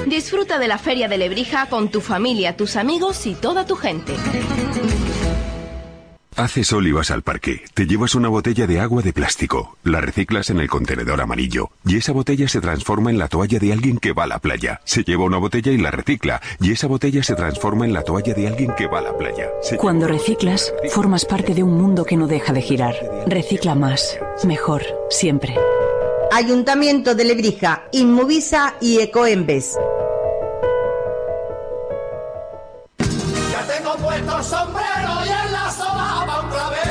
Disfruta de la Feria de Lebrija con tu familia, tus amigos y toda tu gente. Hace sol y vas al parque. Te llevas una botella de agua de plástico. La reciclas en el contenedor amarillo. Y esa botella se transforma en la toalla de alguien que va a la playa. Se lleva una botella y la recicla. Y esa botella se transforma en la toalla de alguien que va a la playa. Cuando reciclas, formas parte de un mundo que no deja de girar. Recicla más. Mejor. Siempre. Ayuntamiento de Lebrija, Inmovisa y Ecoembes. Ya tengo puesto el sombrero y en la sola va otra vez.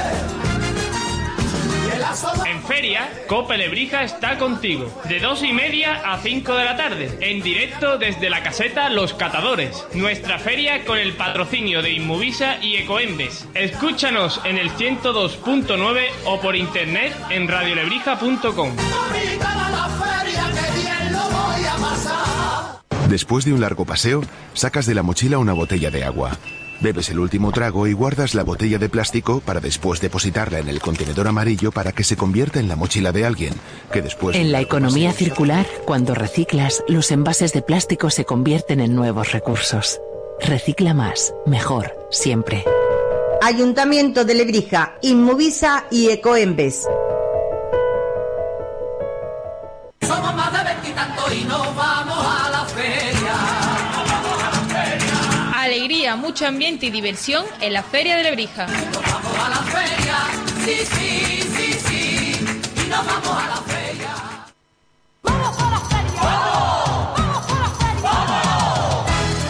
En feria, Cope Lebrija está contigo, de 2:30 a 5 de la tarde, en directo desde la caseta Los Catadores. Nuestra feria con el patrocinio de Inmovisa y Ecoembes. Escúchanos en el 102.9 o por internet en radiolebrija.com. Después de un largo paseo, sacas de la mochila una botella de agua. Bebes el último trago y guardas la botella de plástico para después depositarla en el contenedor amarillo para que se convierta en la mochila de alguien, que después... En la economía circular, cuando reciclas, los envases de plástico se convierten en nuevos recursos. Recicla más, mejor, siempre. Ayuntamiento de Lebrija, Inmovisa y Ecoembes. Somos más de 20 y tanto y nos vamos a la feria. Alegría, mucho ambiente y diversión en la Feria de Lebrija. Nos vamos a la feria, sí, sí, sí, sí, y nos vamos a la feria. ¡Vamos a la feria! ¡Vamos! ¡Vamos a la feria! ¡Vamos!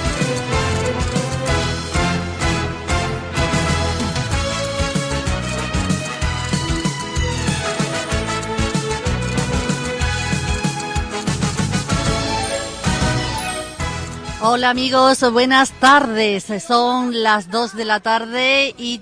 Hola amigos, buenas tardes. Son las 2 de la tarde y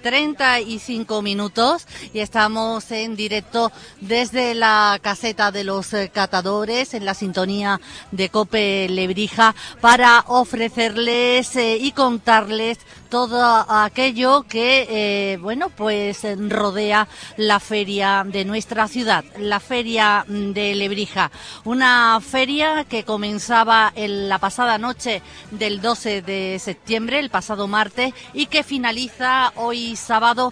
35 minutos y estamos en directo desde la caseta de los catadores en la sintonía de Cope Lebrija para ofrecerles y contarles todo aquello que, pues rodea la feria de nuestra ciudad, la feria de Lebrija. Una feria que comenzaba la pasada noche del 12 de septiembre, el pasado martes, y que finaliza hoy sábado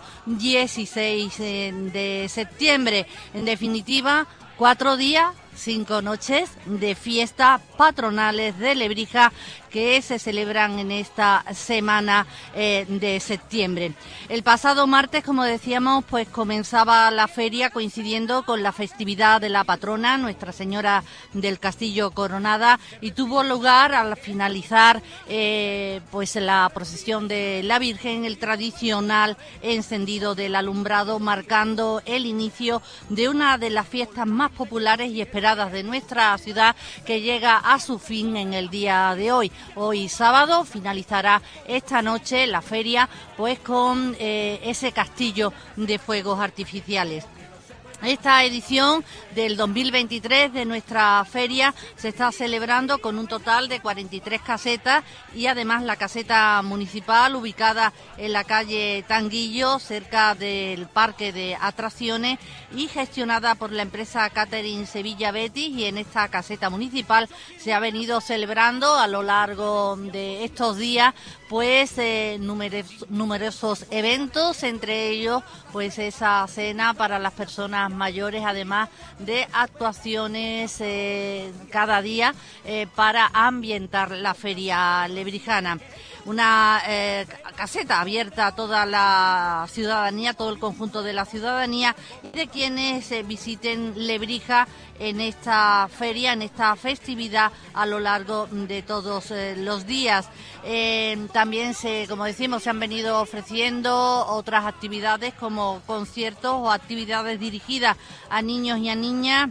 16 de septiembre. En definitiva, 4 días, 5 noches de fiesta patronales de Lebrija que se celebran en esta semana de septiembre. El pasado martes, como decíamos, pues comenzaba la feria coincidiendo con la festividad de la patrona, Nuestra Señora del Castillo Coronada, y tuvo lugar al finalizar pues la procesión de la Virgen, el tradicional encendido del alumbrado, marcando el inicio de una de las fiestas más populares y esperadas de nuestra ciudad, que llega a su fin en el día de hoy. Hoy sábado finalizará esta noche la feria pues con ese castillo de fuegos artificiales. Esta edición del 2023 de nuestra feria se está celebrando con un total de 43 casetas y además la caseta municipal ubicada en la calle Tanguillo, cerca del parque de atracciones y gestionada por la empresa Catering Sevilla Betis. Y en esta caseta municipal se ha venido celebrando a lo largo de estos días pues numerosos eventos, entre ellos pues esa cena para las personas mayores, además de actuaciones cada día para ambientar la feria lebrijana. Una caseta abierta a toda la ciudadanía, todo el conjunto de la ciudadanía y de quienes visiten Lebrija en esta feria, en esta festividad a lo largo de todos los días. También como decimos, se han venido ofreciendo otras actividades como conciertos o actividades dirigidas a niños y a niñas.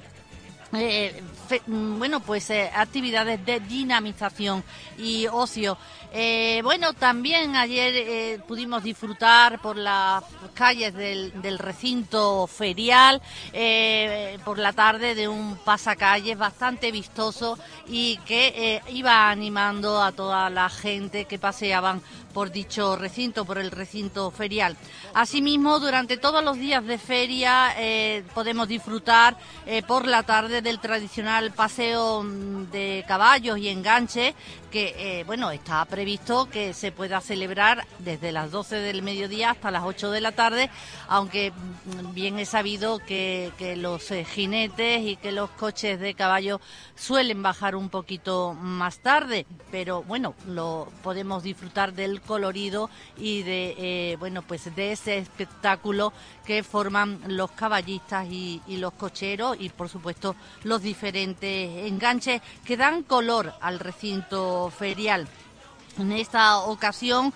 Actividades de dinamización y ocio. También ayer pudimos disfrutar por las calles del recinto ferial, por la tarde, de un pasacalles bastante vistoso y que iba animando a toda la gente que paseaban por dicho recinto, por el recinto ferial. Asimismo, durante todos los días de feria podemos disfrutar por la tarde del tradicional tradicional paseo de caballos y enganche que, está previsto que se pueda celebrar desde las 12 del mediodía hasta las 8 de la tarde, aunque bien es sabido que los jinetes y que los coches de caballo suelen bajar un poquito más tarde, pero bueno, lo podemos disfrutar del colorido y de ese espectáculo que forman los caballistas y los cocheros y por supuesto los diferentes enganches que dan color al recinto ferial. En esta ocasión,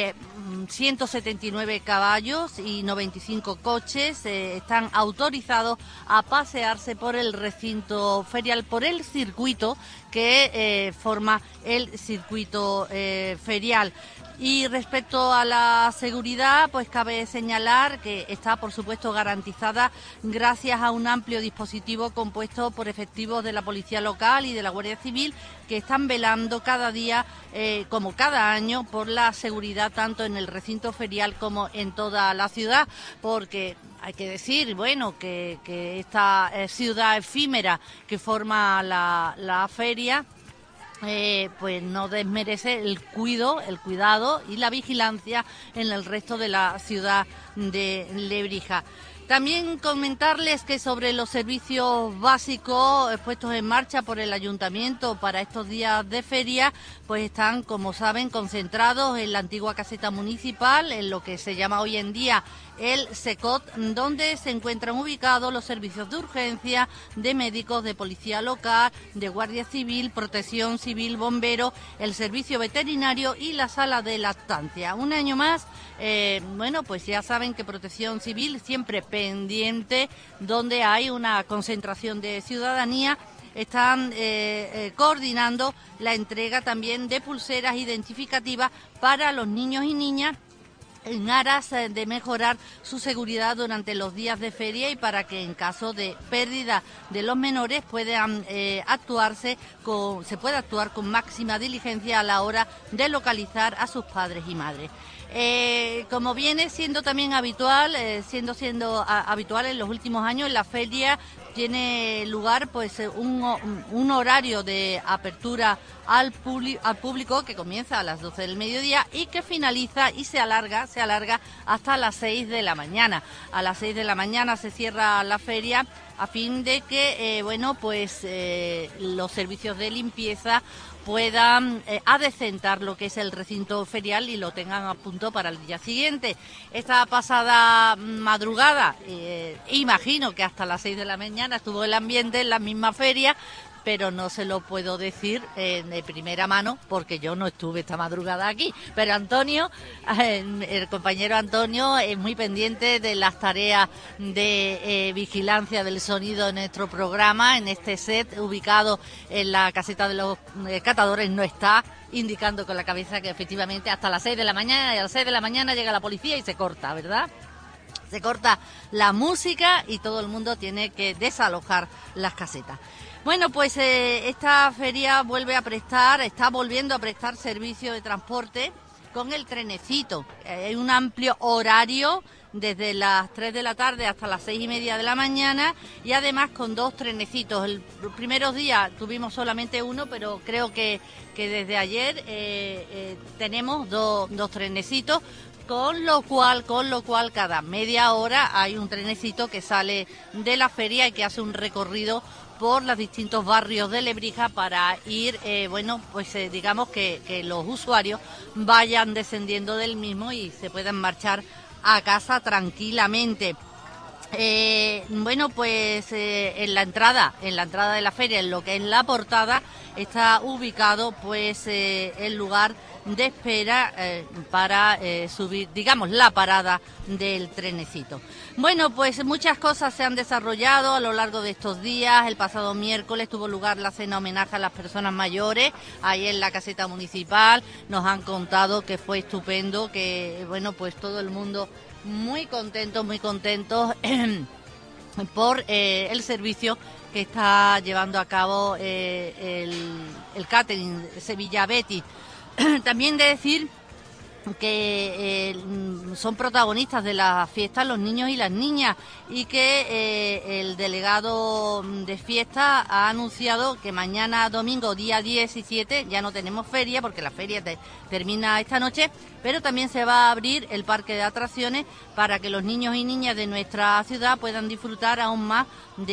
179 caballos y 95 coches están autorizados a pasearse por el recinto ferial, por el circuito que forma el circuito ferial. Y respecto a la seguridad, pues cabe señalar que está, por supuesto, garantizada gracias a un amplio dispositivo compuesto por efectivos de la Policía Local y de la Guardia Civil que están velando cada día, como cada año, por la seguridad tanto en el recinto ferial como en toda la ciudad, porque hay que decir, que esta ciudad efímera que forma la feria, pues no desmerece el cuidado y la vigilancia en el resto de la ciudad de Lebrija. También comentarles que sobre los servicios básicos puestos en marcha por el Ayuntamiento para estos días de feria, pues están, como saben, concentrados en la antigua caseta municipal, en lo que se llama hoy en día el SECOT, donde se encuentran ubicados los servicios de urgencia, de médicos, de policía local, de guardia civil, protección civil, bomberos, el servicio veterinario y la sala de lactancia. Un año más, pues ya saben que protección civil siempre pendiente donde hay una concentración de ciudadanía. Están coordinando la entrega también de pulseras identificativas para los niños y niñas en aras de mejorar su seguridad durante los días de feria y para que en caso de pérdida de los menores puedan se pueda actuar con máxima diligencia a la hora de localizar a sus padres y madres. Como viene siendo también habitual, habitual en los últimos años, en la feria tiene lugar pues un horario de apertura al público que comienza a las 12 del mediodía y que finaliza y se alarga hasta las 6 de la mañana. A las 6 de la mañana se cierra la feria a fin de que los servicios de limpieza puedan adecentar lo que es el recinto ferial y lo tengan a punto para el día siguiente. Esta pasada madrugada, imagino que hasta las 6 de la mañana estuvo el ambiente en la misma feria, pero no se lo puedo decir de primera mano porque yo no estuve esta madrugada aquí. Pero Antonio, el compañero Antonio, es muy pendiente de las tareas de vigilancia del sonido en nuestro programa, en este set ubicado en la caseta de los catadores. No está indicando con la cabeza que efectivamente hasta las 6 de la mañana, y a las 6 de la mañana llega la policía y se corta, ¿verdad? Se corta la música y todo el mundo tiene que desalojar las casetas. Bueno, pues esta feria está volviendo a prestar servicio de transporte con el trenecito. Hay un amplio horario desde las 3 de la tarde hasta las 6:30 de la mañana y además con 2 trenecitos. Los primeros días tuvimos solamente uno, pero creo que desde ayer tenemos dos trenecitos. Con lo cual cada media hora hay un trenecito que sale de la feria y que hace un recorrido por los distintos barrios de Lebrija para ir, digamos que los usuarios vayan descendiendo del mismo y se puedan marchar a casa tranquilamente. En la entrada de la feria, en lo que es la portada, está ubicado el lugar de espera para subir, digamos, la parada del trenecito. Bueno, pues muchas cosas se han desarrollado a lo largo de estos días. El pasado miércoles tuvo lugar la cena homenaje a las personas mayores, ahí en la caseta municipal. Nos han contado que fue estupendo, que todo el mundo muy contentos por el servicio que está llevando a cabo el catering Sevilla Betis. También de decir que son protagonistas de la fiesta los niños y las niñas, y que el delegado de fiesta ha anunciado que mañana domingo, día 17, ya no tenemos feria porque la feria termina esta noche, pero también se va a abrir el parque de atracciones para que los niños y niñas de nuestra ciudad puedan disfrutar aún más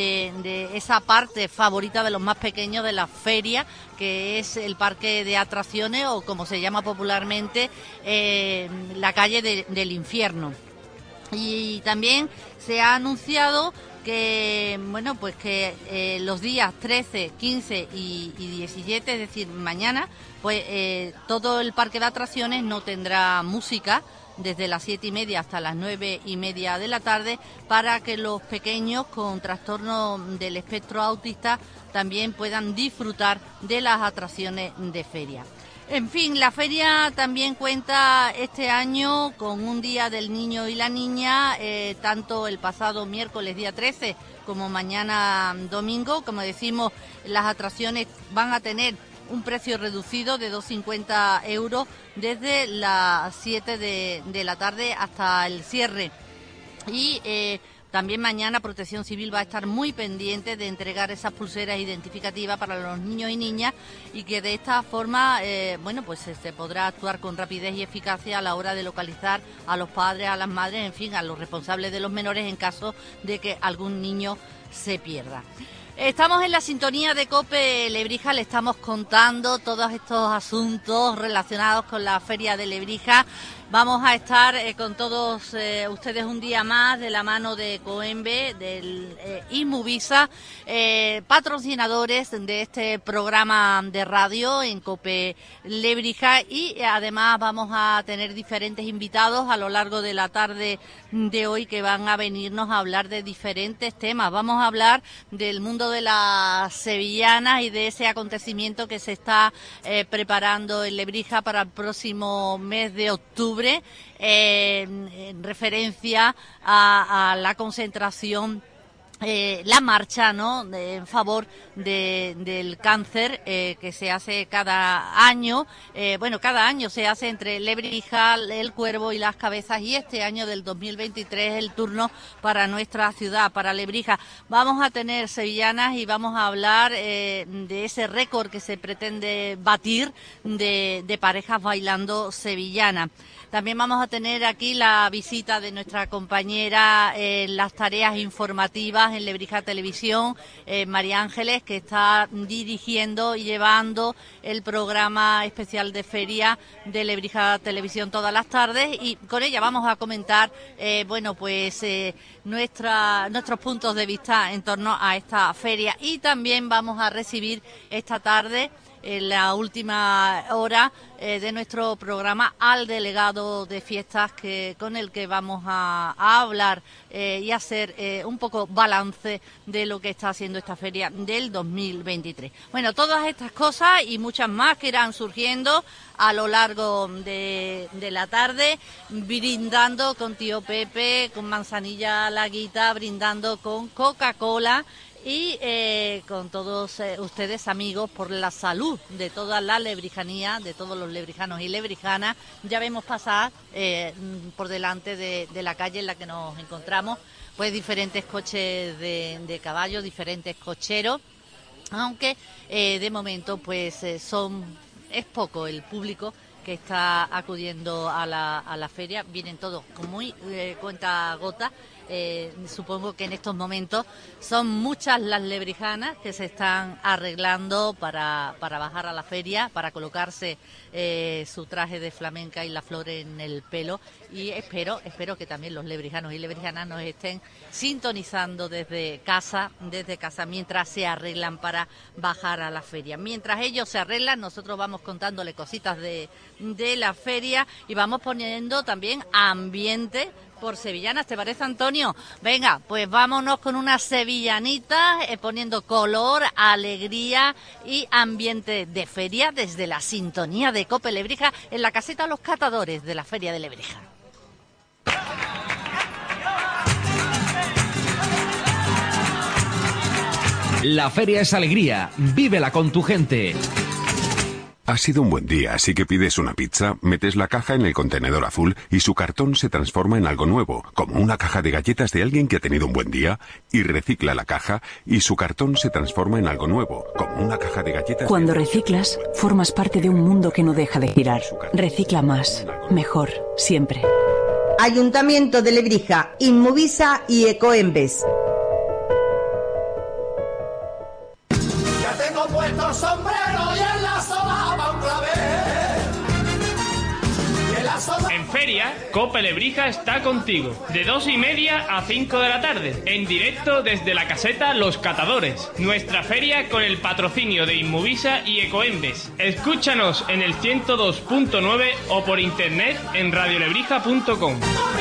de esa parte favorita de los más pequeños de la feria, que es el parque de atracciones, o como se llama popularmente, la calle del infierno. Y también se ha anunciado que, bueno, pues que los días 13, 15 y 17, es decir, mañana, pues todo el parque de atracciones no tendrá música desde las 7:30 hasta las 9:30 de la tarde, para que los pequeños con trastorno del espectro autista también puedan disfrutar de las atracciones de feria. En fin, la feria también cuenta este año con un día del niño y la niña, tanto el pasado miércoles día 13 como mañana domingo. Como decimos, las atracciones van a tener un precio reducido de 2,50 € desde las 7 de la tarde hasta el cierre. Y también mañana Protección Civil va a estar muy pendiente de entregar esas pulseras identificativas para los niños y niñas, y que de esta forma, bueno, pues se podrá actuar con rapidez y eficacia a la hora de localizar a los padres, a las madres, en fin, a los responsables de los menores en caso de que algún niño se pierda. Estamos en la sintonía de COPE Lebrija, le estamos contando todos estos asuntos relacionados con la Feria de Lebrija. Vamos a estar con todos ustedes un día más de la mano de Coembe, del Inmovisa, patrocinadores de este programa de radio en COPE Lebrija, y además vamos a tener diferentes invitados a lo largo de la tarde de hoy que van a venirnos a hablar de diferentes temas. Vamos a hablar del mundo de las sevillanas y de ese acontecimiento que se está preparando en Lebrija para el próximo mes de octubre, en referencia a la concentración, la marcha, ¿no?, en favor del cáncer, que se hace cada año. Cada año se hace entre Lebrija, El Cuervo y Las Cabezas, y este año del 2023 el turno para nuestra ciudad, para Lebrija. Vamos a tener sevillanas y vamos a hablar de ese récord que se pretende batir de parejas bailando sevillana. También vamos a tener aquí la visita de nuestra compañera en las tareas informativas en Lebrija Televisión, María Ángeles, que está dirigiendo y llevando el programa especial de feria de Lebrija Televisión todas las tardes, y con ella vamos a comentar nuestros puntos de vista en torno a esta feria. Y también vamos a recibir esta tarde, en la última hora de nuestro programa, al delegado de fiestas con el que vamos a hablar y hacer un poco balance de lo que está haciendo esta feria del 2023. Bueno, todas estas cosas y muchas más que irán surgiendo a lo largo de la tarde, brindando con Tío Pepe, con Manzanilla Laguita, brindando con Coca-Cola, y con todos ustedes, amigos, por la salud de toda la lebrijanía, de todos los lebrijanos y lebrijanas. Ya vemos pasar por delante de la calle en la que nos encontramos, pues diferentes coches de caballos, diferentes cocheros, aunque de momento pues es poco el público que está acudiendo a la feria. Vienen todos con muy cuentagotas. Supongo que en estos momentos son muchas las lebrijanas que se están arreglando para bajar a la feria, para colocarse su traje de flamenca y la flor en el pelo, y espero que también los lebrijanos y lebrijanas nos estén sintonizando desde casa mientras se arreglan para bajar a la feria. Mientras ellos se arreglan, nosotros vamos contándole cositas de la feria y vamos poniendo también ambiente por sevillanas. ¿Te parece, Antonio? Venga, pues vámonos con unas sevillanitas, poniendo color, alegría y ambiente de feria desde la sintonía de COPE Lebrija en la caseta Los Catadores de la Feria de Lebrija. La feria es alegría, vívela con tu gente. Ha sido un buen día, así que pides una pizza, metes la caja en el contenedor azul y su cartón se transforma en algo nuevo, como una caja de galletas de alguien que ha tenido un buen día, y recicla la caja y su cartón se transforma en algo nuevo, como una caja de galletas. Cuando reciclas, formas parte de un mundo que no deja de girar. Recicla más, mejor, siempre. Ayuntamiento de Lebrija, Inmovisa y Ecoembes. Ya tengo puesto el sombrero y en la sola un clavel. En feria, Cope Lebrija está contigo, de 2:30 a 5 de la tarde, en directo desde la caseta Los Catadores, nuestra feria con el patrocinio de Inmovisa y Ecoembes. Escúchanos en el 102.9 o por internet en radiolebrija.com.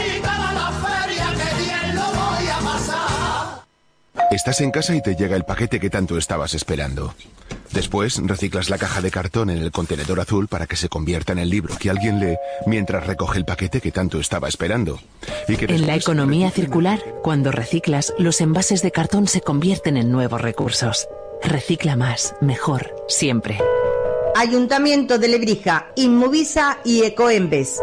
Estás en casa y te llega el paquete que tanto estabas esperando. Después, reciclas la caja de cartón en el contenedor azul para que se convierta en el libro que alguien lee mientras recoge el paquete que tanto estaba esperando. En la economía circular, cuando reciclas, los envases de cartón se convierten en nuevos recursos. Recicla más, mejor, siempre. Ayuntamiento de Lebrija, Inmovisa y Ecoembes.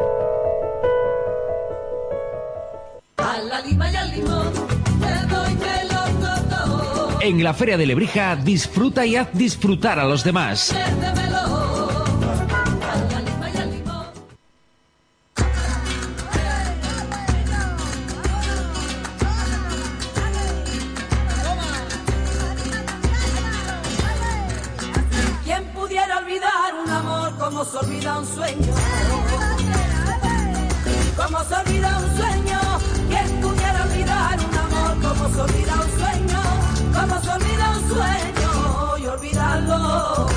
A la lima y al limón, te doy melocotón. En la Feria de Lebrija, disfruta y haz disfrutar a los demás. ¿Quién pudiera olvidar un amor como se olvida un sueño? Como se olvida un sueño. ¿Quién pudiera olvidar un amor como se olvida un sueño? Como se olvida un sueño y olvidarlo.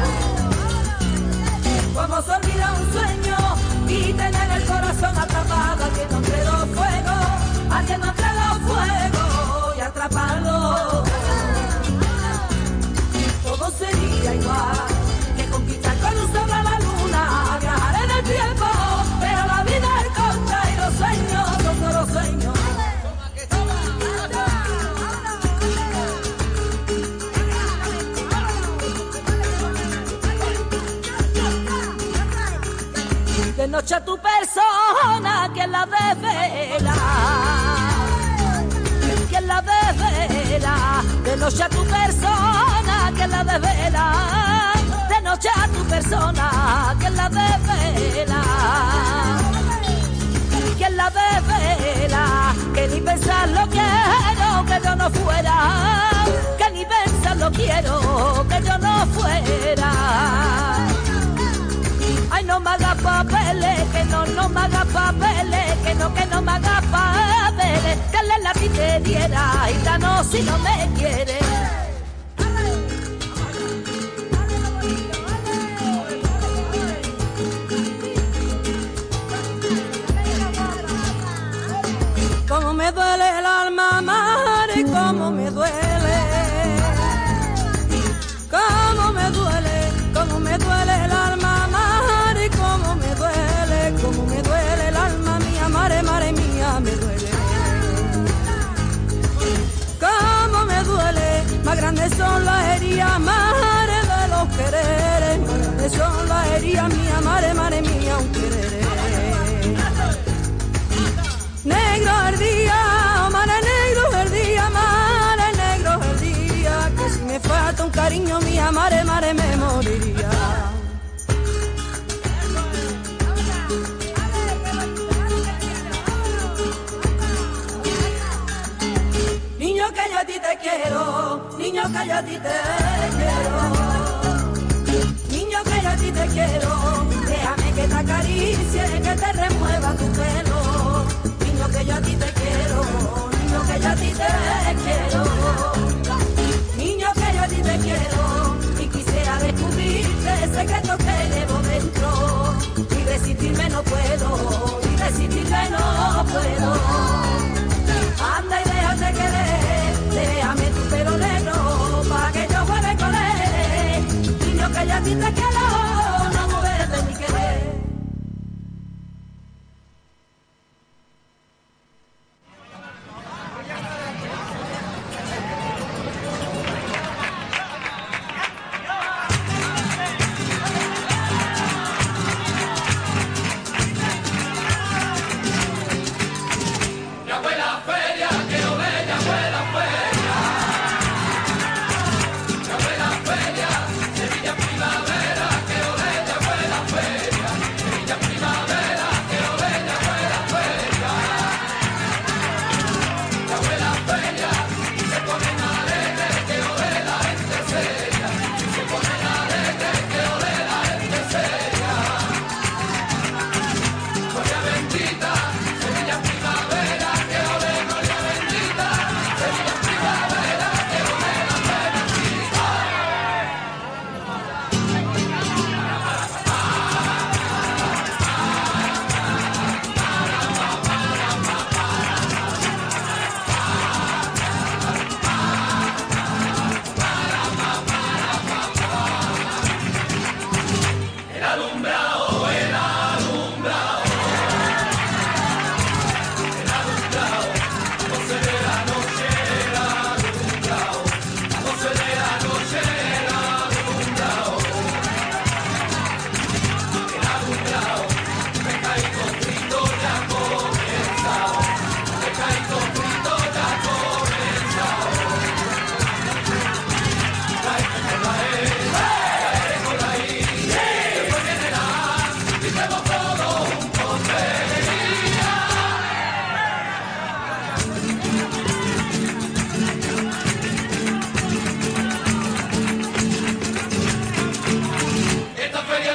Como se olvida un sueño y tener el corazón atrapado. Alguien no entregó fuego, alguien no entregó fuego y atraparlo. Todo sería igual que conquistar con un sobre la luna, viajar en el tiempo, pero la vida es corta y los sueños son solo sueños. De noche a tu persona, quien la desvela, quien la desvela. De noche a tu persona, quien la desvela. De noche a tu persona, quien la desvela. Quien la desvela, que ni pensarlo quiero, que yo no fuera. Que ni pensarlo quiero, que yo no fuera. Ay, no me hagas papeles, que no me hagas papeles, que no me hagas papeles, que le la te diera, y ya no si no me quiere. Cómo me duele el alma, madre, cómo me duele. Cómo me duele el alma, madre, cómo me duele el alma mía, madre, madre mía, me duele. Cómo me duele, más grandes son las heridas, madre de los quereres, más grandes son las heridas mía, madre, madre mía, un querer. Negro el día, madre, negro el día, madre, negro el día, que si me falta un cariño mía, madre, madre, me moriría. Niño que yo a ti te quiero, niño que yo a ti te quiero, niño que yo a ti te quiero, déjame que te acaricie, que te remueva tu pelo, niño que yo a ti te quiero, niño que yo a ti te quiero, niño que yo a ti te quiero, y quisiera descubrirte ese secreto que llevo dentro, y resistirme no puedo, y resistirme no puedo. Anda y déjate querer, déjame tu pelo negro, para que yo juegue con él, niño que yo a ti te quiero, no mover de mi querer.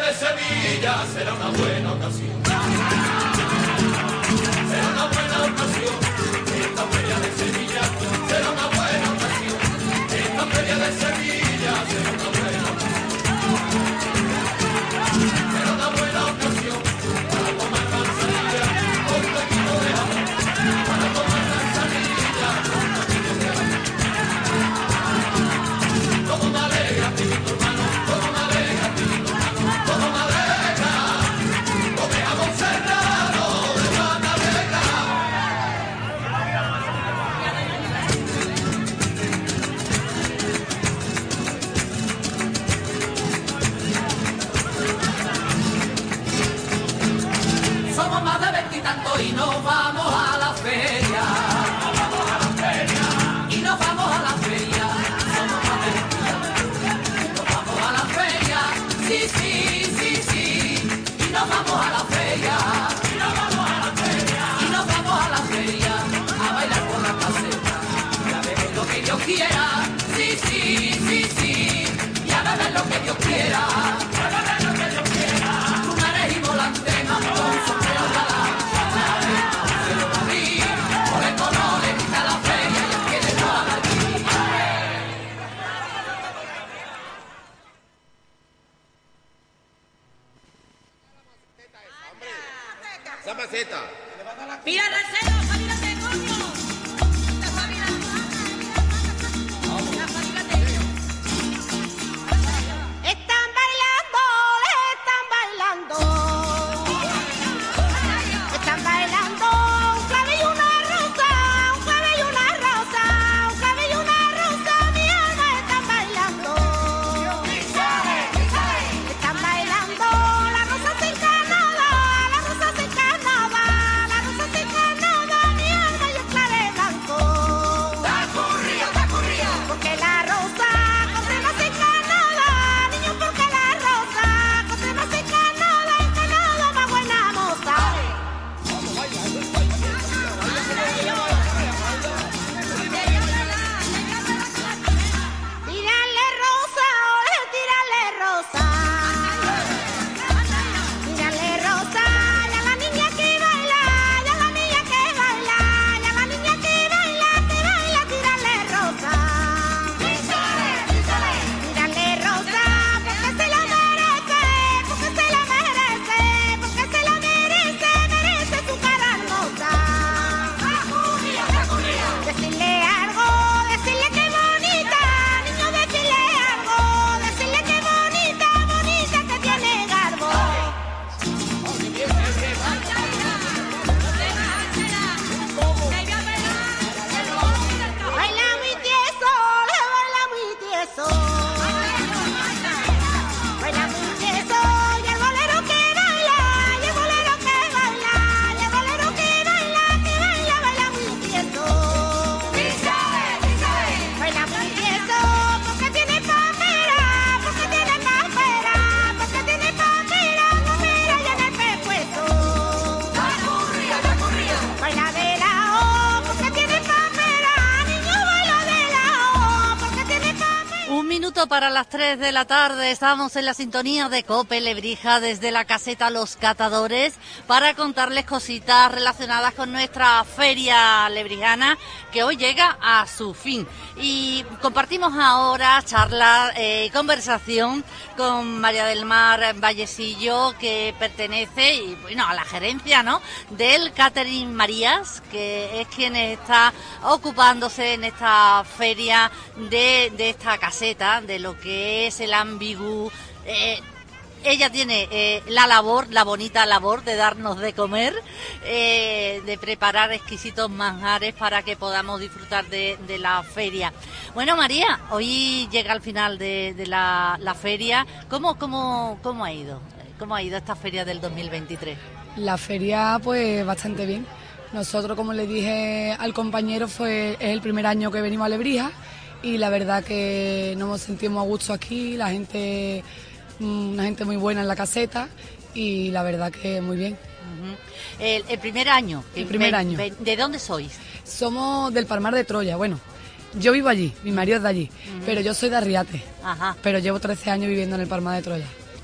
de Sevilla será una buena ocasión. Será una buena ocasión. Esta feria de Sevilla será una buena ocasión. Esta feria de Sevilla será una buena ocasión. Será una buena ocasión para tomar manzanilla con un poquito de amor. Para tomar manzanilla con un poquito de amor. Como me alegra, pibito hermano, como me alegra, pibito hermano, como me alegra. Come a Monserrano de Guanalega. Somos más de 20 y tantos y nos vamos a la feria. Nos vamos a la feria. Y nos vamos a la feria. Somos más de 20 y tantos. Nos vamos a la feria. Sí, sí, sí, sí. Y nos vamos a la feria. Y nos vamos a la feria. Y nos vamos a la feria. A bailar por la caseta. Y a beber lo que Dios quiera. Sí, sí, sí, sí. Y a beber lo que Dios quiera. Y a beber lo que Dios quiera. Lunares y volantes, con sombrero galán. Se lo va a abrir. Ole con ole, quita la feria y aquí de toda la vida. Esa maceta. ¡Mira, Recero, salírate, coño! Están bailando, están bailando. Están bailando un clave y una rosa, un clave y una rosa, un clave y una rosa, mi alma están bailando. Están bailando la rosa sin canada, la rosa sin canada, la rosa sin canada, mi alma y el clave blanco. Porque la rosa con crema sin canada, niño, porque la rosa con crema sin canada, en canada más buena moza. Tírale rosa, ole, tírale rosa. Tírale rosa, ya la niña que baila, ya la niña que baila, ya la niña que baila, tírale rosa. Tírale rosa, porque se la merece, porque se la merece, porque se la merece, merece su cara hermosa. Decirle algo, decirle que bonita, niño, decirle algo, decirle que bonita, bonita que tiene garbo. Baila muy tieso, le baila muy tieso. Baila muy tieso, y el bolero que baila, y el bolero que baila, y el bolero que baila, baila muy tieso. Baila muy tieso, porque tiene papera, porque tiene papera, porque tiene papera, papera y en el pescuezo. Baila de lao, porque tiene papera, niño, baila de lao, porque tiene papera. Un minuto para las 3 de la tarde, estamos en la sintonía de COPE Lebrija desde la caseta Los Catadores para contarles cositas relacionadas con nuestra feria lebrijana que hoy llega a su fin. Y compartimos ahora charla y conversación con María del Mar Vallecillo, que pertenece y bueno, a la gerencia, ¿no?, del Catering Marías, que es quien está ocupándose en esta feria de esta caseta, de lo que es el ambigú. Ella tiene la bonita labor de darnos de comer, de preparar exquisitos manjares para que podamos disfrutar de la feria. Bueno, María, hoy llega al final de la feria. ¿Cómo ha ido? ¿Cómo ha ido esta feria del 2023? La feria, pues, bastante bien. Nosotros, como le dije al compañero, es el primer año que venimos a Lebrija y la verdad que nos sentimos a gusto aquí, una gente muy buena en la caseta y la verdad que muy bien. El primer año. El primer año. ¿De dónde sois? Somos del Palmar de Troya. Bueno, yo vivo allí, mi marido es de allí, pero yo soy de Arriate. Ajá. Pero llevo 13 años viviendo en el Palmar de Troya.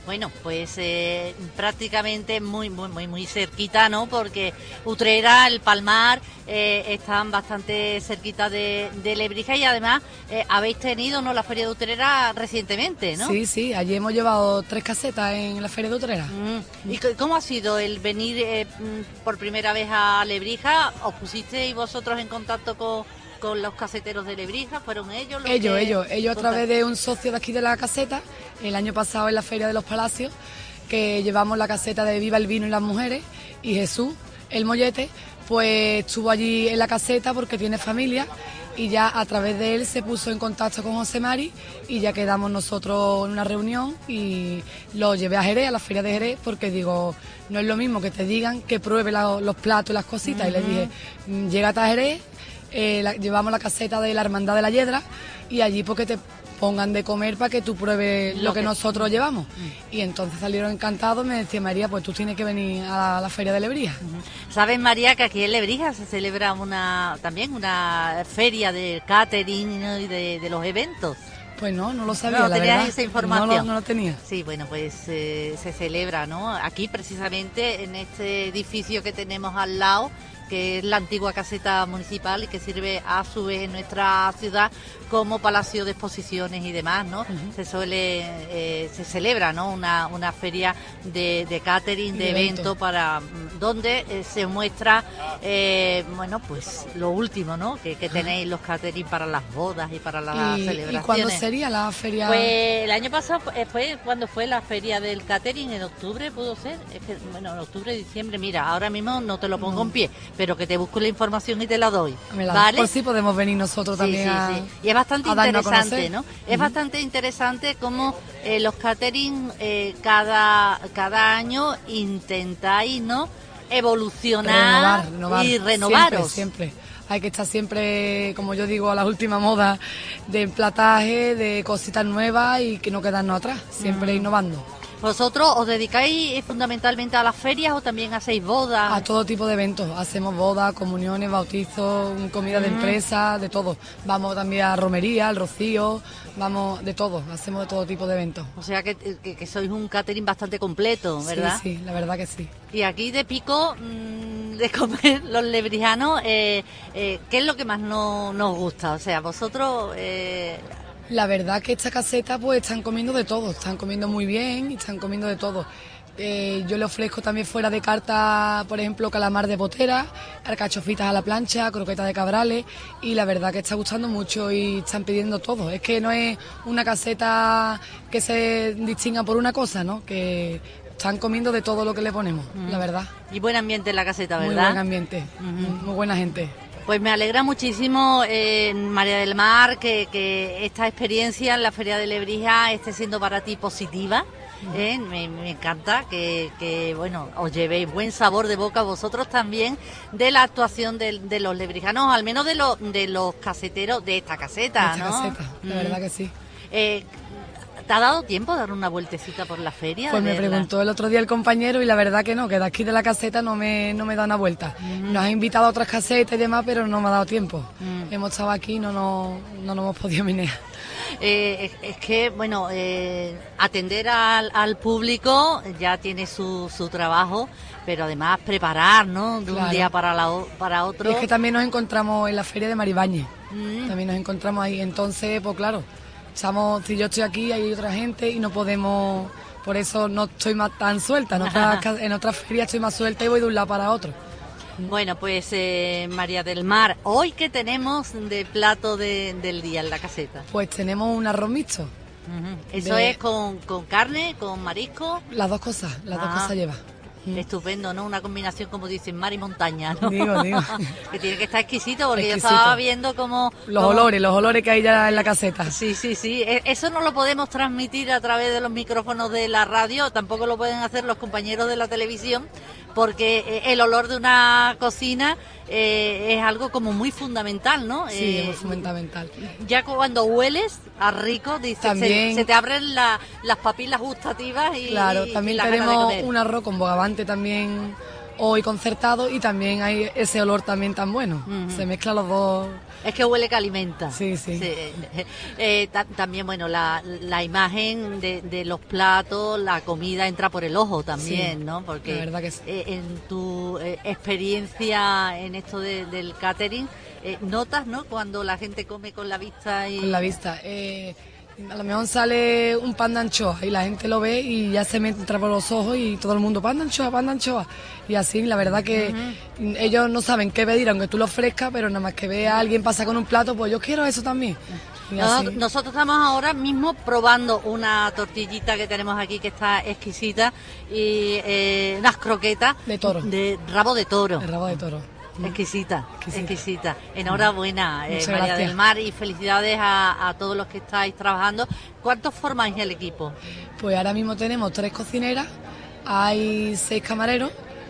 Bueno, pues prácticamente muy cerquita, ¿no? Porque Utrera, el Palmar, están bastante cerquita de Lebrija y además habéis tenido, ¿no?, la Feria de Utrera recientemente, ¿no? Sí, allí hemos llevado 3 casetas en la Feria de Utrera. ¿Y cómo ha sido el venir por primera vez a Lebrija? ¿Os pusisteis vosotros en contacto con los caseteros de Lebrija? ¿Fueron ellos los Ellos a través de un socio de aquí de la caseta, el año pasado en la Feria de los Palacios, que llevamos la caseta de Viva el Vino y las Mujeres, y Jesús, el mollete, pues estuvo allí en la caseta porque tiene familia, y ya a través de él se puso en contacto con José Mari y ya quedamos nosotros en una reunión y lo llevé a Jerez, a la Feria de Jerez, porque digo, no es lo mismo que te digan que pruebe los platos y las cositas, y le dije, llégate a Jerez, llevamos la caseta de la Hermandad de la Hiedra y allí porque te pongan de comer para que tú pruebes lo que nosotros llevamos. Y entonces salieron encantados, me decía María, pues tú tienes que venir a la Feria de Lebrija. ¿Sabes, María, que aquí en Lebrija se celebra también una feria de catering, ¿no?, y de los eventos? Pues no lo sabía, ¿No la tenías verdad. esa información? No lo tenía. Sí, bueno, pues se celebra, ¿no? Aquí precisamente en este edificio que tenemos al lado, que es la antigua caseta municipal y que sirve a su vez en nuestra ciudad como palacio de exposiciones y demás, ¿no? Se celebra, ¿no?, una feria de catering, de evento, para donde se muestra, bueno, pues lo último, ¿no?, que tenéis los catering para las bodas y para las celebraciones. ¿Y cuándo sería la feria? Pues el año pasado fue cuando fue la feria del catering, en octubre, ¿pudo ser? En octubre, diciembre, mira, ahora mismo no te lo pongo en pie, pero que te busco la información y te la doy, ¿vale? Pues sí, podemos venir nosotros también sí. Y es bastante interesante, ¿no? Es bastante interesante cómo los catering cada año intentáis, ¿no?, evolucionar y renovaros. Siempre. Hay que estar siempre, como yo digo, a la última moda de emplataje, de cositas nuevas y que no quedarnos atrás, siempre innovando. ¿Vosotros os dedicáis fundamentalmente a las ferias o también hacéis bodas? A todo tipo de eventos. Hacemos bodas, comuniones, bautizos, comida de empresa, de todo. Vamos también a romería, al rocío, vamos de todo. Hacemos de todo tipo de eventos. O sea que sois un catering bastante completo, ¿verdad? Sí, la verdad que sí. Y aquí de pico de comer los lebrijanos, ¿qué es lo que más nos gusta? O sea, vosotros... La verdad que esta caseta pues están comiendo de todo, están comiendo muy bien y están comiendo de todo. Yo le ofrezco también fuera de carta, por ejemplo, calamar de botera, alcachofitas a la plancha, croquetas de cabrales, y la verdad que está gustando mucho y están pidiendo todo. Es que no es una caseta que se distinga por una cosa, ¿no? Que están comiendo de todo lo que le ponemos, la verdad. Y buen ambiente en la caseta, ¿verdad? Muy buen ambiente, muy buena gente. Pues me alegra muchísimo, María del Mar, que esta experiencia en la Feria de Lebrija esté siendo para ti positiva. Me encanta que bueno, os llevéis buen sabor de boca vosotros también de la actuación de los lebrijanos, al menos de los caseteros de esta caseta, ¿no? Caseta, la verdad que sí. ¿Te ha dado tiempo de dar una vueltecita por la feria? Pues me preguntó el otro día el compañero y la verdad que no, que de aquí de la caseta no me da una vuelta. Nos ha invitado a otras casetas y demás, pero no me ha dado tiempo. Hemos estado aquí y no nos hemos podido menear. Es que, bueno, atender al público ya tiene su trabajo, pero además preparar, ¿no?, de un día para otro. Y es que también nos encontramos en la feria de Maribañez, también nos encontramos ahí, entonces, pues claro, si yo estoy aquí, hay otra gente y no podemos, por eso no estoy más tan suelta, en otras ferias estoy más suelta y voy de un lado para otro. Bueno, pues María del Mar, ¿hoy qué tenemos de plato del día en la caseta? Pues tenemos un arroz mixto. ¿Eso es con carne, con marisco? Las dos cosas lleva. Estupendo, ¿no? Una combinación, como dicen, mar y montaña, ¿no? Digo. Que tiene que estar exquisito, porque yo estaba viendo como... Los olores que hay ya en la caseta. Sí. Eso no lo podemos transmitir a través de los micrófonos de la radio, tampoco lo pueden hacer los compañeros de la televisión, porque el olor de una cocina es algo como muy fundamental, ¿no? Sí, es muy fundamental. Ya cuando hueles a rico, dices, se te abren las papilas gustativas y claro, también y la tenemos gana de comer. un arroz con bogavante también o y concertado, y también hay ese olor también tan bueno. Se mezclan los dos. Es que huele que alimenta. Sí, sí. También, bueno, la imagen de los platos, la comida entra por el ojo también, Sí, ¿no? Porque la verdad que sí. En tu experiencia en esto del catering, notas, ¿no? Cuando la gente come con la vista y... Con la vista. A lo mejor sale un pan de anchoa y la gente lo ve y ya se me entra por los ojos y todo el mundo, pan de anchoa. Y así, la verdad que ellos no saben qué pedir, aunque tú lo ofrezcas, pero nada más que ve a alguien pasar con un plato, pues yo quiero eso también. Y así. Nosotros estamos ahora mismo probando una tortillita que tenemos aquí que está exquisita y unas croquetas de rabo de toro. De rabo de toro. Exquisita. Enhorabuena, Muchas María gracias. del Mar, y felicidades a todos los que estáis trabajando. ¿Cuántos formáis el equipo? Pues ahora mismo tenemos 3 cocineras, hay 6 camareros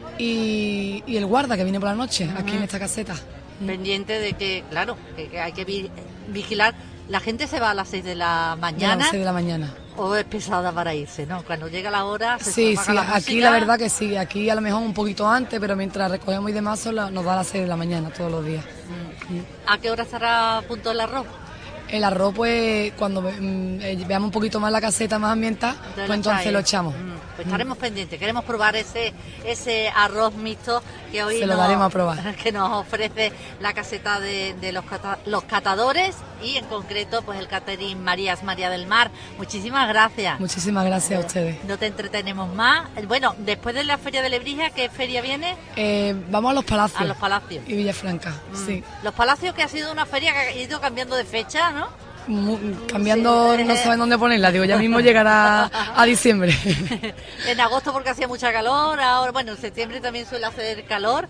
y el guarda que viene por la noche, aquí en esta caseta. Pendiente de que, claro, que hay que vigilar. La gente se va a las 6 de la mañana. A las 6 de la mañana. O es pesada para irse, ¿no? Cuando llega la hora Sí, aquí la verdad que sí, aquí a lo mejor un poquito antes, pero mientras recogemos y demás nos da a las 6 de la mañana todos los días. ¿A qué hora estará a punto el arroz? El arroz, pues, cuando veamos un poquito más la caseta más ambiental, pues entonces lo echamos. Pues estaremos pendientes, queremos probar ese arroz mixto que hoy Se lo daremos a probar. Que nos ofrece la caseta de los catadores y en concreto pues el catering María del Mar. Muchísimas gracias. Muchísimas gracias a ustedes. No te entretenemos más. Bueno, después de la Feria de Lebrija, ¿qué feria viene? Vamos a los Palacios. A los Palacios. Y Villafranca, sí. Los Palacios, que ha sido una feria que ha ido cambiando de fecha, ¿no? Cambiando, no saben dónde ponerla, digo, ya mismo llegará a diciembre. En agosto porque hacía mucha calor, ahora, bueno, en septiembre también suele hacer calor,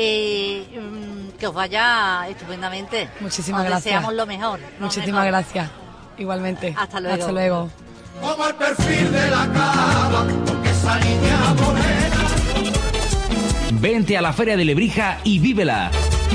que os vaya estupendamente. Muchísimas os gracias. Deseamos lo mejor. Muchísimas gracias, igualmente. Hasta luego. Hasta luego. Como el perfil de la cava, porque esa niña morena. Vente a la Feria de Lebrija y vívela.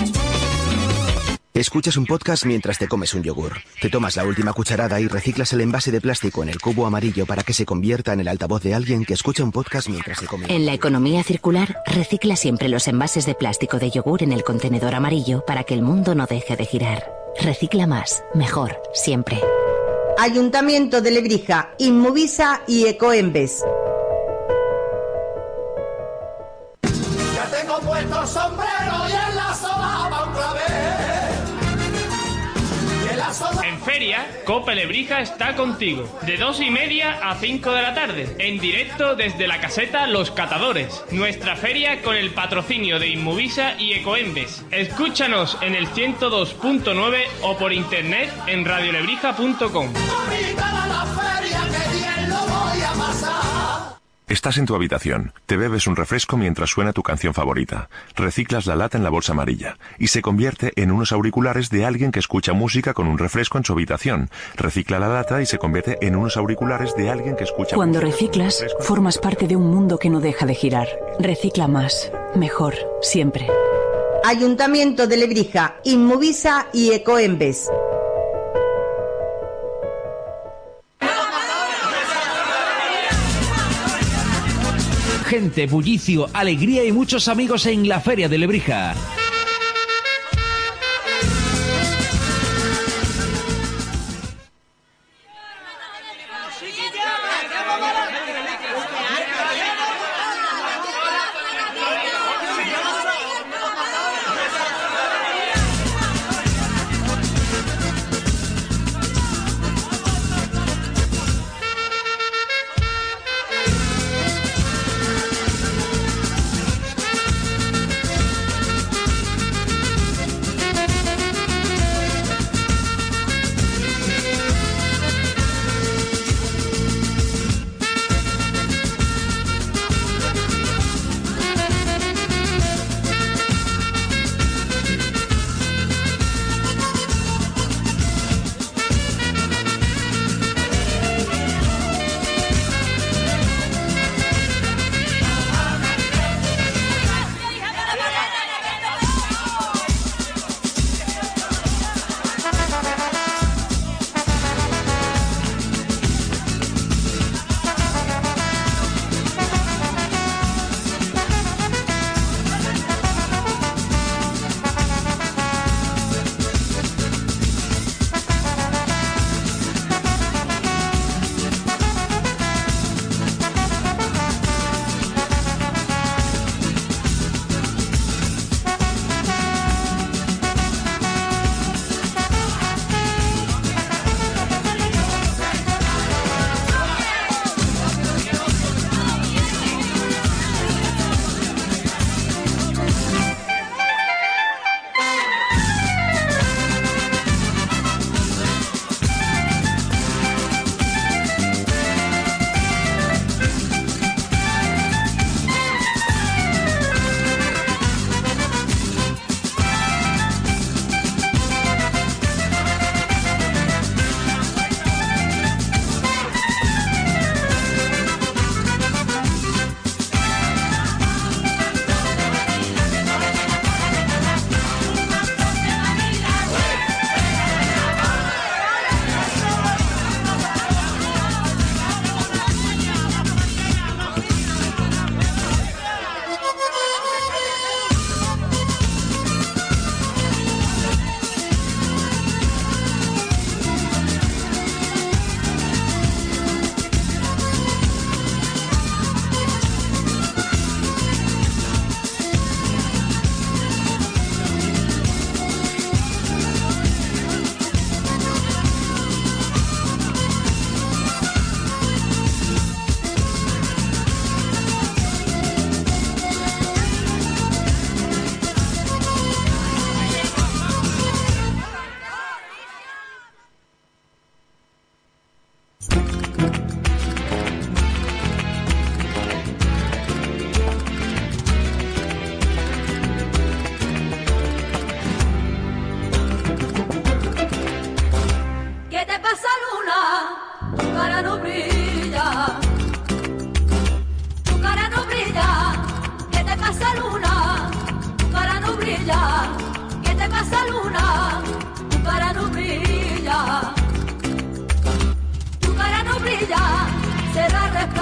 Escuchas un podcast mientras te comes un yogur. Te tomas la última cucharada y reciclas el envase de plástico en el cubo amarillo para que se convierta en el altavoz de alguien que escucha un podcast mientras se come. En la economía circular, recicla siempre los envases de plástico de yogur en el contenedor amarillo para que el mundo no deje de girar. Recicla más, mejor, siempre. Ayuntamiento de Lebrija, Inmovisa y Ecoembes. Ya tengo puesto el sombrero y en la solapa un clavel. En feria, Cope Lebrija está contigo, de 2:30 a 5 de la tarde, en directo desde la caseta Los Catadores, nuestra feria con el patrocinio de Inmovisa y Ecoembes. Escúchanos en el 102.9 o por internet en radiolebrija.com. Estás en tu habitación, te bebes un refresco mientras suena tu canción favorita, reciclas la lata en la bolsa amarilla y se convierte en unos auriculares de alguien que escucha música con un refresco en su habitación. Recicla la lata y se convierte en unos auriculares de alguien que escucha Cuando música reciclas, formas parte de un mundo que no deja de girar. Recicla más, mejor, siempre. Ayuntamiento de Lebrija, Inmovisa y Ecoembes. Gente, bullicio, alegría y muchos amigos en la Feria de Lebrija.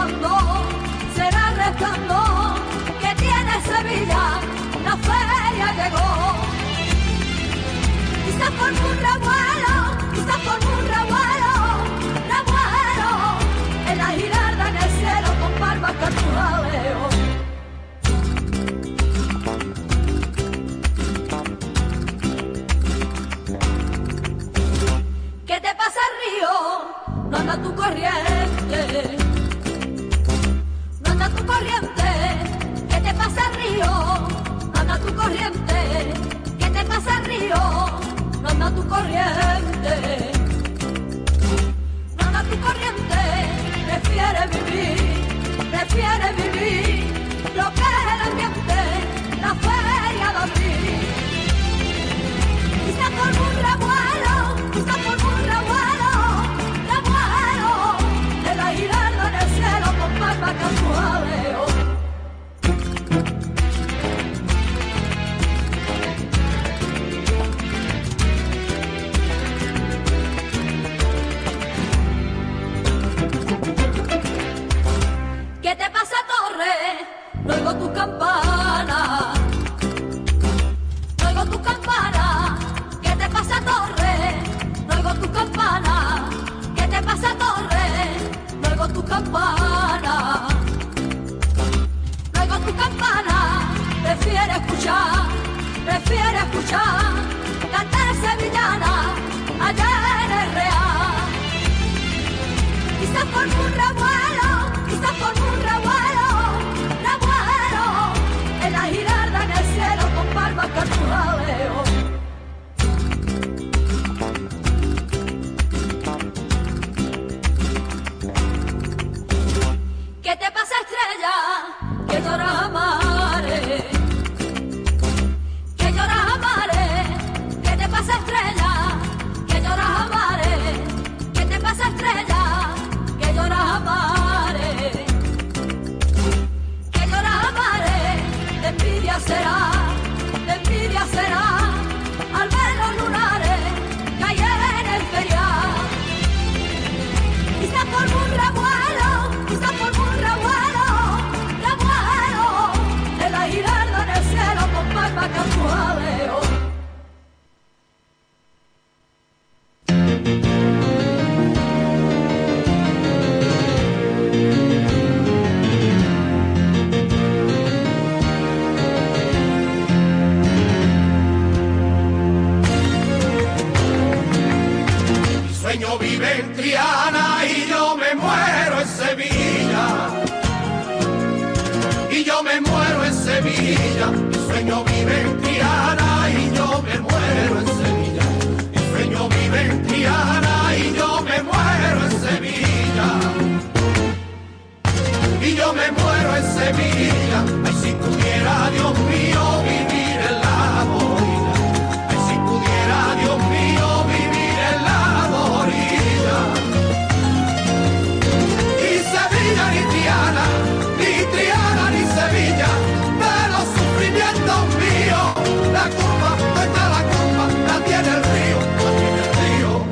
resplandor, será el resplandor que tiene Sevilla, la feria llegó. Quizás por un revuelo, quizás por un revuelo, en la girarda en el cielo con barbas cartujaleo. ¿Qué te pasa, río? No anda tu corriente, no anda tu corriente. ¿Qué te pasa, río? No anda tu corriente. ¿Qué te pasa, río? No anda tu corriente, no anda tu corriente. Prefiere vivir lo que es el ambiente, la feria de abril. Quizá por un revuelo, quizá por un revuelo, de la girarda en el cielo con palma casualeo. ¿Qué te pasa, Torre? No oigo tu campana, no oigo tu campana. ¿Qué te pasa, Torre? No oigo tu campana. ¿Qué te pasa, Torre? No oigo tu campana, no oigo tu campana. Prefiere escuchar cantar sevillana allá en el Real. Quizás por un revuelo, quizás por un revuelo, en la girarda en el cielo con palmas cartujaleo. ¿Qué te pasa, estrella? Que lloras a mares, que lloras a mares. ¿Qué te pasa, estrella? Que lloras a mares. ¿Qué te pasa, estrella? Que lloras a mares, que lloras a mares. De envidia será al ver los lunares que hay en el ferial. Quizás por un revuelo, quizás por un revuelo, de la girarda en el cielo con palma casualeo. Vive en Triana y yo me muero en Sevilla, y yo me muero en Sevilla. Mi sueño vive en Triana y yo me muero en Sevilla. Mi sueño vive en Triana y yo me muero en Sevilla, y yo me muero en Sevilla. Ay, si pudiera, Dios mío, vivir en la orilla. Ay, si pudiera, Dios mío, vivir en la orilla. Ni Sevilla ni Triana, ni Triana ni Sevilla, de los sufrimientos míos. La culpa, no está la culpa, la tiene el río, la tiene el río.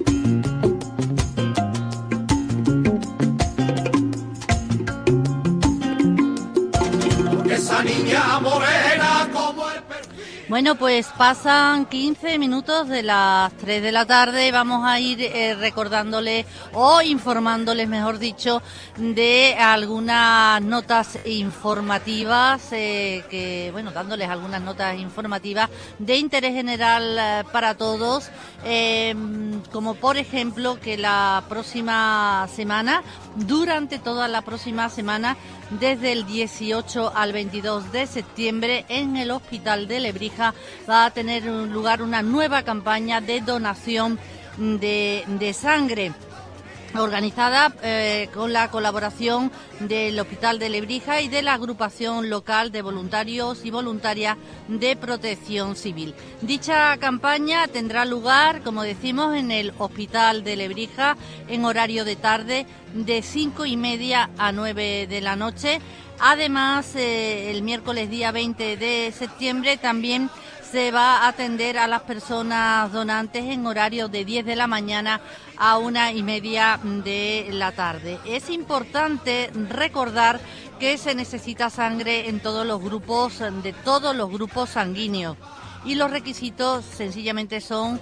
Esa niña morena como el perfil. Bueno, pues pasan 15 minutos de las 3 de la tarde. Vamos a ir recordándoles o informándoles, mejor dicho, de algunas notas informativas, dándoles algunas notas informativas de interés general para todos, como por ejemplo que la próxima semana, durante toda la próxima semana, desde el 18 al 22 de septiembre, en el Hospital de Lebrija va a tener lugar una nueva campaña de donación de sangre, organizada con la colaboración del Hospital de Lebrija y de la agrupación local de voluntarios y voluntarias de Protección Civil. Dicha campaña tendrá lugar, como decimos, en el Hospital de Lebrija en horario de tarde de 5:30 a 9 de la noche. Además, el miércoles día 20 de septiembre también se va a atender a las personas donantes en horario de 10 de la mañana a 1:30 de la tarde. Es importante recordar que se necesita sangre en todos los grupos, de todos los grupos sanguíneos. Y los requisitos sencillamente son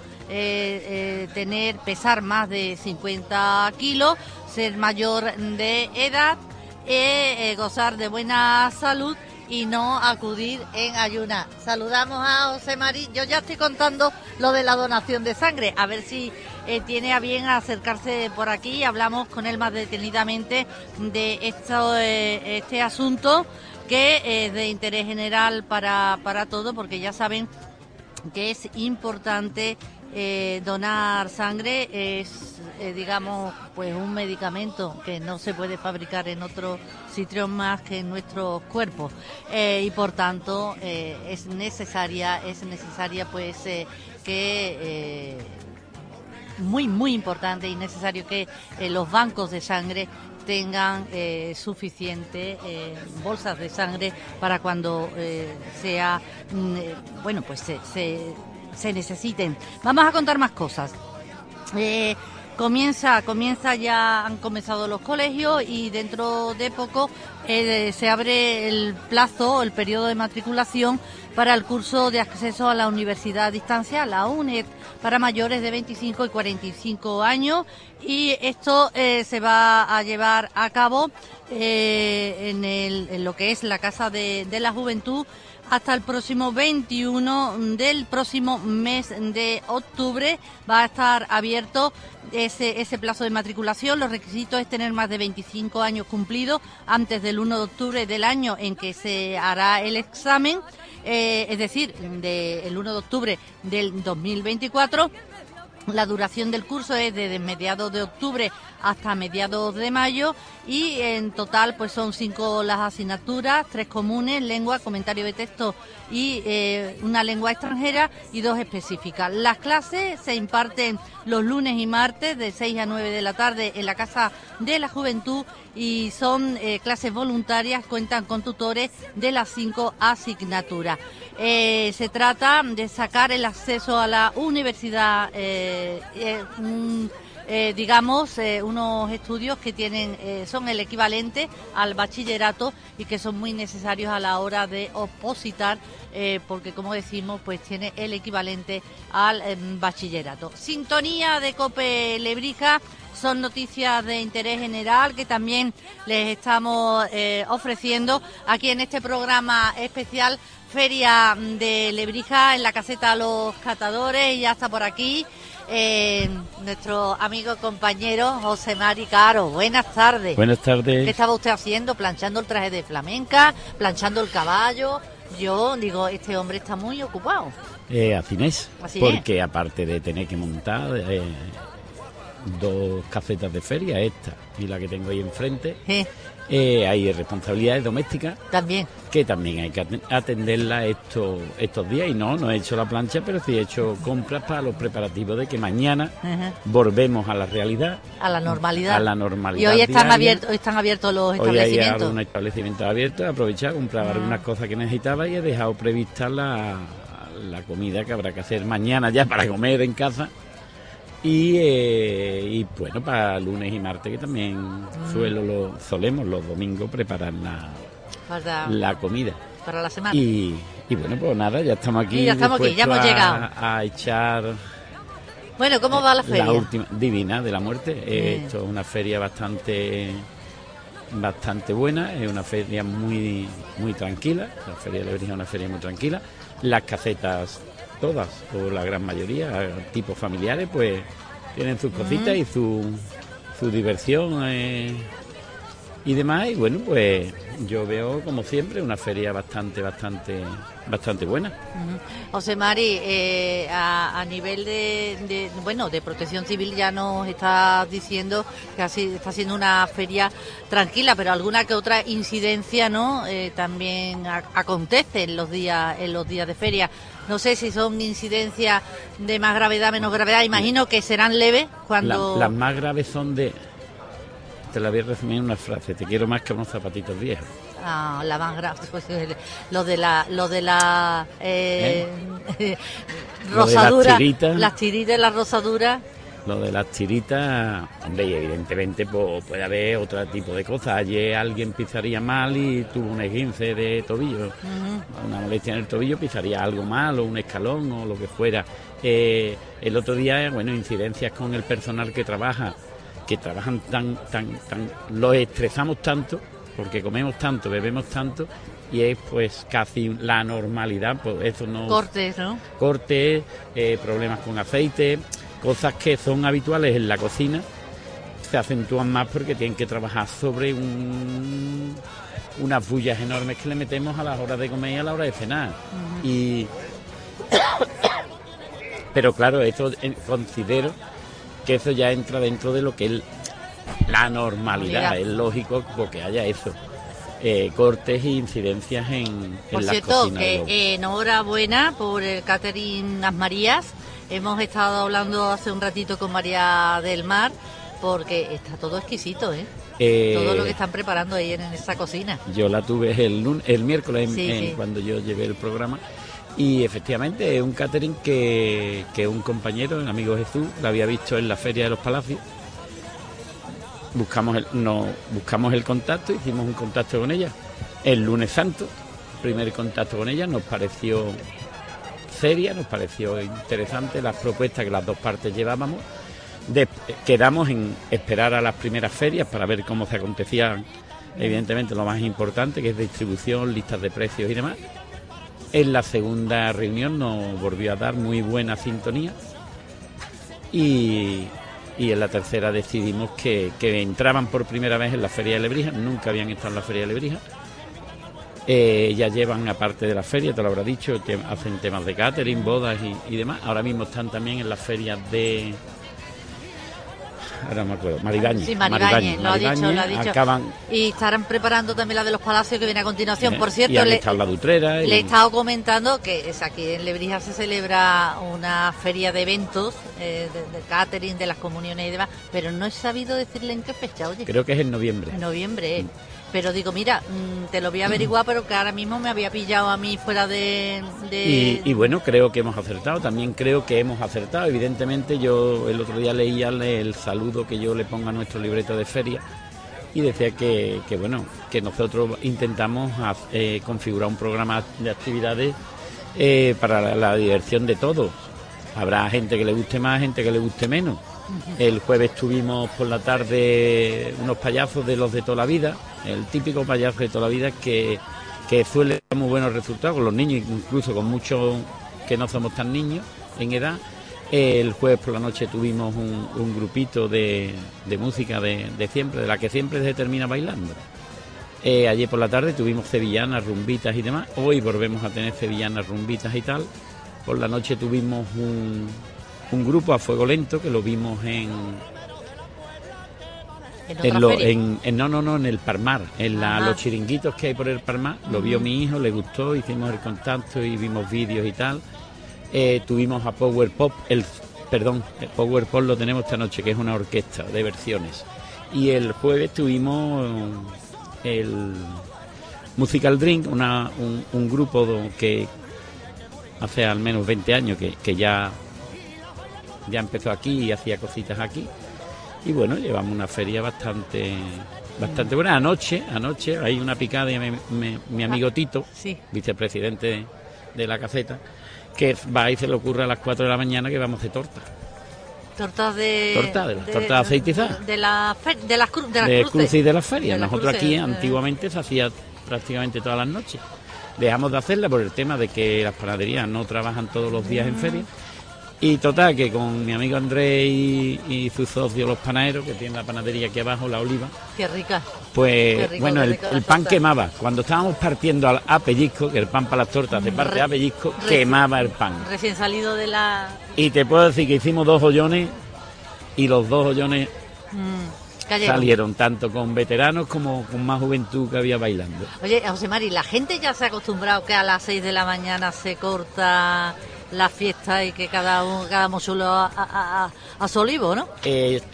pesar más de 50 kilos, ser mayor de edad, gozar de buena salud y no acudir en ayunas. Saludamos a José María. Yo ya estoy contando lo de la donación de sangre, a ver si tiene a bien acercarse por aquí y hablamos con él más detenidamente de este asunto que es de interés general para todo, porque ya saben que es importante donar sangre. Es digamos pues un medicamento que no se puede fabricar en otro sitio más que en nuestros cuerpos, y por tanto es necesaria pues que muy importante y necesario que los bancos de sangre tengan suficiente bolsas de sangre para cuando sea pues se necesiten. Vamos a contar más cosas. Ya han comenzado los colegios y dentro de poco se abre el periodo de matriculación para el curso de acceso a la universidad a distancia, la UNED, para mayores de 25 y 45 años, y esto se va a llevar a cabo en lo que es la Casa de la Juventud hasta el próximo 21 del próximo mes de octubre. Va a estar abierto ese plazo de matriculación. Los requisitos es tener más de 25 años cumplidos antes del 1 de octubre del año en que se hará el examen, es decir, el 1 de octubre del 2024. La duración del curso es desde mediados de octubre hasta mediados de mayo y en total pues son 5 las asignaturas, 3 comunes, lengua, comentario de texto y una lengua extranjera y 2 específicas. Las clases se imparten los lunes y martes de 6 a 9 de la tarde en la Casa de la Juventud y son clases voluntarias, cuentan con tutores de las 5 asignaturas. Se trata de sacar el acceso a la universidad, unos estudios que son el equivalente al bachillerato y que son muy necesarios a la hora de opositar, porque como decimos, pues tiene el equivalente al bachillerato. Sintonía de COPE Lebrija. Son noticias de interés general que también les estamos ofreciendo aquí en este programa especial Feria de Lebrija en la caseta Los Catadores. Y ya está por aquí nuestro amigo y compañero José Mari Caro. Buenas tardes. Buenas tardes. ¿Qué estaba usted haciendo? ¿Planchando el traje de flamenca? ¿Planchando el caballo? Yo digo, este hombre está muy ocupado. Así es. Porque aparte de tener que montar 2 casetas de feria, esta y la que tengo ahí enfrente, hay responsabilidades domésticas también, que también hay que atenderlas estos días. Y no he hecho la plancha, pero sí he hecho compras para los preparativos de que mañana volvemos a la realidad, a la normalidad. Y hoy están abiertos los establecimientos. Hoy hay algunos establecimientos abiertos. He aprovechado, compraba algunas cosas que necesitaba y he dejado prevista la comida que habrá que hacer mañana ya para comer en casa. Y bueno, para lunes y martes, que también solemos los domingos preparar la comida. Para la semana. Y bueno, pues nada, ya estamos aquí. Ya hemos llegado. A echar... Bueno, ¿cómo va la feria? La última, Divina de la Muerte. Esto es una feria bastante buena, es una feria muy tranquila. La Feria de Lebrija es una feria muy tranquila. Las casetas... todas, o la gran mayoría, tipos familiares, pues tienen sus cositas y su diversión y demás. Y bueno, pues yo veo, como siempre, una feria bastante buena. José Mari, a nivel de Protección Civil ya nos está diciendo que así está siendo una feria tranquila, pero alguna que otra incidencia, ¿no? También acontece en los días de feria. No sé si son incidencias de más gravedad, menos gravedad. Imagino que serán leves cuando... Las más graves son de Te la voy a resumir en una frase: te quiero más que unos zapatitos viejos. Ah, la más grave, pues, lo de la rosadura, las tiritas y las rosaduras. Lo de las tiritas, hombre, y evidentemente pues, puede haber otro tipo de cosas. Ayer alguien pisaría mal y tuvo un esguince de tobillo, una molestia en el tobillo, pisaría algo mal o un escalón o lo que fuera. El otro día, bueno, incidencias con el personal que trabajan tan, los estresamos tanto, porque comemos tanto, bebemos tanto, y es pues casi la normalidad, pues eso no... Cortes, ¿no? Cortes, problemas con aceite... Cosas que son habituales en la cocina se acentúan más porque tienen que trabajar sobre unas bullas enormes que le metemos a las horas de comer y a la hora de cenar. Pero claro, eso considero que eso ya entra dentro de lo que es la normalidad. Mira. Es lógico porque haya eso. Cortes e incidencias en las cocinas. Por cierto, que enhorabuena por el catering Las Marías. Hemos estado hablando hace un ratito con María del Mar, porque está todo exquisito, todo lo que están preparando ahí en esa cocina. Yo la tuve el miércoles cuando yo llevé el programa, y efectivamente es un catering que un compañero, el amigo Jesús, lo había visto en la Feria de los Palacios. Buscamos el contacto, hicimos un contacto con ella. El lunes santo, primer contacto con ella, nos pareció seria, nos pareció interesante las propuestas que las dos partes llevábamos. Quedamos en esperar a las primeras ferias para ver cómo se acontecían, evidentemente lo más importante, que es distribución, listas de precios y demás. En la segunda reunión nos volvió a dar muy buena sintonía, y en la tercera decidimos que entraban por primera vez en la Feria de Lebrija. Nunca habían estado en la Feria de Lebrija. Ya llevan, aparte de la feria, te lo habrá dicho, hacen temas de catering, bodas y demás. Ahora mismo están también en las ferias de... Ahora me acuerdo, Maribañez. Sí, Maribañez, lo ha dicho. Acaban... Y estarán preparando también la de los Palacios, que viene a continuación. Por Y cierto, han estado la de Utrera. Le he estado comentando que aquí en Lebrija se celebra una feria de eventos, de catering, de las comuniones y demás, pero no he sabido decirle en qué fecha, oye. Creo que es en noviembre. En noviembre, Pero digo, mira, te lo voy a averiguar, pero que ahora mismo me había pillado a mí fuera de... Y bueno, creo que hemos acertado, también creo que hemos acertado. Evidentemente, yo el otro día leía el saludo que yo le pongo a nuestro libreto de feria, y decía que bueno, que nosotros intentamos configurar un programa de actividades para la diversión de todos. Habrá gente que le guste más, gente que le guste menos. El jueves tuvimos por la tarde unos payasos de los de toda la vida, el típico payaso de toda la vida que suele dar muy buenos resultados con los niños, incluso con muchos que no somos tan niños en edad. El jueves por la noche tuvimos un grupito de música de siempre, de la que siempre se termina bailando. Ayer por la tarde tuvimos sevillanas, rumbitas y demás. Hoy volvemos a tener sevillanas, rumbitas y tal. Por la noche tuvimos un grupo a fuego lento que lo vimos en el Parmar, los chiringuitos que hay por el Parmar. Lo vio mi hijo, le gustó, hicimos el contacto y vimos vídeos y tal. Tuvimos a Power Pop, el Power Pop lo tenemos esta noche, que es una orquesta de versiones. Y el jueves tuvimos el Musical Drink, un grupo que hace al menos 20 años que ya empezó aquí y hacía cositas aquí. Y bueno, llevamos una feria bastante buena. Anoche hay una picada de mi amigo Tito, vicepresidente de la caseta, que va y se le ocurre a las 4 de la mañana que vamos a hacer tortas. Tortas de aceitizadas. De las cruces. Y de las ferias. Nosotros aquí antiguamente se hacía prácticamente todas las noches. Dejamos de hacerla por el tema de que las panaderías no trabajan todos los días en feria. Y total, que con mi amigo Andrés y su socio, los panaderos, que tienen la panadería aquí abajo, La Oliva. Qué rica. Pues rico, bueno, el pan quemaba. Cuando estábamos partiendo a pellizco, que el pan para las tortas se parte a pellizco, quemaba el pan. Recién salido de la... Y te puedo decir que hicimos 2 hoyones, y los 2 hoyones salieron tanto con veteranos como con más juventud que había bailando. Oye, José Mari, la gente ya se ha acostumbrado que a las 6 de la mañana se corta la fiesta y que cada mochuelo a su olivo, ¿no?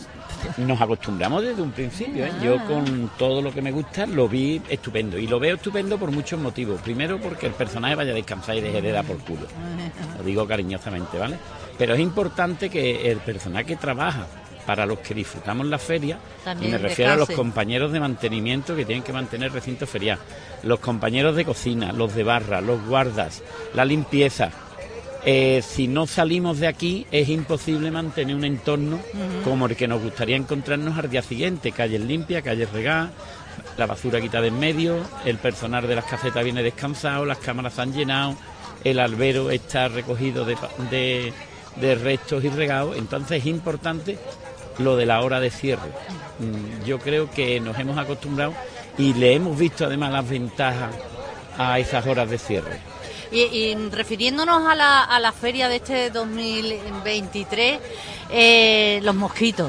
Nos acostumbramos desde un principio, ¿eh? Yo con todo lo que me gusta lo vi estupendo. Y lo veo estupendo por muchos motivos. Primero porque el personaje vaya a descansar y deje de dar por culo. Lo digo cariñosamente, ¿vale? Pero es importante que el personaje que trabaja para los que disfrutamos la feria, también y me refiero a los descanse. compañeros de mantenimiento que tienen que mantener el recinto ferial, los compañeros de cocina, los de barra, los guardas, la limpieza. Si no salimos de aquí es imposible mantener un entorno como el que nos gustaría encontrarnos al día siguiente. Calles limpias, calles regadas, la basura quitada en medio, el personal de las casetas viene descansado, las cámaras se han llenado, el albero está recogido de restos y regados. Entonces es importante lo de la hora de cierre. Yo creo que nos hemos acostumbrado y le hemos visto además las ventajas a esas horas de cierre. Y refiriéndonos a la feria de este 2023, los mosquitos.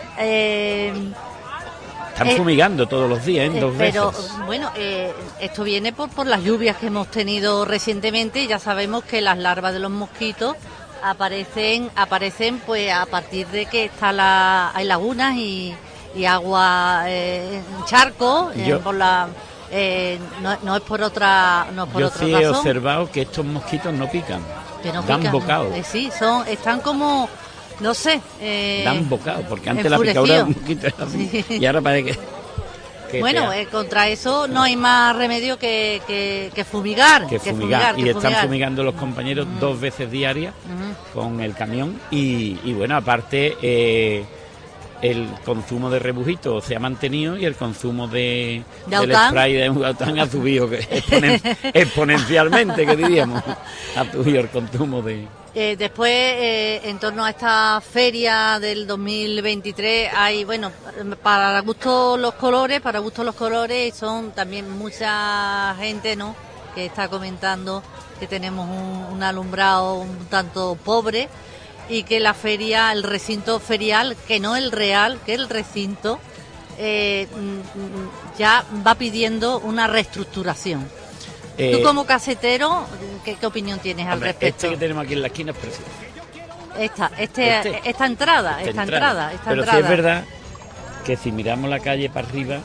Están fumigando todos los días, ¿eh? 2 pero veces. bueno, esto viene por las lluvias que hemos tenido recientemente, y ya sabemos que las larvas de los mosquitos aparecen pues a partir de que hay lagunas y agua en charcos, por la no es por otra Yo otra sí he razón. observado que estos mosquitos no pican, Que no dan pican. bocado. Sí, están como, no sé, Dan bocado, porque antes la picadura del mosquito era así, y ahora parece que bueno, contra eso no hay más remedio que fumigar. que fumigar. Y están fumigando los compañeros 2 veces diarias con el camión. Y bueno, aparte el consumo de rebujito se ha mantenido y el consumo del spray de Aután ha subido exponencialmente, que diríamos. Ha subido el consumo de... Después, en torno a esta feria del 2023, hay, bueno, para gusto los colores, y son también mucha gente, ¿no?, que está comentando que tenemos un alumbrado un tanto pobre y que la feria, el recinto ferial, que no el real, que el recinto, ya va pidiendo una reestructuración. Tú como casetero, ¿qué opinión tienes al respecto? Este que tenemos aquí en la esquina es precioso. Esta entrada. Pero sí es verdad que si miramos la calle para arriba,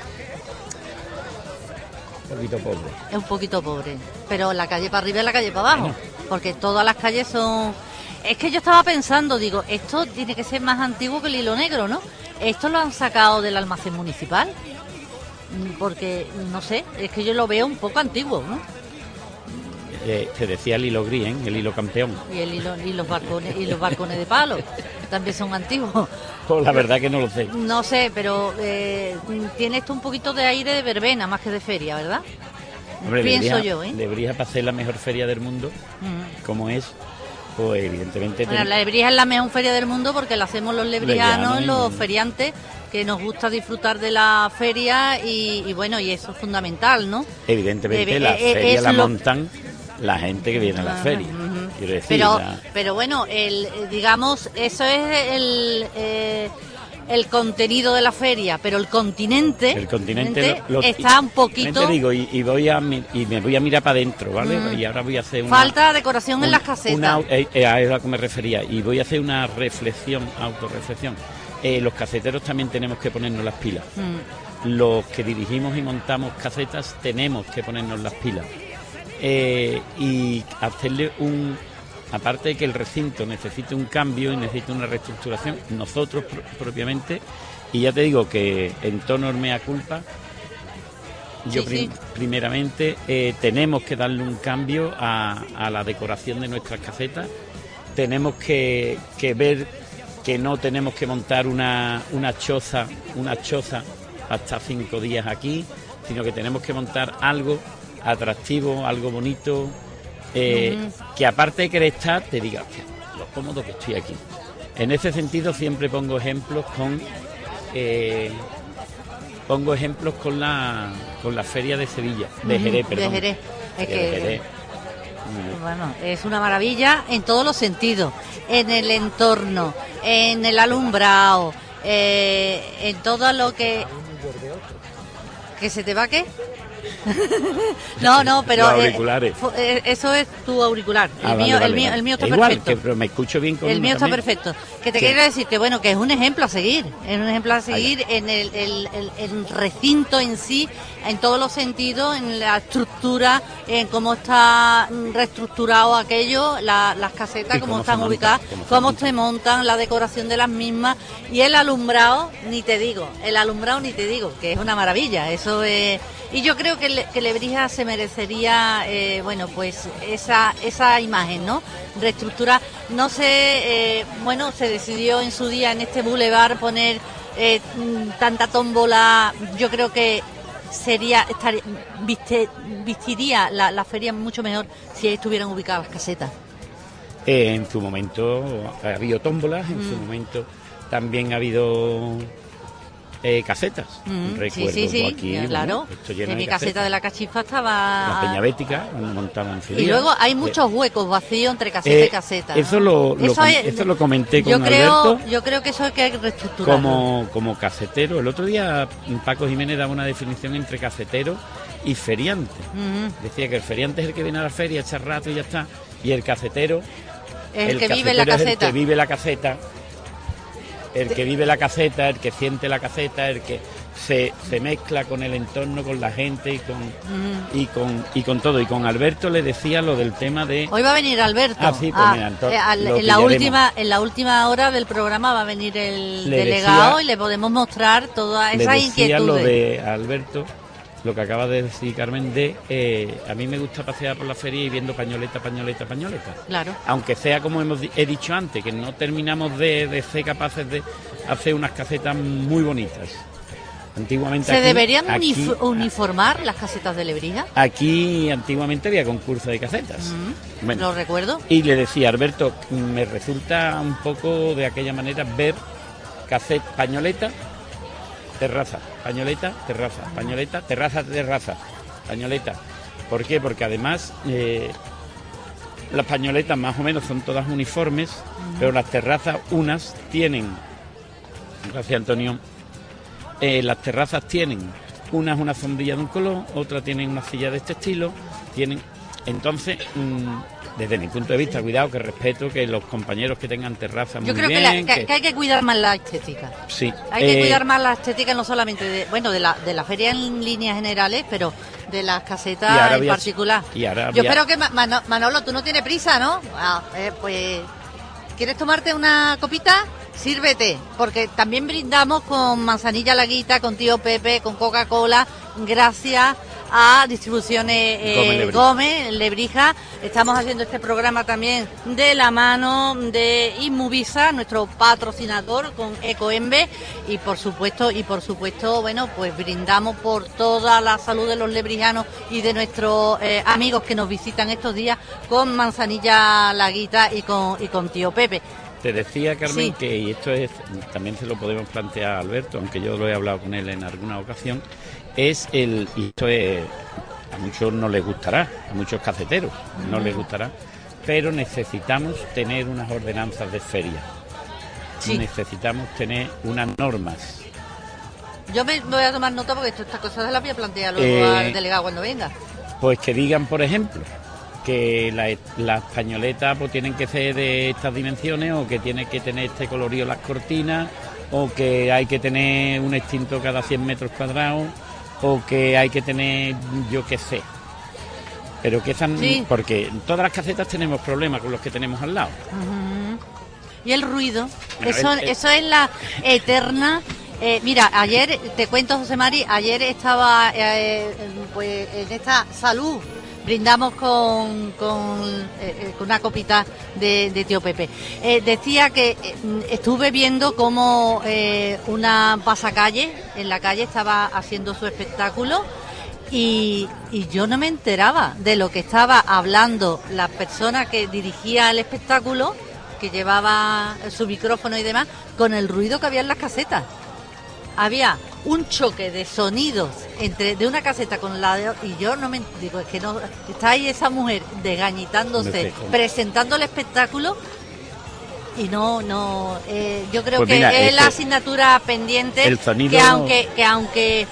un poquito pobre. Es un poquito pobre, pero la calle para arriba y la calle para abajo, porque todas las calles son... Es que yo estaba pensando, digo, esto tiene que ser más antiguo que el hilo negro, ¿no? Esto lo han sacado del almacén municipal, porque, no sé, es que yo lo veo un poco antiguo, ¿no? Se decía el hilo gris, ¿eh? El hilo campeón. Y los balcones de palo también son antiguos. Pues la verdad que no lo sé. No sé, pero tiene esto un poquito de aire de verbena más que de feria, ¿verdad? Hombre, pienso yo, ¿eh? Lebrija, para ser la mejor feria del mundo, como es, pues evidentemente... Bueno, la Lebrija es la mejor feria del mundo porque la hacemos los lebrijanos, los feriantes, que nos gusta disfrutar de la feria y bueno, y eso es fundamental, ¿no? Evidentemente la feria la montan la gente que viene a la feria. Quiero decir, pero bueno, digamos, eso es el contenido de la feria, pero el continente está un poquito... Digo, y me voy a mirar para adentro, ¿vale? Y ahora voy a hacer falta decoración en las casetas. A lo que me refería, y voy a hacer una autorreflexión. Los caseteros también tenemos que ponernos las pilas. Los que dirigimos y montamos casetas tenemos que ponernos las pilas. Y hacerle aparte de que el recinto necesite un cambio y necesita una reestructuración, nosotros propiamente, y ya te digo que en tono mea culpa, yo primeramente tenemos que darle un cambio a la decoración de nuestras casetas. Tenemos que ver que no tenemos que montar una choza hasta 5 días aquí, sino que tenemos que montar algo atractivo, algo bonito, que aparte de querer estar, te diga, lo cómodo que estoy aquí. En ese sentido siempre pongo ejemplos con la feria de Sevilla, de Jerez, perdón. De Jerez. Bueno, es una maravilla en todos los sentidos, en el entorno, en el alumbrado, en todo lo que... ¿Que se te va qué? No, pero Los auriculares. eso es tu auricular. El Vale, mío, vale, el mío, vale. el mío está Igual, perfecto. pero me escucho bien con El uno mío está también. perfecto. Que te ¿Qué? quiero decir que bueno, que es un ejemplo a seguir. Es un ejemplo a seguir en el recinto en sí, en todos los sentidos, en la estructura, en cómo está reestructurado aquello, las casetas, Y cómo cómo están se ubicadas, montan, cómo se montan, la decoración de las mismas y el alumbrado, ni te digo, que es una maravilla. Eso es. Y yo creo que Lebrija se merecería, bueno, pues esa imagen, ¿no? Reestructurar. No sé, bueno, se decidió en su día en este bulevar poner tanta tómbola. Yo creo que vistiría la feria mucho mejor si estuvieran ubicadas las casetas. En su momento ha habido tómbolas, en su momento también ha habido casetas. Recuerdo sí, aquí, claro. esto lleno En de mi caseta de la Cachifa estaba... La Peña Bética, cuando montaban su Y día. luego hay muchos huecos vacíos entre caseta y caseta. Eso ¿no? eso lo comenté con Alberto. Yo creo que eso hay que reestructurarlo. Como casetero. El otro día Paco Jiménez daba una definición entre casetero y feriante. Decía que el feriante es el que viene a la feria, echa rato y ya está. Y el casetero... Es el que vive en la caseta. Es el que vive la caseta. El que vive la caseta, el que siente la caseta, el que se mezcla con el entorno, con la gente y con todo. Y con Alberto le decía lo del tema de... Hoy va a venir Alberto. Sí, pues mira, entonces, en la última hora del programa va a venir el delegado decía, y le podemos mostrar todas esas inquietudes. Lo de Alberto, lo que acaba de decir Carmen, a mí me gusta pasear por la feria y viendo pañoleta. Claro. Aunque sea como he dicho antes, que no terminamos de ser capaces de hacer unas casetas muy bonitas. Antiguamente ¿Se deberían uniformar las casetas de Lebrija? Aquí antiguamente había concurso de casetas. Bueno, lo recuerdo. Y le decía, Alberto, me resulta un poco de aquella manera ver pañoleta, terraza, pañoleta, terraza, pañoleta, terraza, pañoleta. ¿Por qué? Porque además las pañoletas más o menos son todas uniformes, pero las terrazas unas tienen, gracias Antonio, las terrazas tienen una sombrilla de un color, otras tienen una silla de este estilo, entonces, desde mi punto de vista, cuidado, que respeto que los compañeros que tengan terrazas muy bien... Yo creo que hay que cuidar más la estética. Sí. Hay que cuidar más la estética, no solamente de la feria en líneas generales, pero de las casetas en particular. Yo espero que, Manolo, tú no tienes prisa, ¿no? Pues, ¿quieres tomarte una copita? Sírvete, porque también brindamos con Manzanilla Laguita, con Tío Pepe, con Coca-Cola, gracias a Distribuciones Gómez, Lebrija. Estamos haciendo este programa también de la mano de Inmovisa, nuestro patrocinador, con Ecoembes, y por supuesto, bueno, pues brindamos por toda la salud de los lebrijanos y de nuestros amigos que nos visitan estos días con Manzanilla Laguita y con Tío Pepe. Te decía, Carmen, Sí. que, y esto también se lo podemos plantear a Alberto, aunque yo lo he hablado con él en alguna ocasión, y esto es, a muchos no les gustará, a muchos caseteros no les gustará, pero necesitamos tener unas ordenanzas de feria. Sí. Necesitamos tener unas normas. Yo me voy a tomar nota porque estas cosas se las voy a plantear luego al delegado cuando venga. Pues que digan, por ejemplo, que las pañoletas pues tienen que ser de estas dimensiones, o que tiene que tener este colorío las cortinas, o que hay que tener un extinto cada 100 metros cuadrados, o que hay que tener, yo qué sé. Pero que Sí. porque en todas las casetas tenemos problemas con los que tenemos al lado. Y el ruido, Bueno, eso es la eterna... mira, ayer, te cuento, José Mari, ayer estaba pues en esta salud, brindamos con una copita de Tío Pepe. Decía que estuve viendo cómo una pasacalle en la calle estaba haciendo su espectáculo y yo no me enteraba de lo que estaba hablando la persona que dirigía el espectáculo, que llevaba su micrófono y demás, con el ruido que había en las casetas. Había un choque de sonidos de una caseta con la de... Y yo no me... Digo, es que no... Está ahí esa mujer desgañitándose, presentando el espectáculo y no... yo creo Pues que mira, es la asignatura pendiente, el sonido... que aunque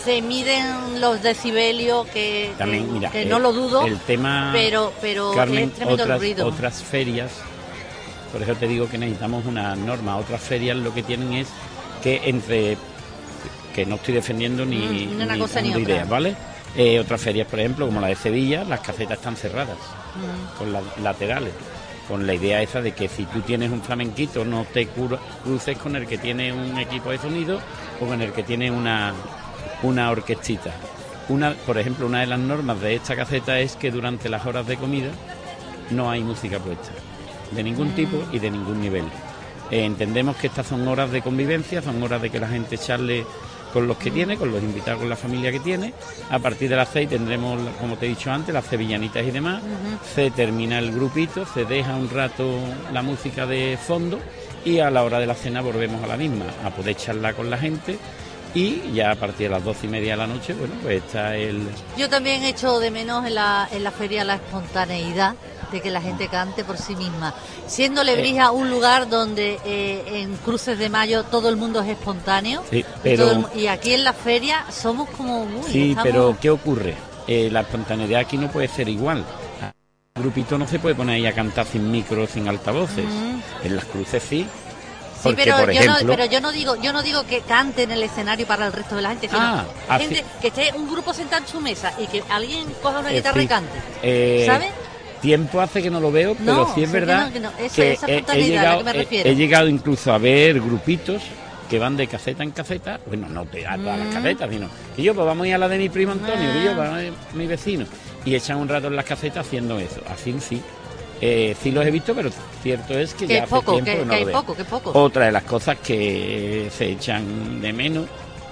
se miden los decibelios, que También, mira, no lo dudo, el tema, pero Carmen, es tremendo el ruido. otras ferias, por eso te digo que necesitamos una norma. Otras ferias lo que tienen es que que no estoy defendiendo ni una cosa ni dando otra. ideas, ¿vale? Otras ferias, por ejemplo, como la de Sevilla, las casetas están cerradas, con las laterales, con la idea esa de que si tú tienes un flamenquito no te cruces con el que tiene un equipo de sonido o con el que tiene una orquestita. Por ejemplo, una de las normas de esta caseta es que durante las horas de comida no hay música puesta, de ningún tipo y de ningún nivel. Entendemos que estas son horas de convivencia, son horas de que la gente charle con los que tiene, con los invitados, con la familia que tiene. A partir de las 6 tendremos, como te he dicho antes, las sevillanitas y demás. Se termina el grupito, se deja un rato la música de fondo y a la hora de la cena volvemos a la misma, a poder charlar con la gente. Y ya a partir de las 12:30 de la noche, bueno, pues está el... Yo también echo de menos en la feria la espontaneidad de que la gente cante por sí misma. Siendo Lebrija un lugar donde en Cruces de Mayo todo el mundo es espontáneo, sí, pero... y aquí en la feria somos como... Sí, pero ¿qué ocurre? La espontaneidad aquí no puede ser igual. El grupito no se puede poner ahí a cantar sin micro, sin altavoces. En las cruces sí. Porque, sí, por ejemplo, yo no digo que cante en el escenario para el resto de la gente, sino gente que esté un grupo sentado en su mesa y que alguien coja una guitarra y cante, ¿sabes? Tiempo hace que no lo veo, pero sí es verdad que he llegado incluso a ver grupitos que van de caseta en caseta, bueno, no a todas las casetas, sino que yo pues vamos a ir a la de mi primo Antonio, que yo vamos a mi vecino, y echan un rato en las casetas haciendo eso, así sí. Sí los he visto, pero cierto es que ya hace tiempo que no lo veo. Poco. Otra de las cosas que se echan de menos,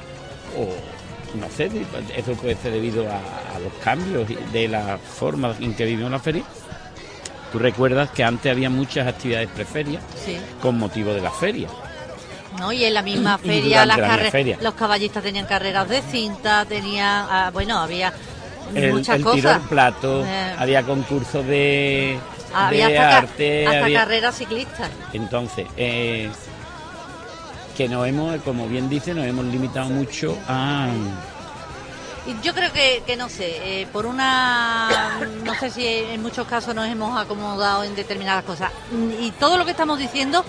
o no sé, eso puede ser debido a los cambios de la forma en que vivimos la feria. Tú recuerdas que antes había muchas actividades preferias con motivo de la feria. No, y en la misma feria, los caballistas tenían carreras de cinta, tenían, había muchas cosas. El tiro al plato, había concursos de arte, hasta carreras ciclistas. Entonces, que nos hemos, como bien dice, nos hemos limitado mucho a... Yo creo que no sé, no sé si en muchos casos nos hemos acomodado en determinadas cosas. Y todo lo que estamos diciendo,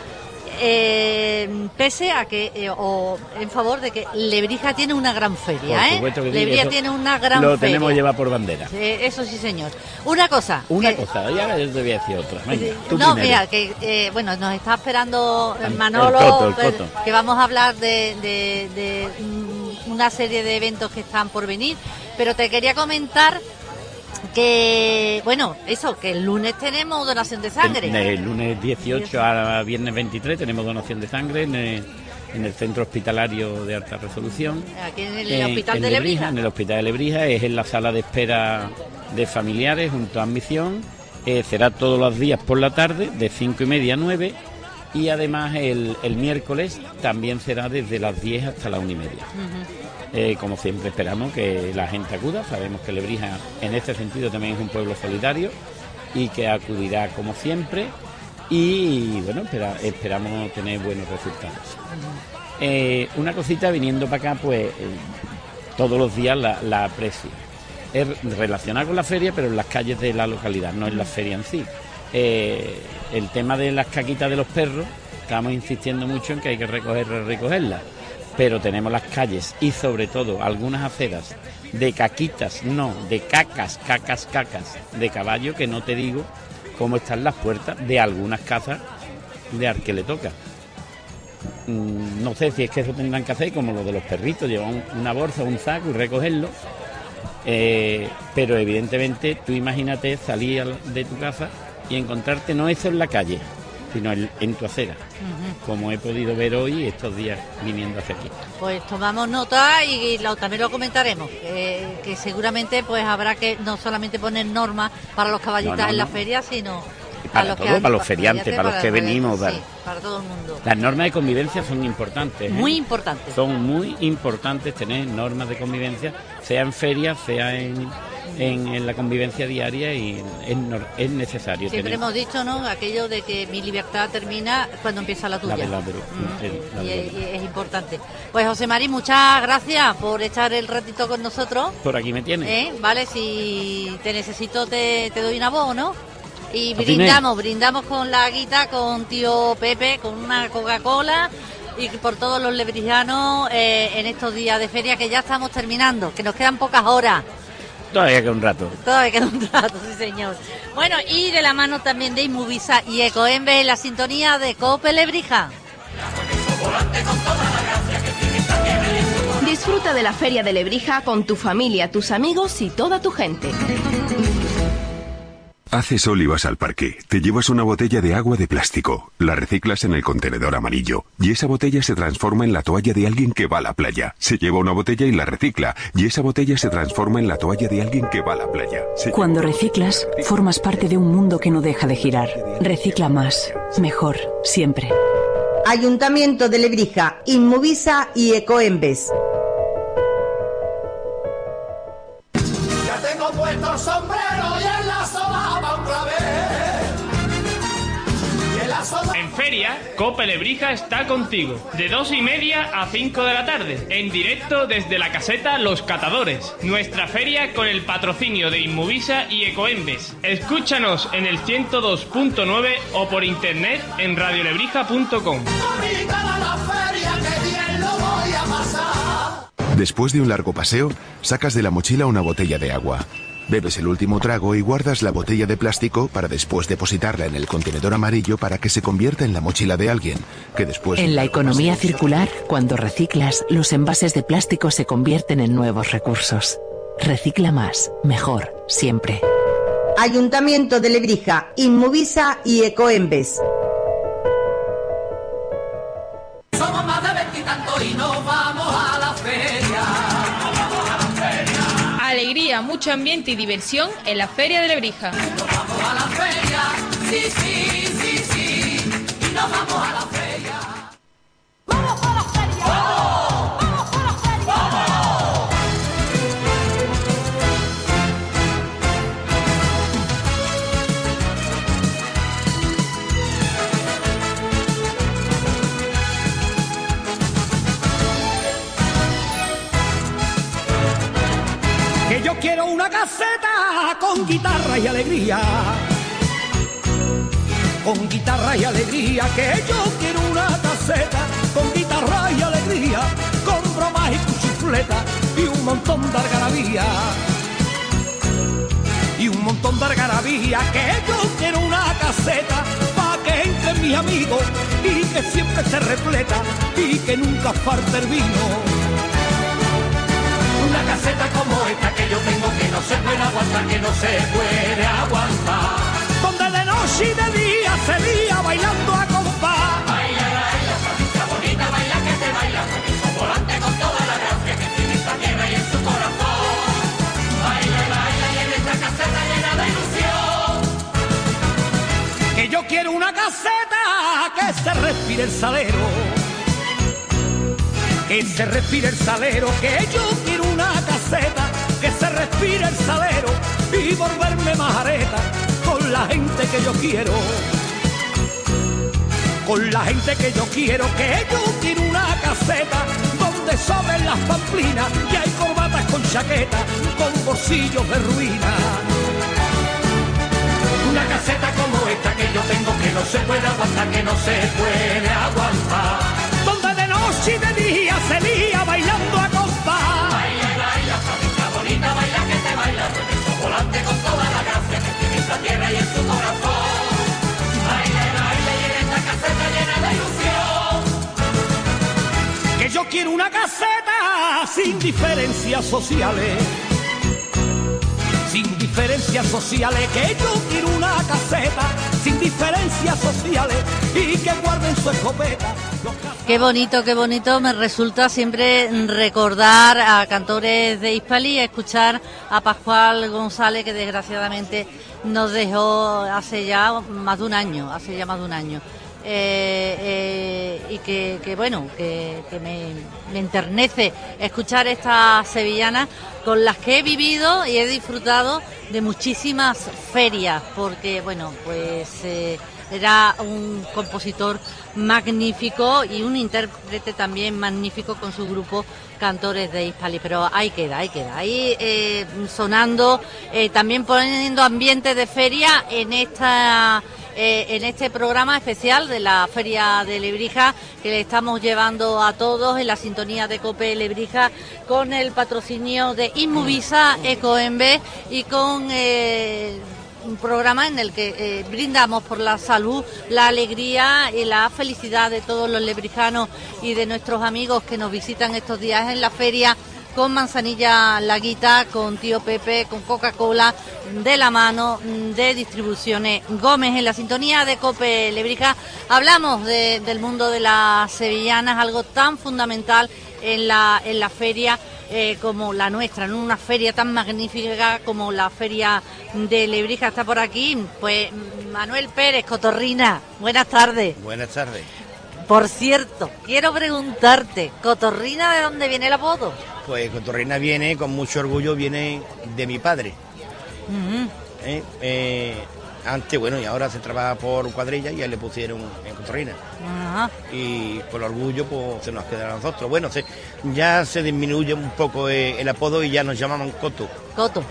pese a que, o en favor de que Lebrija tiene una gran feria, Por supuesto que Lebrija tiene una gran feria. Lo tenemos llevado por bandera. Eso sí, señor. Una cosa, y ahora yo te voy a decir otra. Venga, no, mira, que nos está esperando Manolo, el Coto. Que vamos a hablar de una serie de eventos que están por venir, pero te quería comentar que, que el lunes tenemos donación de sangre. El lunes 18 a viernes 23 tenemos donación de sangre en el Centro Hospitalario de Alta Resolución. Aquí en el Hospital de Lebrija. En el Hospital de Lebrija, es en la sala de espera de familiares junto a admisión. Será todos los días por la tarde, de 5:30 a 9. Y además el miércoles también será desde las 10 hasta las 1:30. Como siempre esperamos que la gente acuda, sabemos que Lebrija en este sentido también es un pueblo solidario y que acudirá como siempre y bueno, esperamos tener buenos resultados. Una cosita, viniendo para acá, pues todos los días la aprecio. Es relacionada con la feria, pero en las calles de la localidad, no en la feria en sí. El tema de las caquitas de los perros, estamos insistiendo mucho en que hay que recogerlas, pero tenemos las calles y sobre todo algunas aceras de caquitas, no, de cacas de caballo, que no te digo cómo están las puertas de algunas casas de al que le toca. No sé si es que eso tendrán que hacer como lo de los perritos, llevar una bolsa, un saco y recogerlo, pero evidentemente tú imagínate salir de tu casa y encontrarte no eso en la calle, sino en tu acera, como he podido ver hoy estos días viniendo hacia aquí. Pues tomamos nota y también lo comentaremos, que seguramente pues habrá que no solamente poner normas para los caballistas en la feria, sino para los feriantes, para los que venimos. Sí, para todo el mundo. Las normas de convivencia son importantes. Muy importantes. Son muy importantes tener normas de convivencia, sea en ferias, sea en la convivencia diaria y es necesario. Siempre hemos dicho, ¿no?, aquello de que mi libertad termina cuando empieza la tuya. Y es importante. Pues José Mari, muchas gracias por echar el ratito con nosotros. Por aquí me tienes. Vale, si te necesito te doy una voz, ¿no? Y brindamos con la guita, con tío Pepe, con una Coca-Cola y por todos los lebrijanos en estos días de feria que ya estamos terminando, que nos quedan pocas horas. Todavía queda un rato. Sí señor. Bueno, y de la mano también de Inmovisa y Ecoembes en la sintonía de COPE Lebrija. Disfruta de la Feria de Lebrija con tu familia, tus amigos y toda tu gente. Hace sol y vas al parque. Te llevas una botella de agua de plástico. La reciclas en el contenedor amarillo. Y esa botella se transforma en la toalla de alguien que va a la playa. Se lleva una botella y la recicla. Y esa botella se transforma en la toalla de alguien que va a la playa. Cuando reciclas, formas parte de un mundo que no deja de girar. Recicla más, mejor, siempre. Ayuntamiento de Lebrija, Inmovisa y Ecoembes. Ya tengo puesto el sombrero y en la sola otra vez. En feria, COPE Lebrija está contigo. De 2:30 a 5 de la tarde. En directo desde la caseta Los Catadores. Nuestra feria con el patrocinio de Inmovisa y Ecoembes. Escúchanos en el 102.9 o por internet en radiolebrija.com. Después de un largo paseo, sacas de la mochila una botella de agua. Bebes el último trago y guardas la botella de plástico para después depositarla en el contenedor amarillo para que se convierta en la mochila de alguien, que después... En la economía circular, cuando reciclas, los envases de plástico se convierten en nuevos recursos. Recicla más, mejor, siempre. Ayuntamiento de Lebrija, Inmovisa y Ecoembes. Somos más de 20 y tanto y nos vamos a la feria. Alegría, mucho ambiente y diversión en la Feria de Lebrija. Nos vamos a la feria, sí, y nos vamos a la feria. ¡Vamos a la feria! ¡Vamos! ¡Vamos a la feria! ¡Vamos! Que yo quiero una caseta con guitarra y alegría. Con guitarra y alegría, que yo quiero una caseta con guitarra y alegría, con bromas y cuchufleta y un montón de algarabía. Y un montón de algarabía, que yo quiero una caseta pa' que entren mis amigos y que siempre se repleta y que nunca falte el vino. Una caseta como esta que yo tengo, que no se puede aguantar, que no se puede aguantar. Donde de noche y de día se lía bailando a compás. Baila, baila, familia bonita, baila que te baila, con su volante con toda la gracia que tiene esta tierra y en su corazón. Baila, baila y en esta caseta llena de ilusión. Que yo quiero una caseta que se respire el salero. Que se respire el salero, que yo quiero una caseta, que se respire el salero y volverme majareta con la gente que yo quiero. Con la gente que yo quiero, que yo quiero una caseta donde sobren las pamplinas y hay corbatas con chaqueta, con bolsillos de ruina. Una caseta como esta que yo tengo, que no se puede aguantar, que no se puede aguantar. Donde de noche y de día se lía bailando a compás. Baila, baila, familia bonita, baila que te baila, con su volante con toda la gracia que tiene esta tierra y en su corazón. Baila, baila y en esta caseta llena de ilusión. Que yo quiero una caseta sin diferencias sociales. Sin diferencias sociales, que yo quiero una caseta sin diferencias sociales y que guarden su escopeta. Qué bonito me resulta siempre recordar a cantores de Hispali, a escuchar a Pascual González, que desgraciadamente nos dejó hace ya más de un año. y que bueno, que me enternece escuchar estas sevillanas con las que he vivido y he disfrutado de muchísimas ferias, porque bueno, pues era un compositor magnífico y un intérprete también magnífico con su grupo Cantores de Hispali, pero ahí queda, ahí sonando, también poniendo ambiente de feria en este programa especial de la Feria de Lebrija, que le estamos llevando a todos en la sintonía de COPE Lebrija, con el patrocinio de Inmovisa, Ecoembes y con un programa en el que brindamos por la salud, la alegría y la felicidad de todos los lebrijanos y de nuestros amigos que nos visitan estos días en la feria, con Manzanilla Laguita, con Tío Pepe, con Coca-Cola, de la mano de Distribuciones Gómez. En la sintonía de COPE Lebrija hablamos del mundo de las sevillanas, algo tan fundamental en la feria como la nuestra, en una feria tan magnífica como la Feria de Lebrija. Está por aquí, pues, Manuel Pérez, Cotorrina. Buenas tardes. Buenas tardes. Por cierto, quiero preguntarte, ¿Cotorrina de dónde viene el apodo? Pues Cotorrina viene, con mucho orgullo, viene de mi padre. Antes, bueno, y ahora se trabaja por cuadrilla y a él le pusieron en Cotorrina. Ajá. Y por orgullo, pues se nos queda a nosotros. Bueno, ya se disminuye un poco el apodo y ya nos llaman Coto. Coto.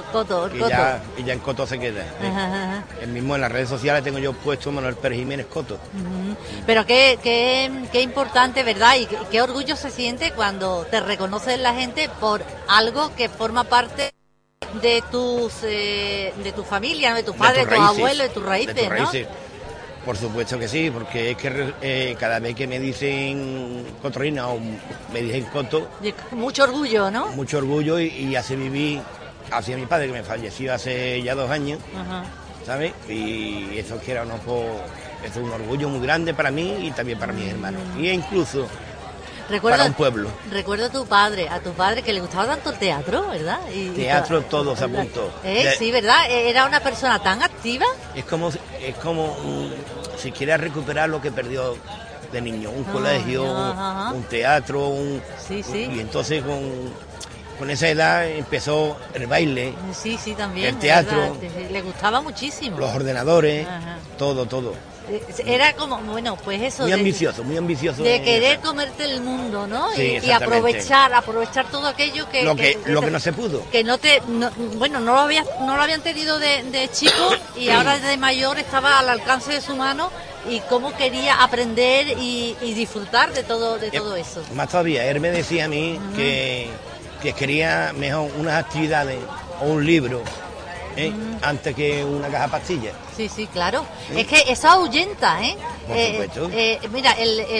Y ya en Coto se queda. Ajá. El mismo en las redes sociales tengo yo puesto Manuel Pérez Jiménez Coto. Pero qué importante, ¿verdad? Y qué orgullo se siente cuando te reconoce la gente por algo que forma parte de tu familia, de tus padres, de tus abuelos, de tus raíces, ¿no? Por supuesto que sí, porque es que cada vez que me dicen Cotorrina o me dicen Coto, mucho orgullo, ¿no? Mucho orgullo y así viví hacia mi padre, que me falleció hace ya 2 años. Ajá. ¿Sabes? Y eso que era es un orgullo muy grande para mí y también para mis hermanos. Y incluso para un pueblo. Recuerdo a tu padre que le gustaba tanto el teatro, ¿verdad? Teatro todo se apuntó. Sí, ¿verdad? Era una persona tan activa. Es como si quiera recuperar lo que perdió de niño, un colegio, un teatro, y entonces con esa edad empezó el baile, también, el teatro, le gustaba muchísimo, los ordenadores, todo. Era como, bueno, pues eso. Muy ambicioso. De querer comerte el mundo, ¿no? Sí, y aprovechar todo aquello que lo que no se pudo. Que no lo habían tenido de chico y ahora de mayor estaba al alcance de su mano, y cómo quería aprender y disfrutar de todo eso. Más todavía, él me decía a mí que quería mejor unas actividades o un libro antes que una caja de pastillas. Sí, claro. Es que eso ahuyenta, Por supuesto. Mira,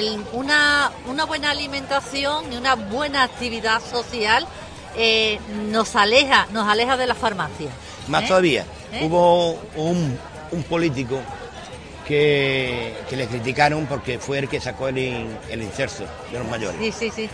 una buena alimentación y una buena actividad social nos aleja de la farmacia. Más todavía, hubo un político que le criticaron porque fue el que sacó el inserso de los mayores. Sí.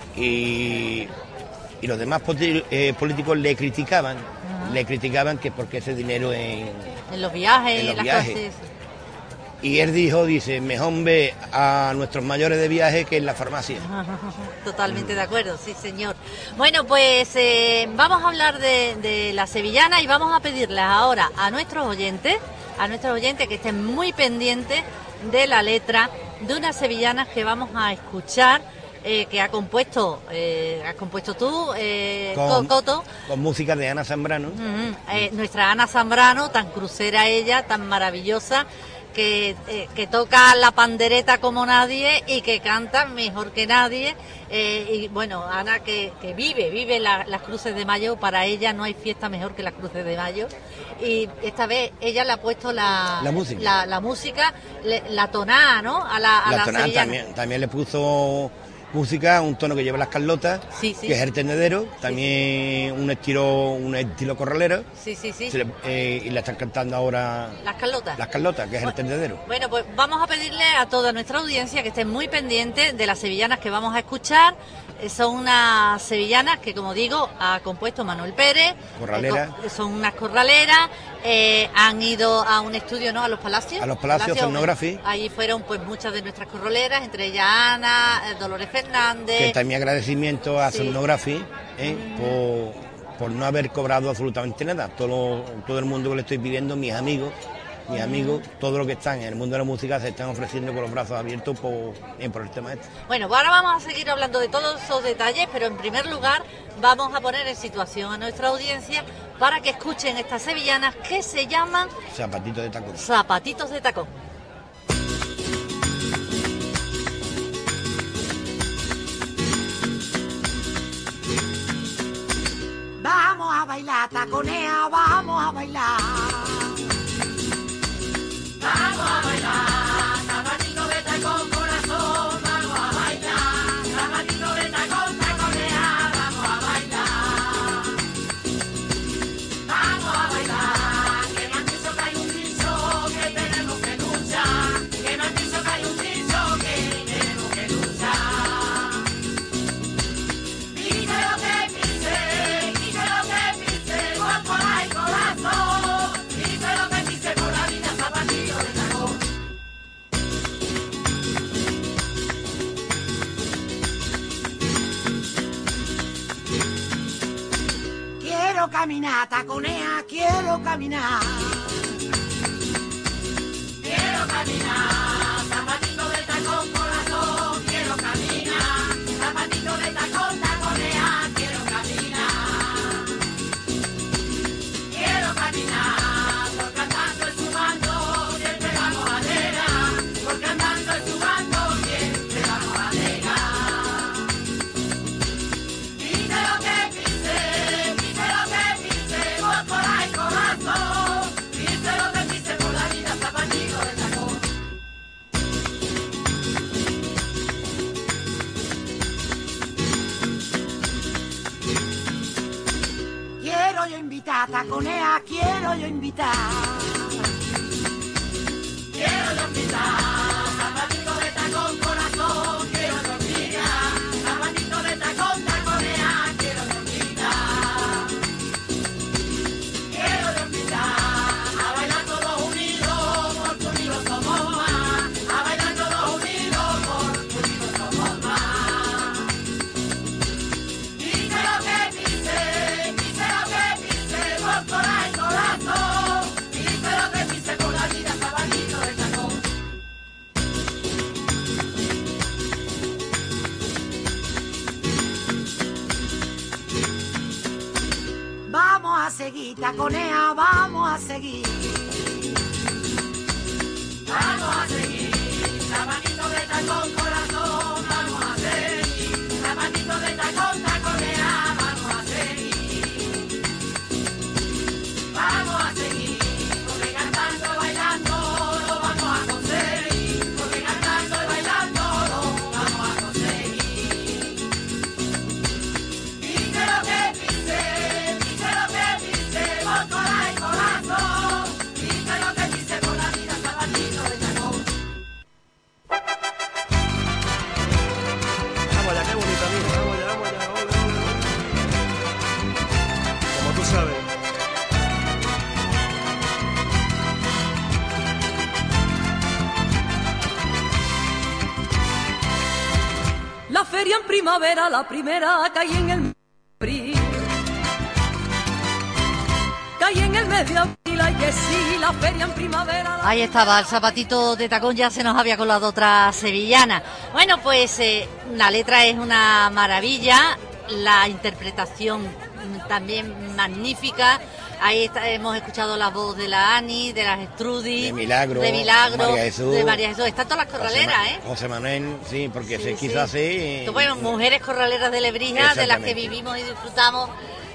Y los demás políticos le criticaban que porque ese dinero en los viajes, en las clases. Y él dice, mejor ve a nuestros mayores de viaje que en la farmacia. Totalmente de acuerdo, sí señor. Bueno, pues vamos a hablar de la sevillana y vamos a pedirles ahora a nuestros oyentes que estén muy pendientes de la letra de unas sevillanas que vamos a escuchar, que has compuesto tú, Coto. Con música de Ana Zambrano. Nuestra Ana Zambrano, tan crucera ella, tan maravillosa, que toca la pandereta como nadie y que canta mejor que nadie. Y bueno, Ana que vive las Cruces de Mayo, para ella no hay fiesta mejor que las Cruces de Mayo. Y esta vez ella le ha puesto la música, la tonada, ¿no? A la tonada también le puso música, un tono que lleva las Carlotas, que es el tendedero, también un estilo corralero. Y la están cantando ahora las Carlotas, que es el tendedero. Bueno, pues vamos a pedirle a toda nuestra audiencia que estén muy pendientes de las sevillanas que vamos a escuchar, Son unas sevillanas que, como digo, ha compuesto Manuel Pérez. Corraleras. Son unas corraleras. Han ido a un estudio, ¿no? A los Palacios. A los Palacios Ethnography. Ahí fueron pues muchas de nuestras corraleras, entre ellas Ana, Dolores Fernández. Que está mi agradecimiento a Ethnography por no haber cobrado absolutamente nada. Todo el mundo que le estoy pidiendo, mis amigos, todo lo que están en el mundo de la música se están ofreciendo con los brazos abiertos por el tema este. Bueno, ahora vamos a seguir hablando de todos esos detalles, pero en primer lugar vamos a poner en situación a nuestra audiencia para que escuchen estas sevillanas que se llaman Zapatitos de Tacón. Zapatitos de Tacón. Vamos a bailar, taconea, vamos a bailar. Vamos a bailar, zapatito de tacón, corazón, vamos a bailar. Zapatito de tacón, taconea, vamos a bailar. Vamos a bailar, que me han dicho que hay un dicho que tenemos que luchar. Que me han dicho que hay un dicho que tenemos que luchar. Pise lo que pise, guapo hay corazón. Pise lo que pise por la vida, zapatito de tacón. Quiero caminar, taconea, quiero caminar. Quiero caminar, zapatito de tacón, corazón, quiero caminar. Zapatito de tacón, taconea, quiero caminar. Quiero caminar, porque andando en su bando siempre vamos a llegar. Porque andando en su bando siempre vamos a llegar. Pise lo que pise, voy por ahí corazón. Pise lo que pise por la vida, zapatito de tacón. Quiero yo invitar, taconea, quiero yo invitar. Quiero yo invitar, zapatito de tacón, corazón, quiero yo invitar. Zapatito de tacón, taconea, quiero yo invitar. Quiero yo invitar a bailar todos unidos, porque unidos somos más. A bailar todos unidos, porque unidos somos más. Pise lo que pise, voy por ahí corazón. Pise lo que pise por la vida, zapatito de tacón. Vamos a seguir, taconea, vamos a seguir. Vamos a seguir, zapatito de tacón, corazón, vamos a seguir. Zapatito de tacón, taconea, vamos a seguir. Vamos a seguir, porque cantando y bailando lo vamos a conseguir. Porque cantando y bailando lo vamos a conseguir. Pise lo que pise, voy por ahí corazón. Pise lo que pise por la vida, zapatito de tacón. Vamos allá, qué bonita vida, vamos allá, como tú sabes. La feria en primavera, la primera caí en el abril. Caí en el mes de abril, ay que sí, la feria en primavera. Ahí estaba, el zapatito de tacón, ya se nos había colado otra sevillana. Bueno, pues la letra es una maravilla, la interpretación también magnífica. Ahí hemos escuchado la voz de la Ani, de las Estrudi, de Milagro, de María Jesús. Están todas las corraleras, José Manuel, sí, porque se quiso así. Bueno, mujeres corraleras de Lebrija, de las que vivimos y disfrutamos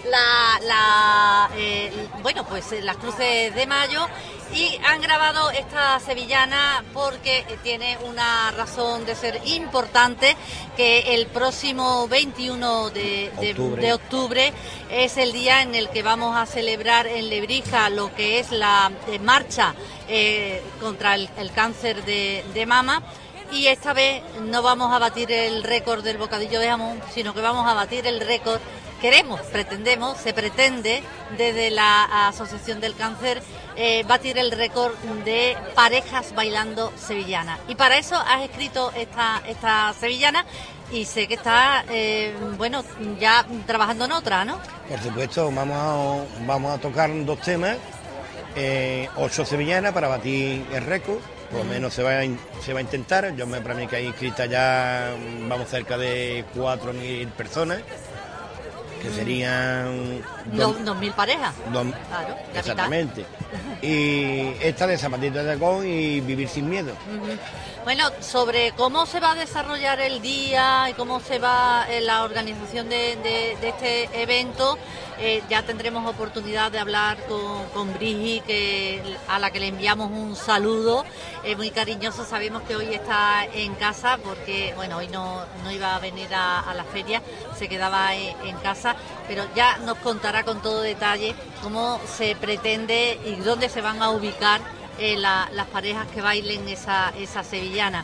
las cruces de mayo, y han grabado esta sevillana porque tiene una razón de ser importante, que el próximo 21 de octubre es el día en el que vamos a celebrar en Lebrija lo que es la marcha contra el cáncer de mama. Y esta vez no vamos a batir el récord del bocadillo de jamón, sino que vamos a batir el récord. Se pretende desde la Asociación del Cáncer batir el récord de parejas bailando sevillana. Y para eso has escrito esta sevillana y sé que estás, ya trabajando en otra, ¿no? Por supuesto, vamos a tocar 2 temas, 8 sevillanas para batir el récord. Por lo menos se va a intentar. Para mí que hay inscritas ya, vamos cerca de 4.000 personas, que serían 2.000 parejas. Claro, exactamente. Y esta de Zapatito de Tacón y Vivir sin miedo. Bueno, sobre cómo se va a desarrollar el día y cómo se va la organización de este evento, ya tendremos oportunidad de hablar con Brigi, a la que le enviamos un saludo muy cariñoso. Sabemos que hoy está en casa porque, hoy no iba a venir a la feria, se quedaba en casa, pero ya nos contará con todo detalle cómo se pretende y dónde se van a ubicar las parejas que bailen esa sevillana.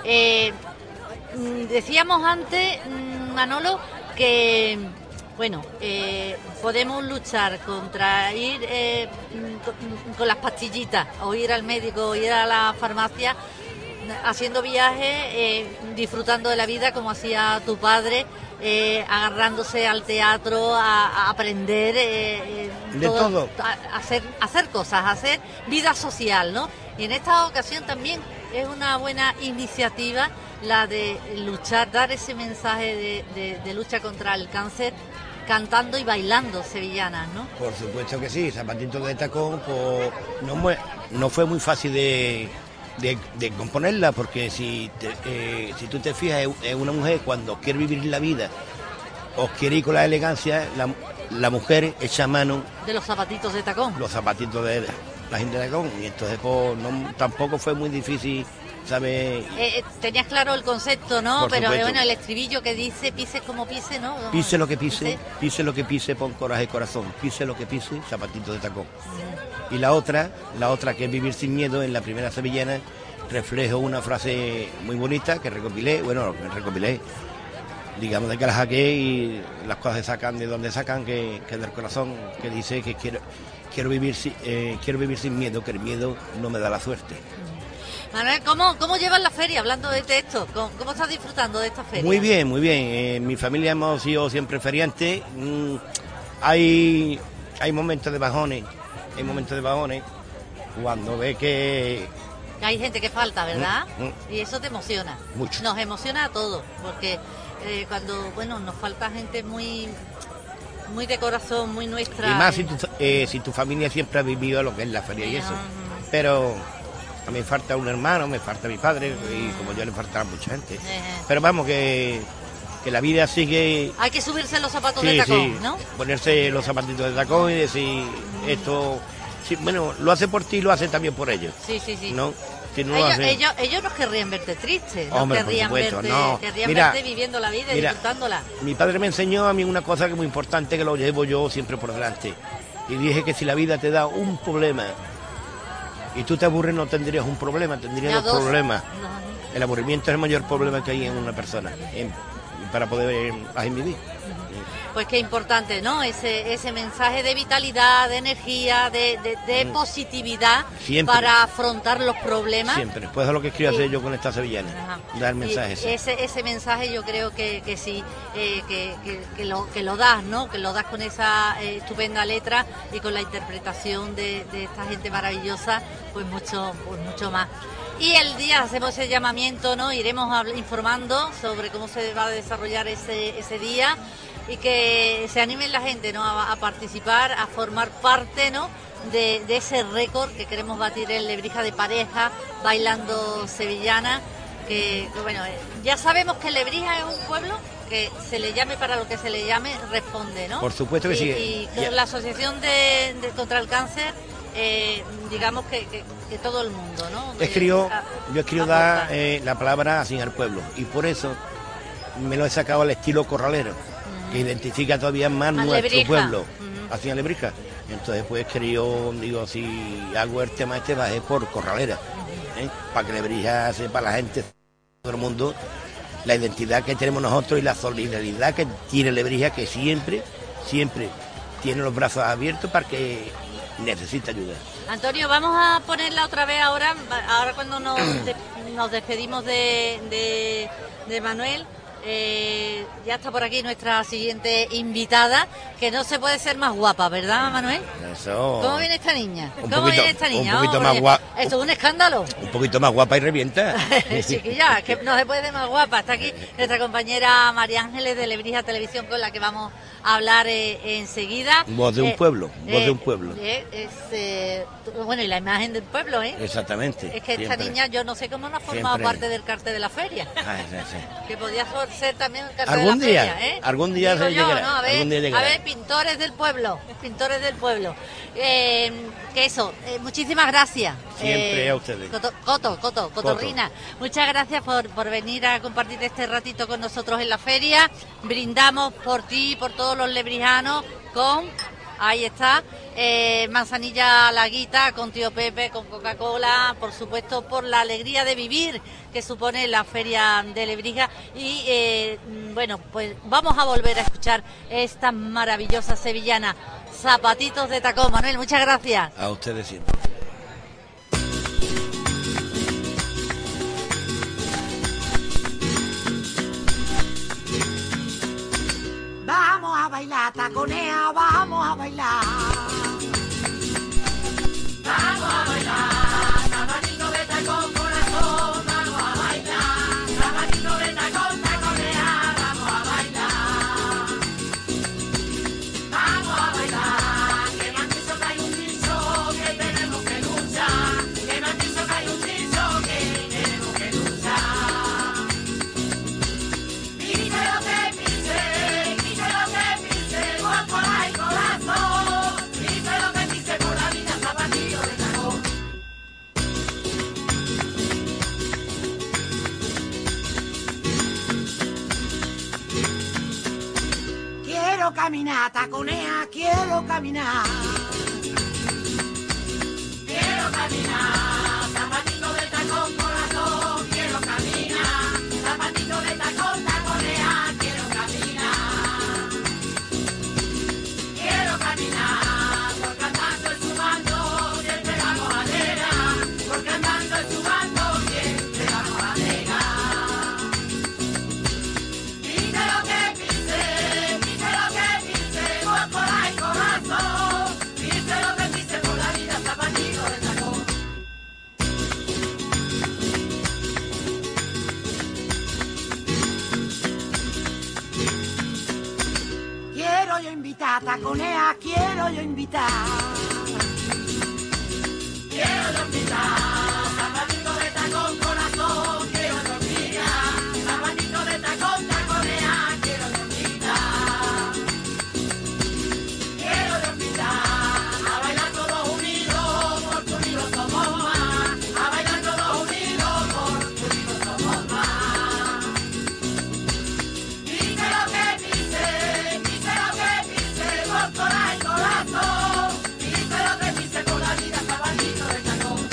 Decíamos antes, Manolo, que podemos luchar contra ir con las pastillitas, o ir al médico, o ir a la farmacia, haciendo viajes, disfrutando de la vida como hacía tu padre, agarrándose al teatro, a aprender, de todo. A hacer cosas, a hacer vida social, ¿no? Y en esta ocasión también es una buena iniciativa la de luchar, dar ese mensaje de lucha contra el cáncer, cantando y bailando sevillanas, ¿no? Por supuesto que sí. Zapatito de Tacón, pues, no fue muy fácil de componerla, porque si tú te fijas, es una mujer cuando quiere vivir la vida o quiere ir con la elegancia, la mujer echa mano de los zapatitos de tacón, los zapatitos de la gente de tacón, y entonces pues, tampoco fue muy difícil, ¿sabes? Tenías claro el concepto, ¿no? Por Pero supuesto. el estribillo que dice, pise como pise, ¿no? Pise lo que pise, pon coraje y corazón, pise lo que pise, zapatito de tacón. Y la otra que es Vivir sin miedo, en la primera sevillana reflejo una frase muy bonita que recopilé, digamos de que la saqué, y las cosas se sacan de donde sacan, que es del corazón, que dice que quiero vivir sin miedo, que el miedo no me da la suerte. Manuel, ¿cómo llevas la feria? Hablando de esto, ¿cómo estás disfrutando de esta feria? Muy bien, muy bien. Mi familia hemos sido siempre feriantes. Hay momentos de bajones. Cuando ve que hay gente que falta, ¿verdad? Y eso te emociona. Mucho. Nos emociona a todos, porque cuando nos falta gente muy de corazón, muy nuestra. Y más si tu familia siempre ha vivido lo que es la feria y eso. Pero a mí me falta un hermano, me falta mi padre, y como yo le faltaba mucha gente. Pero vamos, que la vida sigue. Hay que subirse los zapatos de tacón, ¿no? Ponerse los zapatitos de tacón y decir, esto, sí, lo hace por ti y lo hace también por ellos. Sí. ¿No? Si no ellos no querrían verte triste, no Hombre, querrían verte viviendo la vida y disfrutándola. Mi padre me enseñó a mí una cosa que es muy importante, que lo llevo yo siempre por delante. Y dije que si la vida te da un problema y tú te aburres, no tendrías un problema, tendrías dos problemas. El aburrimiento es el mayor problema que hay en una persona, para poder vivir. Pues qué importante, ¿no? Ese mensaje de vitalidad, de energía, de positividad, siempre, para afrontar los problemas. Siempre, pues es lo que quiero hacer yo con esta sevillana, dar mensajes. Ese mensaje yo creo que sí, que lo das, ¿no? Que lo das con esa estupenda letra y con la interpretación de esta gente maravillosa, pues mucho más. Y el día hacemos ese llamamiento, ¿no? Iremos informando sobre cómo se va a desarrollar ese día, y que se anime la gente, ¿no? A participar, a formar parte, ¿no? de ese récord que queremos batir en Lebrija, de pareja bailando sevillana, que ya sabemos que Lebrija es un pueblo que se le llame para lo que se le llame, responde, ¿no? Por supuesto que sí. Y con la Asociación contra el Cáncer, digamos que todo el mundo, ¿no? Yo escribo dar la palabra así al pueblo, y por eso me lo he sacado al estilo corralero, que identifica todavía más nuestro Lebrija. Pueblo, así en Lebrija. Entonces pues digo, si hago el tema va a ser por corralera, para que Lebrija sepa la gente todo el mundo la identidad que tenemos nosotros y la solidaridad que tiene Lebrija, que siempre tiene los brazos abiertos para que necesita ayuda. Antonio, vamos a ponerla otra vez ahora cuando nos despedimos de Manuel. Ya está por aquí nuestra siguiente invitada, que no se puede ser más guapa, ¿verdad, Manuel? Eso. ¿Cómo viene esta niña? Un poquito más guapa. Esto es un escándalo. Un poquito más guapa y revienta. Chiquilla, que no se puede más guapa. Está aquí nuestra compañera María Ángeles de Lebrija Televisión, con la que vamos a hablar enseguida. Voz de un pueblo, voz de un pueblo. Bueno, y la imagen del pueblo, ¿eh? Exactamente. Es que esta niña, yo no sé cómo no ha formado parte del cartel de la feria. Sí. Que podía ser también el cartel de la feria, ¿eh? Algún día se llegará. No, a ver, pintores del pueblo. Que eso, muchísimas gracias. Siempre a ustedes. Cotorrina. Muchas gracias por venir a compartir este ratito con nosotros en la feria. Brindamos por ti y por todos los lebrijanos con... Ahí está, manzanilla laguita con tío Pepe, con Coca-Cola, por supuesto, por la alegría de vivir que supone la feria de Lebrija. Y bueno, pues vamos a volver a escuchar esta maravillosa sevillana, Zapatitos de Tacón. Manuel, muchas gracias. A ustedes siempre. Vamos a bailar, taconea, vamos a bailar. Vamos a bailar, zapatito de tacón, corazón, vamos a bailar. Zapatito de tacón, taconea, vamos a bailar. Vamos a bailar, que matizo que hay un dicho que tenemos que luchar. Que matizo que hay un dicho que tenemos que luchar. Pise lo que pise. Quiero caminar, taconea, quiero caminar. Quiero caminar, zapatito de tacón, corazón, quiero caminar. Zapatito de tacón, taconea, quiero caminar. Quiero caminar, porque andando en su mando siempre vamos a llegar. Porque andando en su mando siempre vamos a llegar. Pise lo que pise, voy por ahí corazón. Pise lo que pise por la vida, zapatito de tacón. Quiero yo invitar, taconea, quiero yo invitar. Quiero yo invitar, zapatito de tacón, corazón, quiero yo invitar. Zapatito de tacón, taconea, quiero yo invitar. Quiero yo invitar a bailar todos unidos, porque unidos somos más. A bailar todos unidos, porque unidos somos más. Pise lo que pise, voy por ahí corazón. Pise lo que pise por la vida, zapatito de tacón.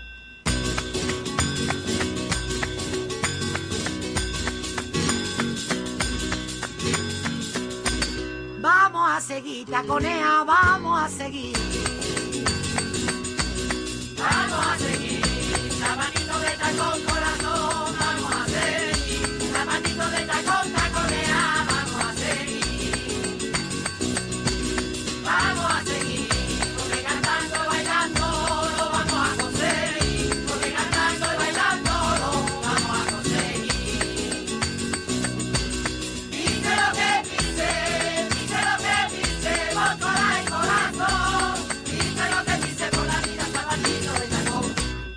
Vamos a seguir, taconea, vamos a seguir. Vamos a seguir, zapatito de tacón, corazón, vamos a seguir. Zapatito de tacón, taconea, vamos a seguir. Vamos a seguir, porque cantando y bailando lo vamos a conseguir. Porque cantando y bailando lo vamos a conseguir. Pise lo que pise, voy por ahí corazón. Pise lo que pise por la vida, zapatito de tacón.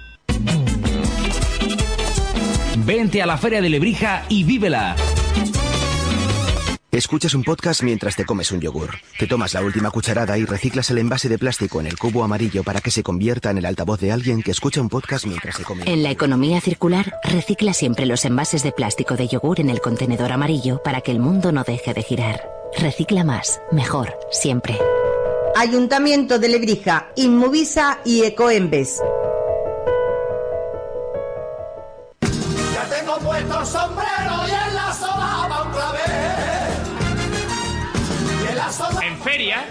Vente a la Feria de Lebrija y vívela. Escuchas un podcast mientras te comes un yogur. Te tomas la última cucharada y reciclas el envase de plástico en el cubo amarillo para que se convierta en el altavoz de alguien que escucha un podcast mientras se come. En la economía circular, recicla siempre los envases de plástico de yogur en el contenedor amarillo para que el mundo no deje de girar. Recicla más, mejor, siempre. Ayuntamiento de Lebrija, Inmovisa y Ecoembes. Ya tengo puesto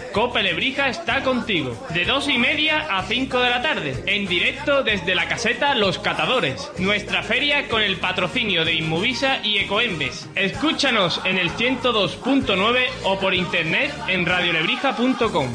Cope Lebrija está contigo. De 2:30 a 5 de la tarde. En directo desde la caseta Los Catadores. Nuestra feria con el patrocinio de Inmovisa y Ecoembes. Escúchanos en el 102.9 o por internet en radiolebrija.com.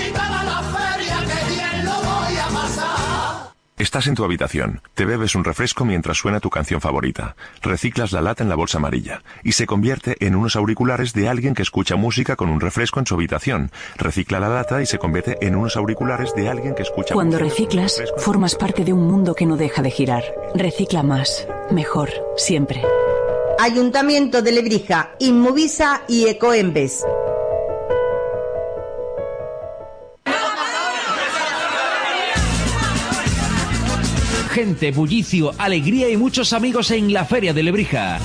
Estás en tu habitación, te bebes un refresco mientras suena tu canción favorita, reciclas la lata en la bolsa amarilla y se convierte en unos auriculares de alguien que escucha música con un refresco en su habitación. Recicla la lata y se convierte en unos auriculares de alguien que escucha Cuando música. reciclas, formas parte de un mundo que no deja de girar. Recicla más, mejor, siempre. Ayuntamiento de Lebrija, Inmovisa y Ecoembes. Gente, bullicio, alegría y muchos amigos en la Feria de Lebrija.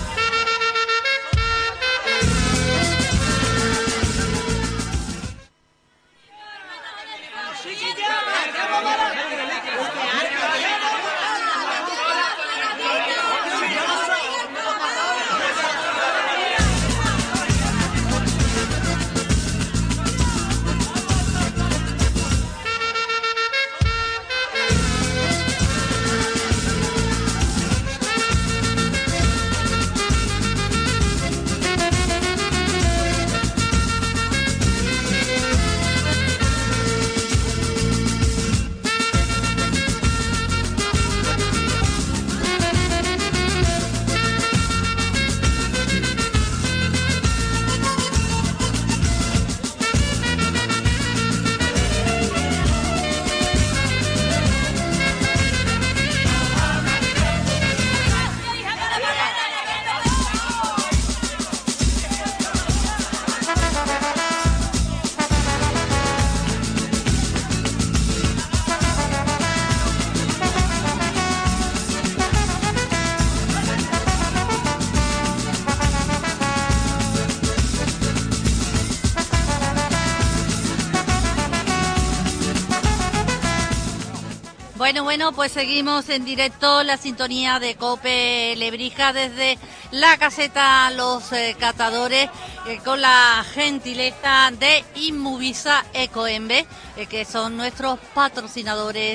Bueno, pues seguimos en directo la sintonía de Cope Lebrija desde la caseta Los Catadores con la gentileza de Inmovisa Ecoembes, que son nuestros patrocinadores,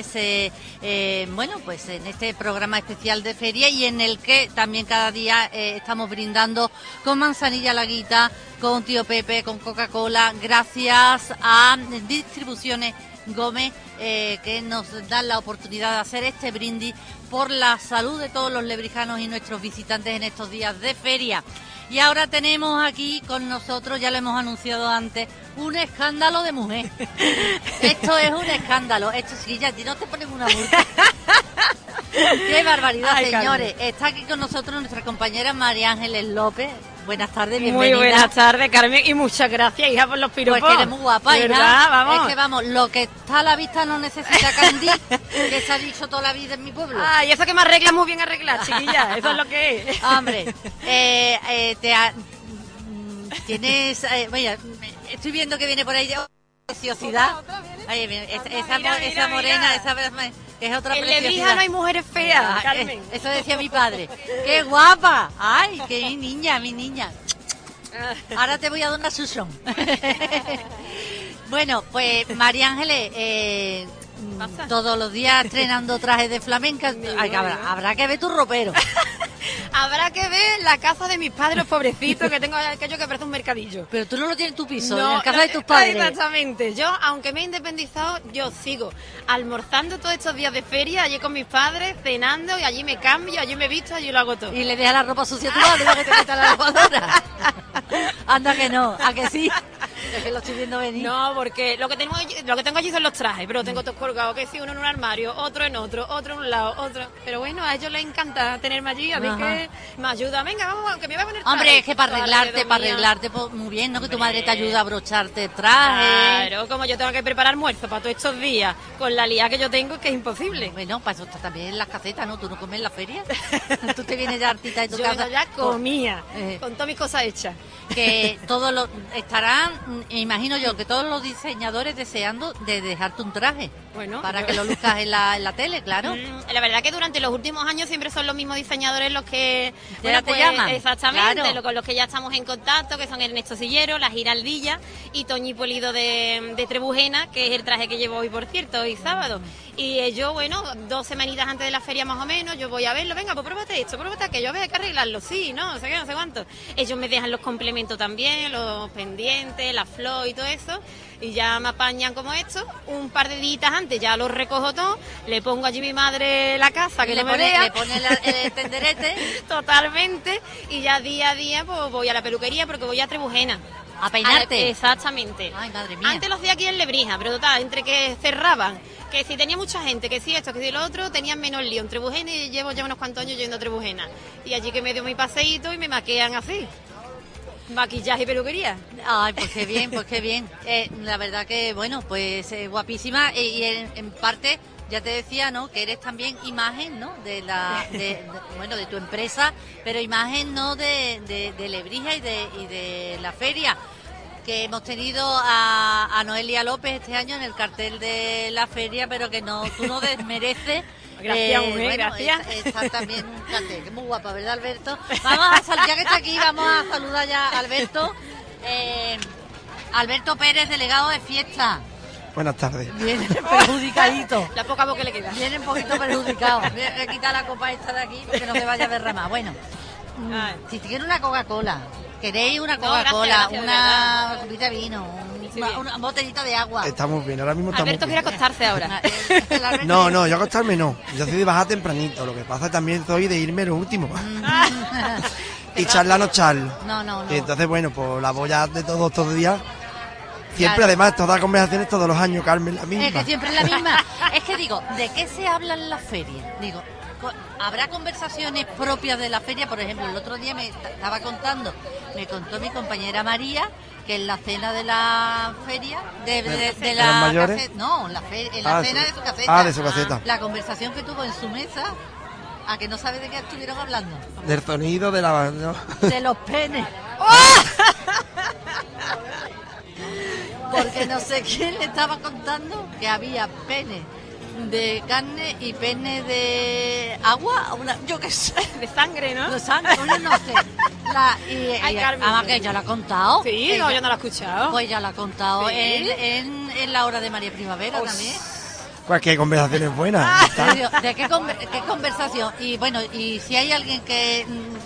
pues en este programa especial de feria y en el que también cada día estamos brindando con Manzanilla Laguita, con Tío Pepe, con Coca-Cola, gracias a Distribuciones Gómez, que nos dan la oportunidad de hacer este brindis por la salud de todos los lebrijanos y nuestros visitantes en estos días de feria. Y ahora tenemos aquí con nosotros, ya lo hemos anunciado antes, un escándalo de mujer. Esto es un escándalo. Esto sí, ya a ti no te ponen una multa. ¡Qué barbaridad, ay, señores! Carmen. Está aquí con nosotros nuestra compañera María Ángeles López. Buenas tardes, bienvenida. Muy buenas tardes, Carmen, y muchas gracias, hija, por los piropos. Pues que eres muy guapa, hija. ¿Verdad? Vamos. Es que vamos, lo que está a la vista no necesita candí, que se ha dicho toda la vida en mi pueblo. Ah, y eso que me arreglas muy bien arreglar, chiquilla, eso es lo que es. Hombre, tienes, estoy viendo que viene por ahí preciosidad. Esa morena, esa es otra preciosidad. En Lebrija no hay mujeres feas, Carmen. Eso decía mi padre. ¡Qué guapa! ¡Ay, qué mi niña! Ahora te voy a dar una Susan. Bueno, pues María Ángeles, todos los días estrenando trajes de flamenca, habrá que ver tu ropero. Habrá que ver la casa de mis padres, pobrecitos, que tengo aquello que parece un mercadillo. Pero tú no lo tienes en tu piso, no, en la casa de tus padres. Exactamente. Yo, aunque me he independizado, yo sigo almorzando todos estos días de feria, allí con mis padres, cenando, y allí me cambio, allí me visto, allí lo hago todo. Y le dejas la ropa sucia a tu madre para que te meta la lavadora. Anda que no, ¿a que sí? Es que lo estoy viendo venir. No, porque lo que tengo allí son los trajes, pero tengo todos colgados, que si uno en un armario, otro en otro en un lado, otro. Pero bueno, a ellos les encanta tenerme allí, a mí que me ayuda. Venga, vamos, que me voy a poner traje. Hombre, es que para arreglarte, pues, muy bien, ¿no? Que tu madre te ayuda a abrocharte el traje. Claro, como yo tengo que preparar almuerzo para todos estos días, con la lía que yo tengo, que es imposible. Bueno, para eso está también en las casetas, ¿no? ¿Tú no comes en la feria? ¿Tú te vienes ya hartita de tu yo casa? Yo ya comía, con todas mis cosas hechas. Que todos estarán imagino yo que todos los diseñadores deseando de dejarte un traje. Bueno, para que lo luzcas en la tele, claro. La verdad que durante los últimos años siempre son los mismos diseñadores los que te llaman. Exactamente, Claro. con los que ya estamos en contacto, que son Ernesto Sillero, La Giraldilla y Toñi Pulido de Trebujena, que es el traje que llevo hoy, por cierto, hoy sábado. Y yo, bueno, 2 semanitas antes de la feria más o menos, yo voy a verlo, venga, pues pruébate esto, pruébate aquello, a ver, hay que arreglarlo, sí, no sé qué, no sé cuánto. Ellos me dejan los complementos también, los pendientes, la flor y todo eso, y ya me apañan como esto. Un par de días antes ya los recojo todo, le pongo allí mi madre la casa, que le no me pone- vea. le pone el tenderete. Totalmente, y ya día a día pues voy a la peluquería porque voy a Trebujena. ¿A peinarte? Exactamente. Ay, madre mía. Antes los hacía aquí en Lebrija, pero total, entre que cerraban, que si tenía mucha gente, que si esto, que si lo otro, tenían menos lío en Trebujena, y llevo ya unos cuantos años yendo a Trebujena. Y allí que me dio mi paseíto y me maquillan así. Maquillaje y peluquería. Ay, pues qué bien, pues qué bien. La verdad que, bueno, pues guapísima. Y en parte, ya te decía, ¿no? Que eres también imagen, ¿no? Bueno, de tu empresa, pero imagen, ¿no? De Lebrija y de la feria. Que hemos tenido a Noelia López este año en el cartel de la feria, pero que no, tú no desmereces. Gracias, mujer, gracias. Está también un cartel, que es muy guapa, ¿verdad, Alberto? Vamos a ya que está aquí, vamos a saludar ya a Alberto. Alberto Pérez, delegado de fiesta. Buenas tardes. Viene perjudicadito. La poca voz que le queda. Viene un poquito perjudicado. Voy a quitar la copa esta de aquí porque no se vaya a derramar. Bueno, si te quiero una Coca-Cola, queréis una Coca-Cola, gracias, una copita de vino, una botellita de agua. Estamos bien, ahora mismo estamos Alberto quiere bien. acostarse ahora. No, yo acostarme no. Yo soy de bajar tempranito. Lo que pasa es que también soy de irme lo último. Y charlar no charlo. No. Y entonces, bueno, pues la voy a de todos estos días. Siempre, Claro. además, todas las conversaciones todos los años, Carmen, la misma. Es que siempre es la misma. Es que digo, ¿de qué se habla en la feria? Digo, ¿habrá conversaciones propias de la feria? Por ejemplo, el otro día me contó mi compañera María que en la cena de la feria de ¿De la los mayores? caseta, no, en la cena de su caseta. Ah, de su caseta. La conversación que tuvo en su mesa, a que no sabe de qué estuvieron hablando. Del sonido de la... ¿no? De los penes. Porque no sé quién le estaba contando que había pene de carne y pene de agua, yo qué sé. De sangre, ¿no? De sangre, no sé. Ay, Carmen. Además que ella lo ha contado. Sí, no, yo no lo he escuchado. Pues ya lo ha contado ¿Sí? en la hora de María Primavera también. Cualquier conversación es buena. ¿De qué conversación? Y bueno, y si hay alguien que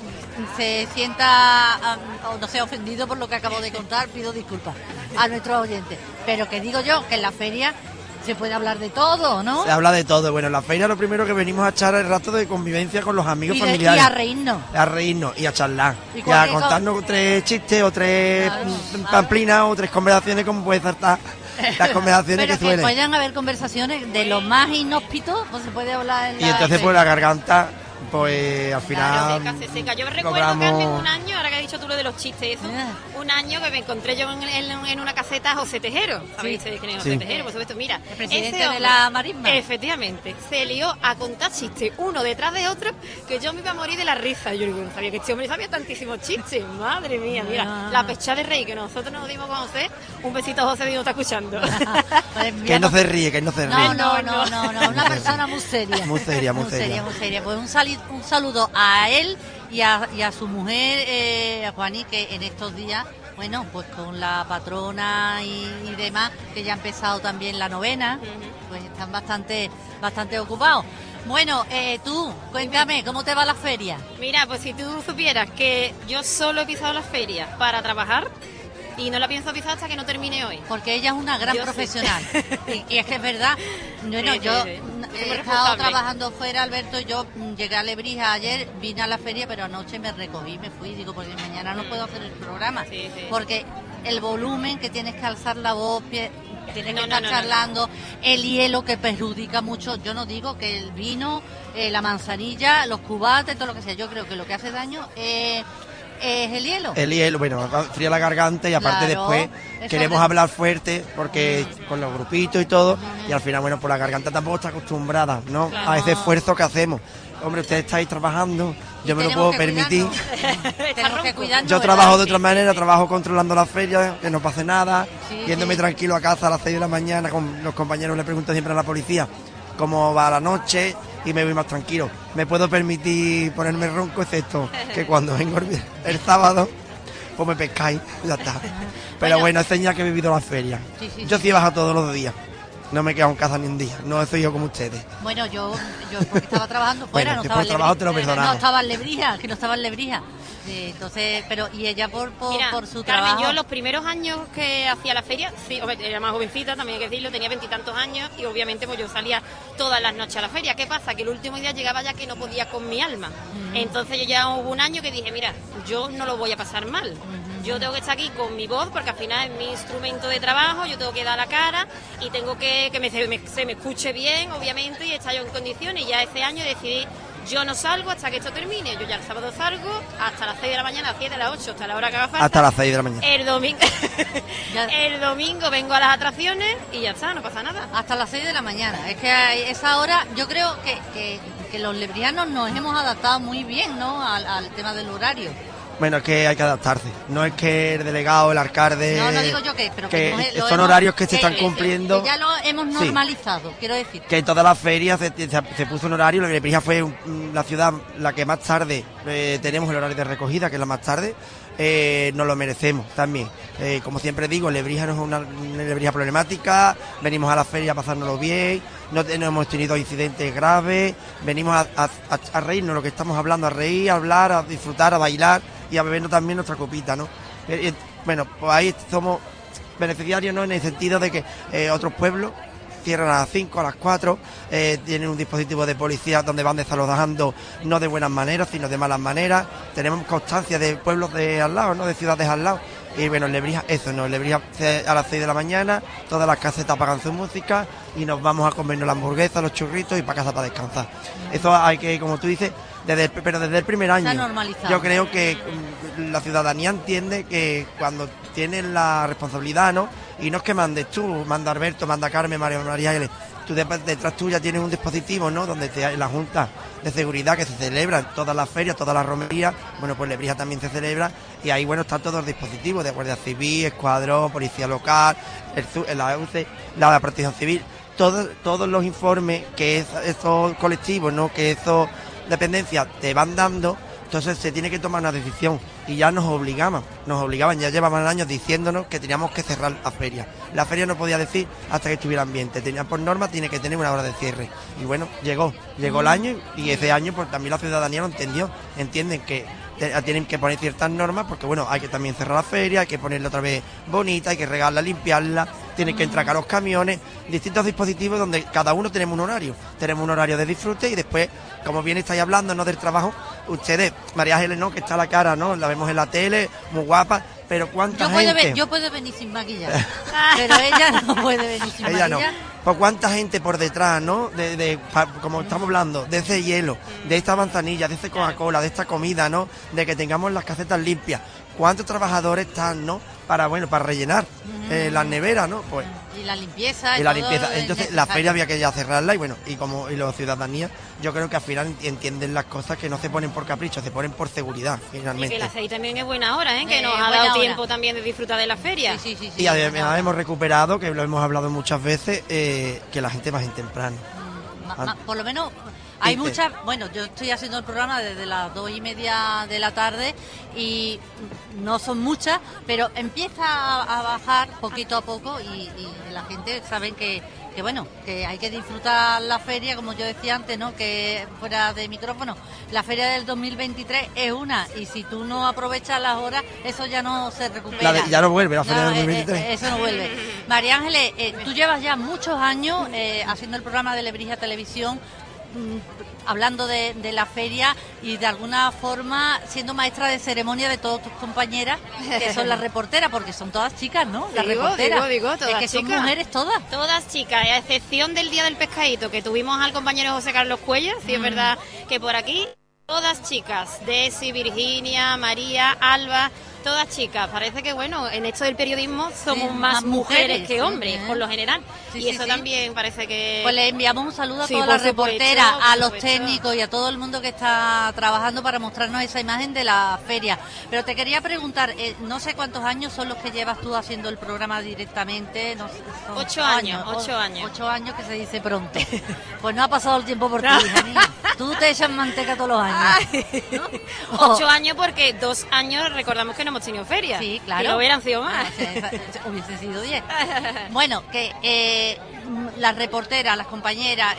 se sienta o no sea ofendido por lo que acabo de contar, pido disculpas a nuestros oyentes. Pero que digo yo, que en la feria se puede hablar de todo, ¿no? Se habla de todo. Bueno, en la feria lo primero que venimos a echar es el rato de convivencia con los amigos Y familiares. a reírnos. A reírnos y a charlar. ¿Y Y a cualquier contarnos 3 chistes o 3 pamplinas o 3 conversaciones como puede saltar las conversaciones Pero que suelen. puedan haber conversaciones de lo más inhóspito, pues se puede hablar en la Y entonces pues la garganta, pues al final... Se seca. Yo recuerdo, logramos- Carmen, un año, ahora que has dicho tú lo de los chistes, eso, un año que me encontré yo en una caseta a José Tejero. ¿Sabéis ustedes quién es José Sí. Tejero? Por supuesto, mira. El presidente ese de la marisma. Efectivamente, se lió a contar chistes uno detrás de otro que yo me iba a morir de la risa. Yo digo, no sabía que este hombre sabía tantísimos chistes. Madre mía, mira, la pechada de rey que nosotros nos dimos con José. Un besito a José, si no está escuchando. Que no se ríe, que no se ríe. No, una persona muy seria. Muy seria, muy seria. Muy seria. Pues un saludo a él y a su mujer, a Juaní, que en estos días, bueno, pues con la patrona y demás, que ya ha empezado también la novena, pues están bastante ocupados. Bueno, tú, cuéntame, ¿cómo te va la feria? Mira, pues si tú supieras que yo solo he pisado la feria para trabajar y no la pienso pisar hasta que no termine hoy. Porque ella es una gran Yo profesional. Y es que es verdad. Bueno, Sí, yo sí. he Muy estado responsable. trabajando fuera, Alberto. Yo llegué a Lebrija ayer, vine a la feria, pero anoche me recogí, me fui. Digo, porque mañana no puedo hacer el programa. Sí. Porque el volumen que tienes que alzar la voz, tienes que No, estar no, charlando, el hielo que perjudica mucho. Yo no digo que el vino, la manzanilla, los cubates, todo lo que sea. Yo creo que lo que hace daño es es el hielo. El hielo, bueno, fría la garganta y aparte después queremos hablar fuerte porque con los grupitos y todo, y al final, bueno, pues la garganta tampoco está acostumbrada, ¿no? A ese esfuerzo que hacemos. Hombre, ustedes estáis trabajando, yo me lo puedo permitir. Tenemos que cuidarnos. Yo trabajo de otra manera, trabajo controlando la feria, que no pase nada, yéndome tranquilo a casa a las 6 de la mañana, con los compañeros le pregunto siempre a la policía cómo va la noche y me voy más tranquilo. Me puedo permitir ponerme ronco, excepto que cuando vengo el sábado, pues me pescáis, ya está. Pero bueno, es señal que he vivido la feria. Yo sí he bajado todos los días. No me quedo en casa ni un día, no soy yo como ustedes. Bueno, yo porque estaba trabajando fuera, bueno, no estaba en trabajo te lo perdonamos. No estaba en Lebrija, que no estaba en Lebrija. Entonces, pero y ella por su Carmen, trabajo. yo los primeros años que hacía la feria, sí, era más jovencita, también hay que decirlo, tenía 20 y tantos años y obviamente pues yo salía todas las noches a la feria. ¿Qué pasa? Que el último día llegaba ya que no podía con mi alma. Entonces yo ya hubo un año que dije, mira, yo no lo voy a pasar mal. Yo tengo que estar aquí con mi voz porque al final es mi instrumento de trabajo, yo tengo que dar la cara y tengo que se me escuche bien, obviamente, y estar yo en condiciones. Y ya ese año decidí, yo no salgo hasta que esto termine. Yo ya el sábado salgo hasta las 6 de la mañana, a las 7, a las 8, hasta la hora que haga falta. Hasta las 6 de la mañana. El domingo vengo a las atracciones y ya está, no pasa nada. Hasta las 6 de la mañana. Es que a esa hora yo creo que los lebrianos nos hemos adaptado muy bien, ¿no? Al tema del horario. Bueno, es que hay que adaptarse. No es que el delegado, el alcalde... No digo yo pero que son horarios que se están cumpliendo. Que ya lo hemos normalizado, quiero decir. Que en todas las ferias se puso un horario. La Lebrija fue la ciudad la que más tarde tenemos el horario de recogida, que es la más tarde. Nos lo merecemos también. Como siempre digo, Lebrija no es una Lebrija problemática. Venimos a la feria a pasárnoslo bien. No hemos tenido incidentes graves. Venimos a reírnos, lo que estamos hablando, a reír, a hablar, a disfrutar, a bailar y a bebernos también nuestra copita, ¿no? Bueno, pues ahí somos beneficiarios, ¿no? En el sentido de que otros pueblos cierran a las 5, a las 4, tienen un dispositivo de policía donde van desalojando no de buenas maneras, sino de malas maneras. Tenemos constancia de pueblos de al lado, ¿no? De ciudades al lado. Y bueno, en Lebrija, eso no, en Lebrija a las 6 de la mañana, todas las casetas apagan su música y nos vamos a comernos la hamburguesa, los churritos y para casa para descansar. Eso hay que, como tú dices, pero desde el primer año. Yo creo que la ciudadanía entiende que cuando tienen la responsabilidad, ¿no? Y no es que mandes tú, manda Alberto, manda Carmen, María L. Tú detrás tuya tienes un dispositivo, ¿no? Donde la Junta de Seguridad que se celebra en todas las ferias, todas las romerías. Bueno, pues Lebrija también se celebra y ahí, bueno, están todos los dispositivos de Guardia Civil, Escuadrón, Policía Local, la EUCE, la Protección Civil. Todos los informes que esos colectivos, ¿no? Que esos dependencias te van dando. Entonces se tiene que tomar una decisión y ya nos obligaban, ya llevaban años diciéndonos que teníamos que cerrar la feria. La feria no podía decir hasta que estuviera ambiente, tenía por norma, tiene que tener una hora de cierre. Y bueno, llegó el año y ese año pues también la ciudadanía lo entendió, entienden que tienen que poner ciertas normas porque bueno, hay que también cerrar la feria, hay que ponerla otra vez bonita, hay que regarla, limpiarla, tienen que entrar acá los camiones, distintos dispositivos donde cada uno tenemos un horario de disfrute y después, como bien estáis hablando, ¿no? Del trabajo, ustedes, María Ángeles, ¿no? Que está la cara, ¿no? La vemos en la tele, muy guapa, pero ¿cuánta gente? Yo puedo venir sin maquillaje, pero ella no puede venir sin maquillaje. No. Pues cuánta gente por detrás, ¿no? Como estamos hablando, de ese hielo, de esta manzanilla, de ese Coca-Cola, de esta comida, ¿no? De que tengamos las casetas limpias. ¿Cuántos trabajadores están, no? Para rellenar las neveras, ¿no? Pues y la limpieza. Entonces la feria había que ya cerrarla y la ciudadanía, yo creo que al final entienden las cosas que no se ponen por capricho, se ponen por seguridad, finalmente. Y que las 6 también es buena hora, que nos ha dado tiempo también de disfrutar de la feria. Sí, y además hemos recuperado, que lo hemos hablado muchas veces, que la gente va en temprano. Por lo menos hay muchas. Bueno, yo estoy haciendo el programa desde las 2:30 de la tarde y no son muchas, pero empieza a bajar poquito a poco y la gente sabe que bueno, que hay que disfrutar la feria, como yo decía antes, ¿no? Que fuera de micrófono, la feria del 2023 es una, y si tú no aprovechas las horas, eso ya no se recupera. Ya no vuelve la feria del 2023. Eso no vuelve. María Ángeles, tú llevas ya muchos años haciendo el programa de Lebrija Televisión, hablando de la feria y de alguna forma siendo maestra de ceremonia de todas tus compañeras que son las reporteras, porque son todas chicas, ¿no? Las reporteras. Digo, todas es que chicas. Son mujeres todas. Todas chicas, a excepción del día del pescadito, que tuvimos al compañero José Carlos Cuellar, sí es verdad que por aquí Todas chicas, Desi, Virginia, María, Alba, todas chicas. Parece que, bueno, en esto del periodismo somos más mujeres que hombres, por lo general. Y eso también parece que... Pues le enviamos un saludo a todas las reporteras, a los técnicos y a todo el mundo que está trabajando para mostrarnos esa imagen de la feria. Pero te quería preguntar, no sé cuántos años son los que llevas tú haciendo el programa directamente. No sé, 8 años. 8 años, que se dice pronto. Pues no ha pasado el tiempo por ti, hija mía. Tú te echas manteca todos los años, ¿no? 8 años porque 2 años recordamos que no hemos tenido feria. Sí, claro. Y no hubieran sido más. Hubiese sido 10. Bueno, que las reporteras, las compañeras,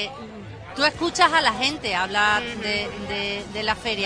tú escuchas a la gente hablar de la feria.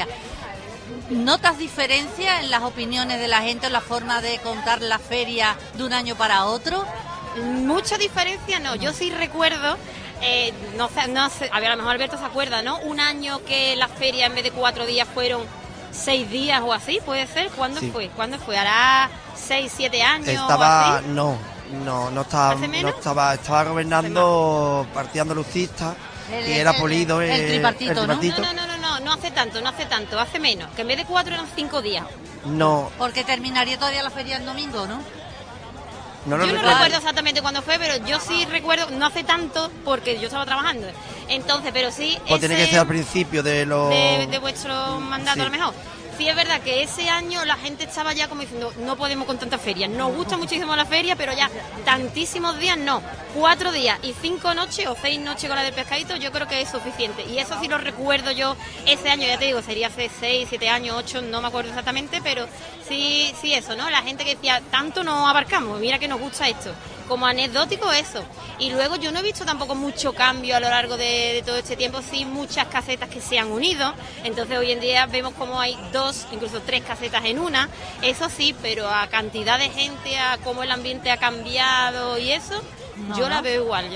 ¿Notas diferencia en las opiniones de la gente, en la forma de contar la feria de un año para otro? Mucha diferencia no. Yo sí recuerdo... no sé, a ver, a lo mejor Alberto se acuerda, ¿no? Un año que la feria en vez de 4 días fueron 6 días o así, ¿puede ser? ¿Cuándo fue? ¿Hará 6, 7 años estaba, o así? No estaba, ¿Hace menos? estaba gobernando Partido Andalucista y era Polido el tripartito, no hace tanto, hace menos, que en vez de 4 eran 5 días. No. Porque terminaría todavía la feria el domingo, ¿no? Yo no recuerdo exactamente cuándo fue, pero yo sí recuerdo, no hace tanto, porque yo estaba trabajando. Entonces, pero sí... O tiene que ser al principio de vuestro mandato, a lo mejor. Sí, es verdad que ese año la gente estaba ya como diciendo, no podemos con tantas ferias. Nos gusta muchísimo la feria, pero ya tantísimos días no. 4 días y 5 noches o 6 noches con la del pescadito, yo creo que es suficiente. Y eso sí lo recuerdo yo ese año, ya te digo, sería hace 6, 7 años, 8, no me acuerdo exactamente, pero sí eso, ¿no? La gente que decía, tanto no abarcamos, mira que nos gusta esto. Como anecdótico eso. Y luego yo no he visto tampoco mucho cambio a lo largo de todo este tiempo, sí muchas casetas que se han unido, entonces hoy en día vemos como hay 2, incluso 3 casetas en una, eso sí, pero a cantidad de gente, a cómo el ambiente ha cambiado y eso, yo la veo igual.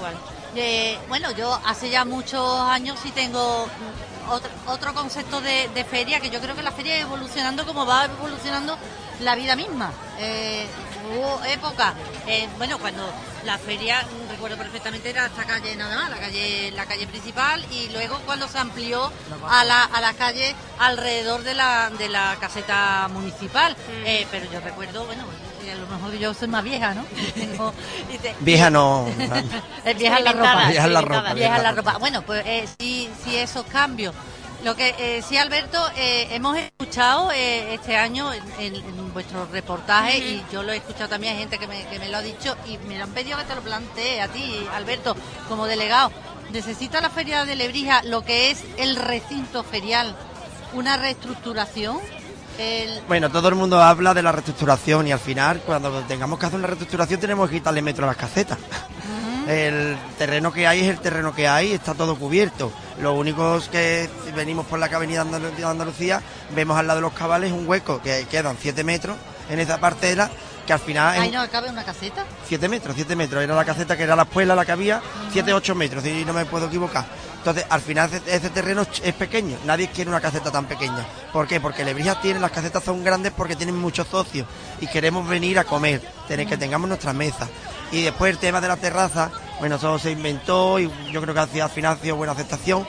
Bueno, yo hace ya muchos años sí tengo otro concepto de feria, que yo creo que la feria evolucionando como va evolucionando la vida misma. Hubo época, cuando la feria, recuerdo perfectamente, era esta calle nada más, la calle principal, y luego cuando se amplió a la calle alrededor de la caseta municipal. Pero yo recuerdo, a lo mejor yo soy más vieja, ¿no? Vieja no. Es vieja en la ropa. Vieja en la ropa. Bueno, pues sí esos cambios. Lo que sí, Alberto, hemos escuchado este año en vuestros reportajes, y yo lo he escuchado también, hay gente que me lo ha dicho, y me lo han pedido que te lo plantee a ti, Alberto, como delegado. ¿Necesita la Feria de Lebrija, lo que es el recinto ferial, una reestructuración? Bueno, todo el mundo habla de la reestructuración, y al final, cuando tengamos que hacer una reestructuración, tenemos que quitarle metro a las casetas. El terreno que hay es el terreno que hay, está todo cubierto. Lo único es que venimos por la avenida de Andalucía, vemos al lado de los cabales un hueco que quedan 7 metros en esa parcela, que al final... ¿Ahí no cabe una caseta? 7 metros, era la caseta que era la espuela, la que había, 7, 8 metros, y no me puedo equivocar. Entonces, al final ese terreno es pequeño, nadie quiere una caseta tan pequeña. ¿Por qué? Porque Lebrija las casetas son grandes porque tienen muchos socios y queremos venir a comer, que tengamos nuestras mesas. Y después el tema de la terraza, eso se inventó, y yo creo que al final ha sido buena aceptación.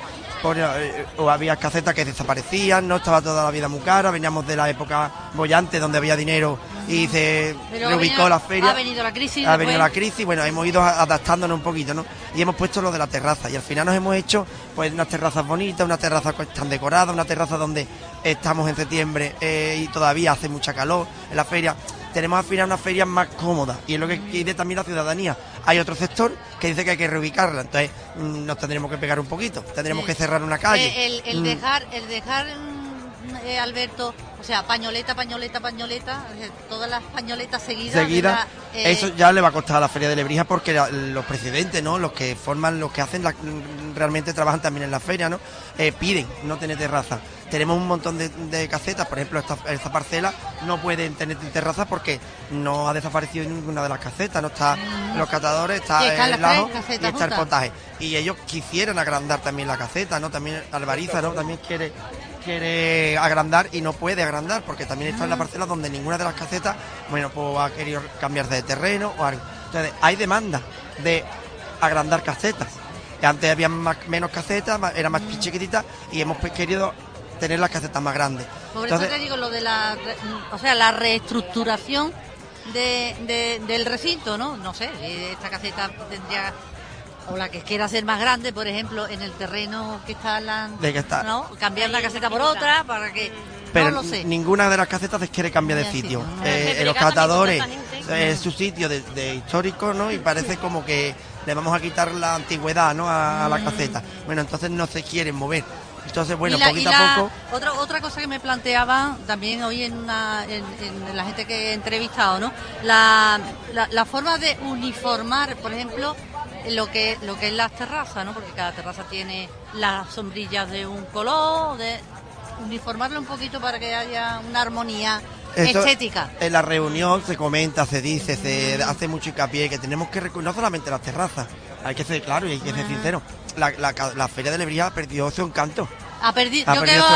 O había casetas que desaparecían, no estaba toda la vida muy cara, veníamos de la época bollante donde había dinero y se reubicó la feria. Ha venido la crisis. Hemos ido adaptándonos un poquito, ¿no? Y hemos puesto lo de la terraza, y al final nos hemos hecho pues unas terrazas bonitas, una terraza que están decoradas, una terraza donde estamos en septiembre y todavía hace mucha calor en la feria. Tenemos al final una feria más cómoda, y es lo que pide también la ciudadanía. Hay otro sector que dice que hay que reubicarla, entonces nos tendremos que pegar un poquito, tendremos que cerrar una calle. El dejar Alberto, o sea, pañoleta, todas las pañoletas seguidas. Eso ya le va a costar a la Feria de Lebrija, porque los presidentes, ¿no? Los que hacen realmente trabajan también en la feria, ¿no? Piden no tener terraza. Tenemos un montón de casetas, por ejemplo, esta parcela no pueden tener terraza porque no ha desaparecido ninguna de las casetas, no está los catadores, está el lago y está el potaje. Y ellos quisieran agrandar también la caseta, ¿no? También Alvariza, ¿no? También quiere agrandar y no puede agrandar porque también está en la parcela donde ninguna de las casetas, pues ha querido cambiarse de terreno o algo. Entonces, hay demanda de agrandar casetas. Antes había menos casetas, era más chiquititas y hemos querido tener las casetas más grandes. Por eso te digo lo de la reestructuración del recinto, ¿no? No sé, esta caseta tendría, o la que quiera ser más grande, por ejemplo, en el terreno que está ¿no? Cambiar la caseta por otra para que... Pero no lo sé. Ninguna de las casetas quiere cambiar de sitio. Los catadores es su sitio de histórico, ¿no? Y parece como que le vamos a quitar la antigüedad, ¿no? A la caseta. Bueno, entonces no se quieren mover. Entonces, bueno, poquito a poco... Otra cosa que me planteaba también hoy en la gente que he entrevistado, ¿no? La forma de uniformar, por ejemplo, lo que es las terrazas, ¿no? Porque cada terraza tiene las sombrillas de un color, de uniformarlo un poquito para que haya una armonía estética. En la reunión se comenta, se dice, se hace mucho hincapié que tenemos que no solamente las terrazas, hay que ser claro y hay que ser sincero. La Feria de Lebrija perdió su encanto. Ha perdido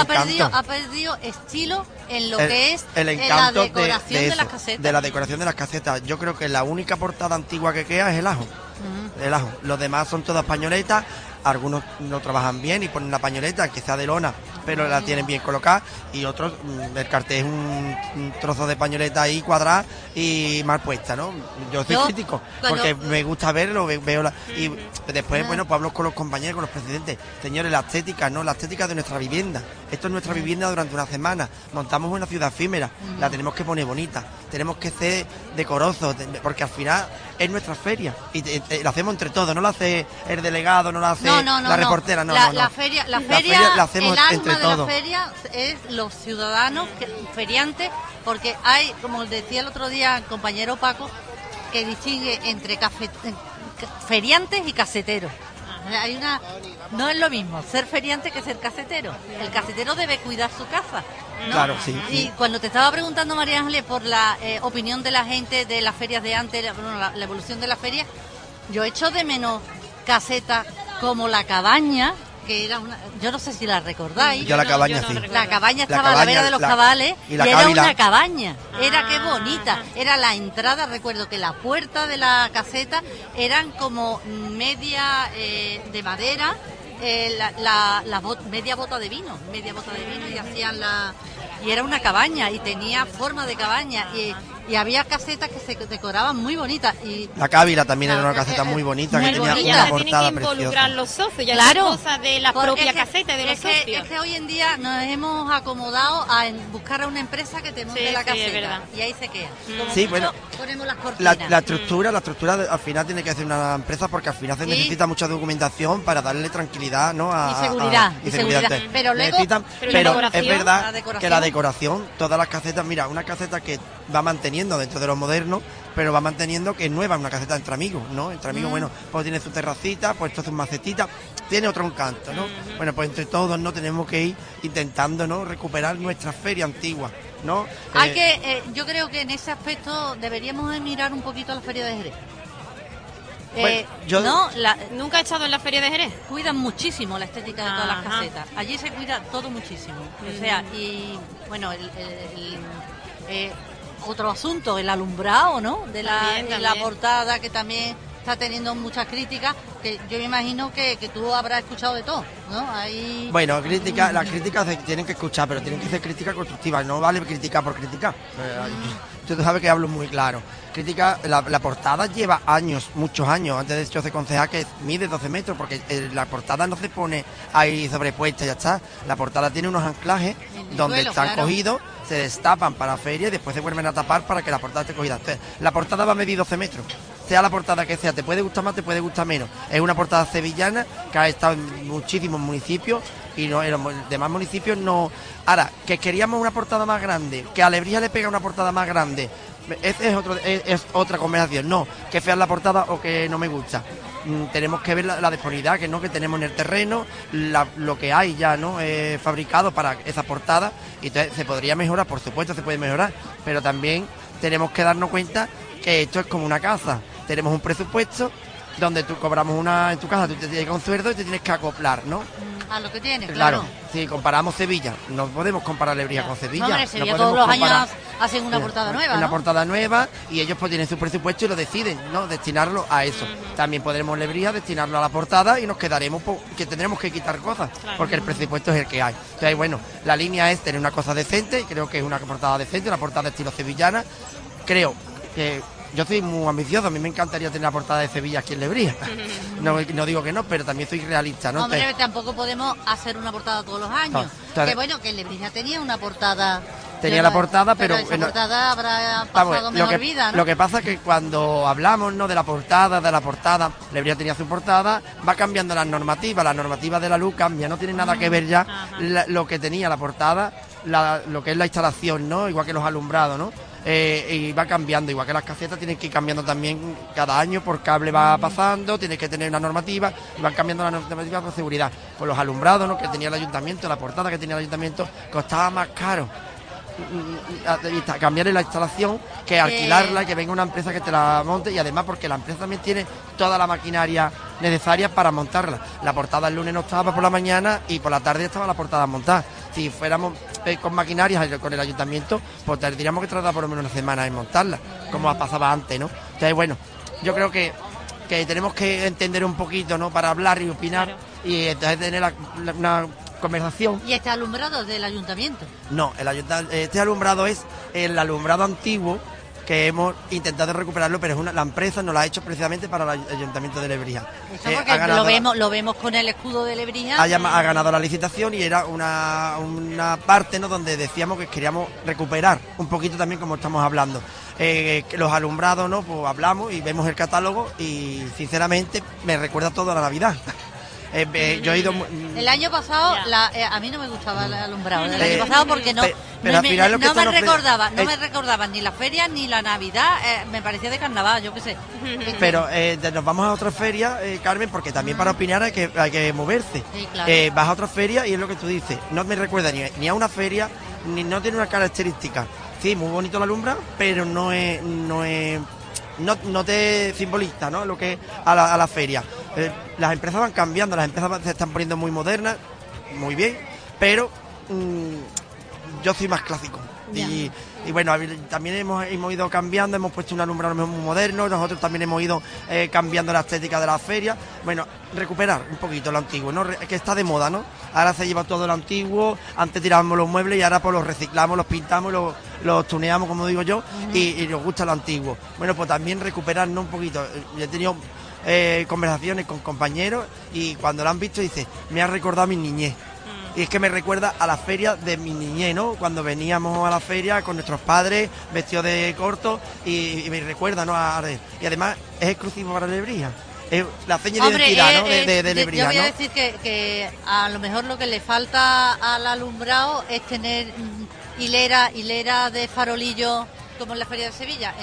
estilo en lo que es el encanto la decoración de las casetas. De la decoración de las casetas. Yo creo que la única portada antigua que queda es el ajo. El ajo. Los demás son todas pañoletas. Algunos no trabajan bien y ponen la pañoleta que sea de lona, pero la tienen bien colocada, y otros el cartel es un trozo de pañoleta ahí cuadrada y mal puesta, ¿no? Yo soy crítico porque me gusta verlo, y después, bueno, pues hablo con los compañeros, con los presidentes. Señores, la estética, ¿no? La estética de nuestra vivienda. Esto es nuestra vivienda durante una semana. Montamos una ciudad efímera, la tenemos que poner bonita, tenemos que ser decorosos, porque al final es nuestra feria y la hacemos entre todos, no la hace el delegado, no la hace la reportera, no. La feria la hacemos el alma entre de todos. La feria es los ciudadanos feriantes, porque hay, como decía el otro día el compañero Paco, que distingue entre feriantes y caseteros. No es lo mismo ser feriante que ser casetero. El casetero debe cuidar su casa, ¿no? Claro, sí. Y cuando te estaba preguntando, María Ángeles, por la opinión de la gente de las ferias de antes, la evolución de las ferias, yo echo de menos casetas como la Cabaña, que era yo no sé si la recordáis. Yo la Cabaña sí. La Cabaña estaba a la vera de los cabales y era una cabaña. Qué bonita. Era la entrada, recuerdo que la puerta de la caseta eran como media de madera, media bota de vino y hacían y era una cabaña y tenía forma de cabaña y había casetas que se decoraban muy bonitas. Y la Cávila también era una caseta muy bonita, que tenía una portada preciosa. Involucrar los socios, ya claro, cosas de la propia caseta de los socios. Es que hoy en día nos hemos acomodado a buscar a una empresa que te monte la caseta, es verdad. Y ahí se queda. Sí, bueno, ponemos las cortinas. La estructura al final tiene que hacer una empresa, porque al final se necesita mucha documentación para darle tranquilidad, ¿no? Y seguridad. Pero luego, pero es verdad que la decoración, todas las casetas, mira, una caseta que va manteniendo dentro de lo moderno, pero va manteniendo que es nueva, una caseta entre amigos, ¿no? Entre amigos, bueno, pues tiene su terracita, pues sus macetitas, tiene otro encanto, ¿no? Bueno, pues entre todos no tenemos que ir intentando, ¿no?, recuperar nuestra feria antigua, ¿no? Yo creo que en ese aspecto deberíamos mirar un poquito la feria de Jerez. Bueno, ¿Nunca he estado en la feria de Jerez? Cuidan muchísimo la estética de todas las casetas. Allí se cuida todo muchísimo. O sea, y bueno, otro asunto, el alumbrado, ¿no? De la portada, que también está teniendo muchas críticas, que yo me imagino que tú habrás escuchado de todo, ¿no? Bueno, las críticas se tienen que escuchar, pero tienen que ser críticas constructivas, no vale criticar por criticar. Tú sabes que hablo muy claro. Crítica, la portada lleva años, muchos años, antes de hecho se aconseja que mide 12 metros, porque la portada no se pone ahí sobrepuesta, ya está. La portada tiene unos anclajes donde están cogidos, se destapan para feria y después se vuelven a tapar para que la portada esté cogida. Entonces, la portada va a medir 12 metros. Sea la portada que sea, te puede gustar más, te puede gustar menos. Es una portada sevillana que ha estado en muchísimos municipios y no, en los demás municipios no. Ahora, que queríamos una portada más grande, que a Lebrija le pega una portada más grande, es otra conversación. No, que fea la portada o que no me gusta. Tenemos que ver la disponibilidad que tenemos en el terreno, lo que hay ya, ¿no?, fabricado para esa portada, y entonces se podría mejorar, por supuesto se puede mejorar, pero también tenemos que darnos cuenta que esto es como una casa. Tenemos un presupuesto donde tú cobramos en tu casa, tú te llega un sueldo y te tienes que acoplar, ¿no? a lo que tiene, claro. Si comparamos Sevilla, no podemos comparar Lebrija con Sevilla. Hombre, Sevilla no todos los comparar. años hacen una portada nueva, Una ¿no? portada nueva y ellos pues tienen su presupuesto y lo deciden, ¿no? Destinarlo a eso. También podremos Lebrija destinarlo a la portada y nos quedaremos que tendremos que quitar cosas, porque el presupuesto es el que hay. Entonces, bueno, la línea es tener una cosa decente y creo que es una portada decente, una portada de estilo sevillana. Creo que yo soy muy ambicioso, a mí me encantaría tener la portada de Sevilla aquí en Lebrija. No digo que no, pero también soy realista, ¿no? Hombre, tampoco podemos hacer una portada todos los años. No, que bueno, que el Lebrija tenía una portada. Tenía la portada, pero esa portada habrá pasado mejor vida, ¿no? Lo que pasa es que cuando hablamos, ¿no?, de la portada, Lebrija tenía su portada, va cambiando las normativas de la luz cambia, no tiene nada que ver ya lo que tenía la portada, lo que es la instalación, ¿no? Igual que los alumbrados, ¿no? Y va cambiando, igual que las casetas tienen que ir cambiando también cada año, por cable va pasando, tiene que tener una normativa, y van cambiando la normativa por seguridad. Pues los alumbrados, ¿no?, que tenía el ayuntamiento, la portada que tenía el ayuntamiento, costaba más caro cambiar la instalación que alquilarla y que venga una empresa que te la monte, y además porque la empresa también tiene toda la maquinaria necesaria para montarla. La portada el lunes no estaba por la mañana y por la tarde estaba la portada montada. Si fuéramos con maquinarias con el ayuntamiento, pues tendríamos que tardar por lo menos una semana en montarla, como pasaba antes, ¿no? Entonces, bueno, yo creo que tenemos que entender un poquito, ¿no?, para hablar y opinar, y entonces tener una conversación. ¿Y este alumbrado del ayuntamiento? No, este alumbrado es el alumbrado antiguo que hemos intentado recuperarlo, pero la empresa nos lo ha hecho precisamente para el ayuntamiento de Lebrija. Eso porque lo vemos con el escudo de Lebrija. Ha ganado la licitación y era una parte, ¿no?, donde decíamos que queríamos recuperar un poquito también como estamos hablando. Los alumbrados, ¿no?, pues hablamos y vemos el catálogo y sinceramente me recuerda todo a la Navidad. Yo he ido... El año pasado a mí no me gustaba el alumbrado del año pasado porque no me recordaba ni la feria ni la Navidad, me parecía de carnaval, yo qué sé. Pero nos vamos a otra feria, Carmen, porque también para opinar hay que moverse. Sí, claro. Vas a otra feria y es lo que tú dices, no me recuerda ni a una feria, ni no tiene una característica. Sí, muy bonito el alumbrado, pero no te simboliza, ¿no?, lo que es a la feria. Las empresas van cambiando, las empresas se están poniendo muy modernas, muy bien, pero yo soy más clásico. Y bueno, también hemos ido cambiando, hemos puesto un alumbrado muy moderno, nosotros también hemos ido cambiando la estética de la feria. Bueno, recuperar un poquito lo antiguo, ¿no?, que está de moda, ¿no? Ahora se lleva todo lo antiguo, antes tirábamos los muebles y ahora pues los reciclamos, los pintamos, los tuneamos, como digo yo, y nos gusta lo antiguo. Bueno, pues también recuperarnos un poquito. Yo he tenido conversaciones con compañeros y cuando lo han visto dice, me ha recordado a mi niñez. Y es que me recuerda a la feria de mi niñez, ¿no? Cuando veníamos a la feria con nuestros padres vestidos de corto y me recuerda, ¿no?, y además es exclusivo para Lebrija. Es la seña de identidad, ¿no?, de Lebrija, yo voy a ¿no? decir que a lo mejor lo que le falta al alumbrado es tener hilera de farolillo como en la feria de Sevilla,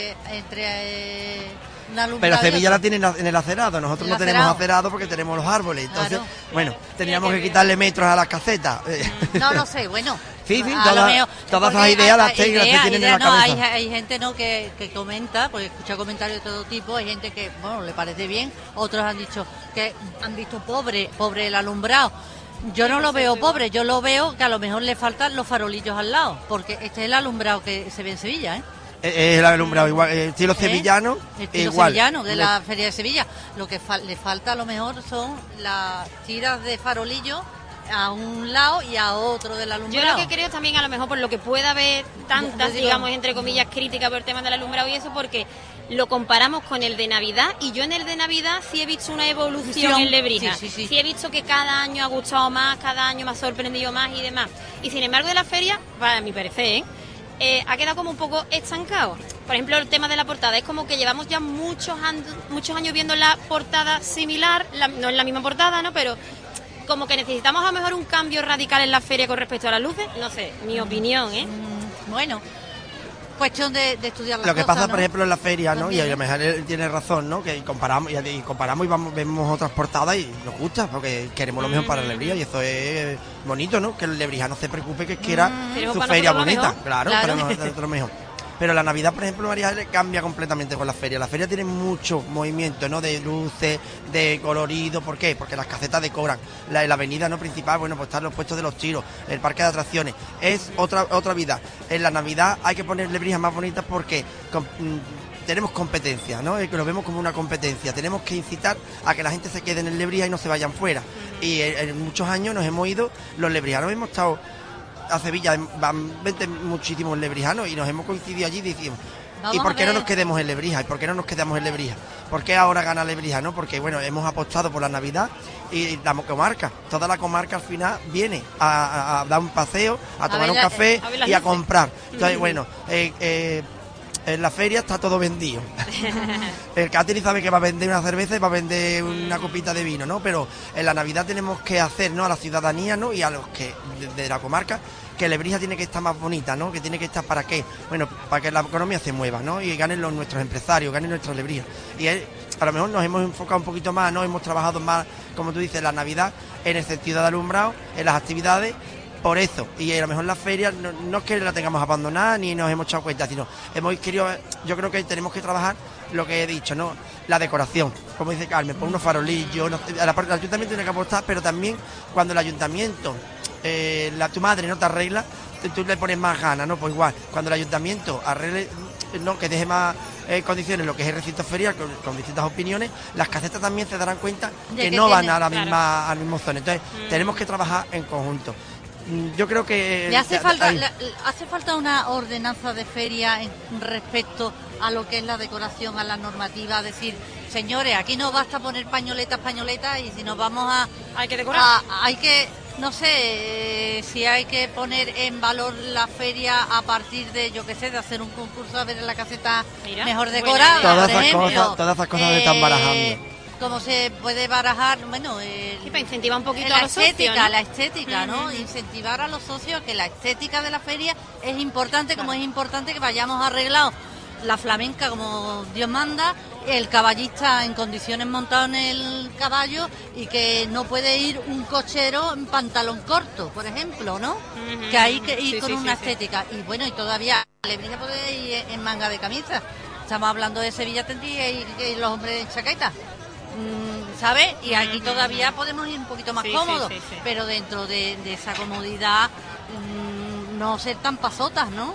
entre un alumbrado. Pero Sevilla la tiene en el acerado, nosotros no tenemos acerado porque tenemos los árboles, entonces, claro, bueno, teníamos que quitarle metros a las casetas. No sé, bueno. Sí, todas las ideas las tienen en la cabeza. Hay gente, ¿no?, que comenta, porque escucha comentarios de todo tipo, hay gente que, bueno, le parece bien, otros han dicho que han visto pobre el alumbrado. Yo no lo veo pobre, yo lo veo que a lo mejor le faltan los farolillos al lado, porque este es el alumbrado que se ve en Sevilla, ¿eh? Es el alumbrado igual, estilo sevillano. Estilo igual. Sevillano de la Feria de Sevilla. Lo que le falta a lo mejor son las tiras de farolillo a un lado y a otro del alumbrado. Yo lo que creo también, a lo mejor por lo que pueda haber tantas, digamos, entre comillas, críticas por el tema del alumbrado y eso, porque lo comparamos con el de Navidad, y yo en el de Navidad sí he visto una evolución en Lebrija. Sí he visto que cada año ha gustado más, cada año me ha sorprendido más y demás. Y sin embargo de la feria, para mi parecer, ha quedado como un poco estancado. Por ejemplo, el tema de la portada, es como que llevamos ya muchos años viendo la portada similar, no es la misma portada, ¿no?, pero como que necesitamos a lo mejor un cambio radical en la feria con respecto a las luces, no sé, mi opinión, ¿eh? Bueno, cuestión de estudiar las cosas. Lo que pasa, ¿no?, por ejemplo, en la feria, ¿no? También, y a lo mejor él tiene razón, ¿no?, que comparamos y vemos otras portadas y nos gusta, porque queremos lo mejor para Lebrija, y eso es bonito, ¿no?, que el Lebrija no se preocupe, que quiera su feria bonita, claro, para nosotros lo mejor. Pero la Navidad, por ejemplo, María Ángeles, cambia completamente con la feria. La feria tiene mucho movimiento, ¿no? De luces, de colorido. ¿Por qué? Porque las casetas decoran. La avenida no principal, bueno, pues están los puestos de los tiros, el parque de atracciones. Es otra vida. En la Navidad hay que poner lebrijas más bonitas porque tenemos competencia, ¿no? Lo vemos como una competencia. Tenemos que incitar a que la gente se quede en el Lebrija y no se vayan fuera. Y en muchos años nos hemos ido, los lebrijanos hemos estado a Sevilla, van 20 muchísimos lebrijanos y nos hemos coincidido allí y decimos, ¿y por qué no nos quedemos en Lebrija? ¿Y por qué no nos quedamos en Lebrija? ¿Por qué ahora gana Lebrija, no? Porque, bueno, hemos apostado por la Navidad y la comarca, toda la comarca al final viene a dar un paseo, a tomar un café y a comprar. Entonces, bueno, en la feria está todo vendido. El catering sabe que va a vender una cerveza y va a vender una copita de vino, ¿no? Pero en la Navidad tenemos que hacer, ¿no? A la ciudadanía, ¿no? Y a los que de la comarca, que Lebrija tiene que estar más bonita, ¿no? Que tiene que estar ¿para qué? Bueno, para que la economía se mueva, ¿no? Y ganen nuestros empresarios, ganen nuestra Lebrija. Y a lo mejor nos hemos enfocado un poquito más, ¿no? Hemos trabajado más, como tú dices, la Navidad, en el sentido de alumbrado, en las actividades. Por eso, y a lo mejor la feria no es que la tengamos abandonada ni nos hemos echado cuenta, sino hemos querido, yo creo que tenemos que trabajar lo que he dicho, ¿no? La decoración, como dice Carmen, por unos farolillos, el ayuntamiento tiene que apostar, pero también cuando el ayuntamiento, tu madre no te arregla, tú le pones más ganas, ¿no? Pues igual, cuando el ayuntamiento arregle, no, que deje más condiciones lo que es el recinto ferial con distintas opiniones, las casetas también se darán cuenta que no van a la misma, al mismo zona. Entonces, tenemos que trabajar en conjunto. Yo creo que le hace falta una ordenanza de feria respecto a lo que es la decoración, a la normativa, decir, señores, aquí no basta poner pañoletas y si nos vamos hay que decorar, hay que, no sé, si hay que poner en valor la feria a partir de, yo qué sé, de hacer un concurso a ver en la caseta mejor decorada, todas esas cosas se están barajando. Como se puede barajar, bueno, para incentivar un poquito la a los estética, socios, ¿no? La estética, ¿no? Incentivar a los socios que la estética de la feria es importante, como es importante que vayamos arreglados la flamenca como Dios manda, el caballista en condiciones montado en el caballo y que no puede ir un cochero en pantalón corto, por ejemplo, ¿no? Que hay que ir con una estética. Y bueno, y todavía Lebrija puede ir en manga de camisa. Estamos hablando de Sevilla tendría y los hombres en chaqueta. ¿Sabes? Y aquí todavía podemos ir un poquito más cómodos, pero dentro de esa comodidad no ser tan pasotas, ¿no?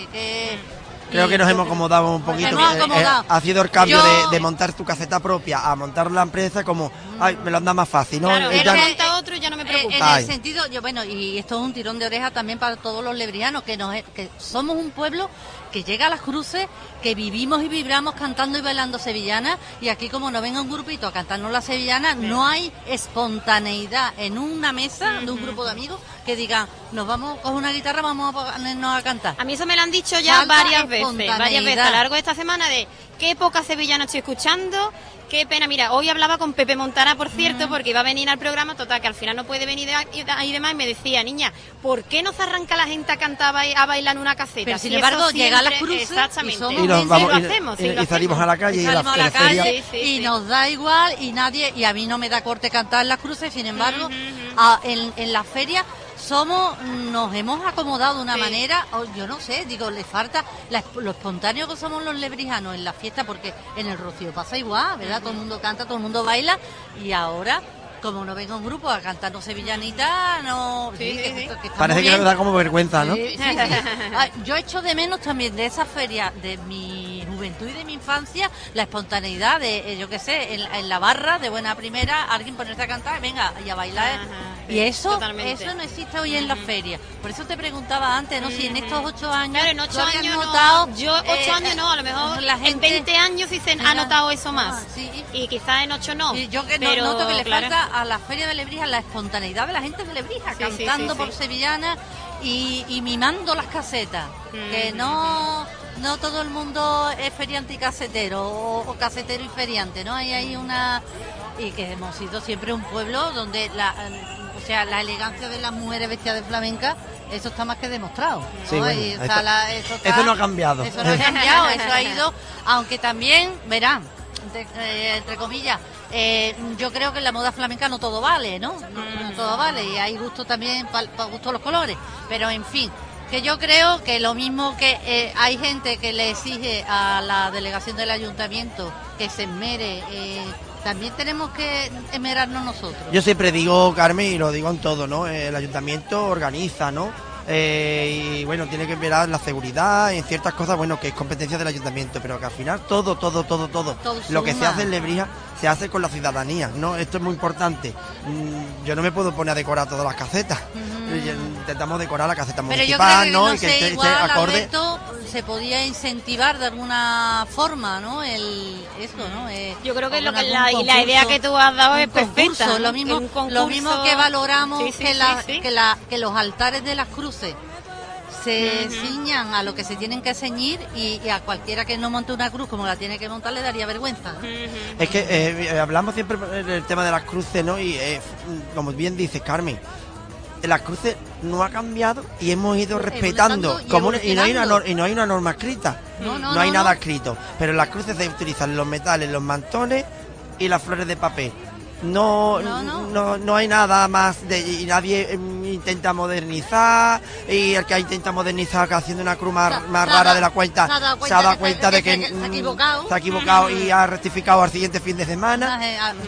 Creo que nos hemos acomodado un poquito. Ha sido el cambio de montar tu caseta propia a montar la empresa como, ay, me lo anda más fácil, ¿no? Claro, monta otro y ya no me preocupa. En el sentido, y esto es un tirón de oreja también para todos los lebrianos, que somos un pueblo que llega a las cruces, que vivimos y vibramos cantando y bailando sevillanas, y aquí como no venga un grupito a cantarnos la sevillana, no hay espontaneidad en una mesa de un grupo de amigos que digan, nos vamos con una guitarra, vamos a ponernos a cantar. A mí eso me lo han dicho ya varias veces a lo largo de esta semana, de qué poca sevillana estoy escuchando. Qué pena, mira, hoy hablaba con Pepe Montana, por cierto, porque iba a venir al programa, total, que al final no puede venir y demás, y me decía, niña, ¿por qué no se arranca la gente a cantar, a bailar en una caseta? Pero sin embargo, llega a las cruces y salimos a la calle y nos da igual, y a mí no me da corte cantar en las cruces, sin embargo, en la feria nos hemos acomodado de una manera, yo no sé, digo, le falta lo espontáneo que somos los lebrijanos en la fiesta, porque en el Rocío pasa igual, ¿verdad? Todo el mundo canta, todo el mundo baila, y ahora, como no venga un grupo a cantarnos sevillanita, no... Parece que nos da como vergüenza, ¿no? Yo echo de menos también de esa feria de mi juventud y de mi infancia, la espontaneidad de, yo qué sé, en la barra, de buena primera, alguien ponerse a cantar, venga, y a bailar. Y eso no existe hoy en la feria. Por eso te preguntaba antes, ¿no? Si en estos 8 años... Claro, en 8 años notado, yo 8 años no, a lo mejor en 20 años sí se ha notado eso más. Y quizás en 8 no. Yo noto que le falta a la feria de Lebrija la espontaneidad de la gente de Lebrija, cantando por sevillana y mimando las casetas. Que no todo el mundo es feriante y casetero, o casetero y feriante, ¿no? Hay una... Y que hemos sido siempre un pueblo donde la elegancia de las mujeres vestidas de flamenca, eso está más que demostrado, ¿no? Sí, bueno, eso no ha cambiado. Eso no ha cambiado, eso ha ido, aunque también, verán, entre comillas, yo creo que en la moda flamenca no todo vale, ¿no? No todo vale, y hay gusto también para gusto los colores, pero en fin, Que yo creo que lo mismo que hay gente que le exige a la delegación del ayuntamiento que se esmere, también tenemos que esmerarnos nosotros. Yo siempre digo, Carmen, y lo digo en todo, ¿no? El ayuntamiento organiza, ¿no? Y bueno, tiene que mirar la seguridad en ciertas cosas, bueno, que es competencia del ayuntamiento, pero que al final todo lo que se hace en Lebrija se hace con la ciudadanía, ¿no? Esto es muy importante. Yo no me puedo poner a decorar todas las casetas. Intentamos decorar la caseta municipal, ¿no? Y que esté acorde. Alberto, se podía incentivar de alguna forma, ¿no? Eso, ¿no? Yo creo que la idea que tú has dado es perfecta, ¿no? Lo mismo que valoramos que los altares de las cruces se ciñan a lo que se tienen que ceñir, y a cualquiera que no monte una cruz como la tiene que montar le daría vergüenza, ¿no? Es que hablamos siempre del tema de las cruces, ¿no? Y como bien dices, Carmen, las cruces no ha cambiado y hemos ido respetando y no hay una norma escrita, no hay nada escrito, pero en las cruces se utilizan los metales, los mantones y las flores de papel. No hay nada más y nadie intenta modernizar, y el que intenta modernizar haciendo una cruz más rara de la cuenta se ha dado cuenta de que se ha equivocado y ha rectificado al siguiente fin de semana.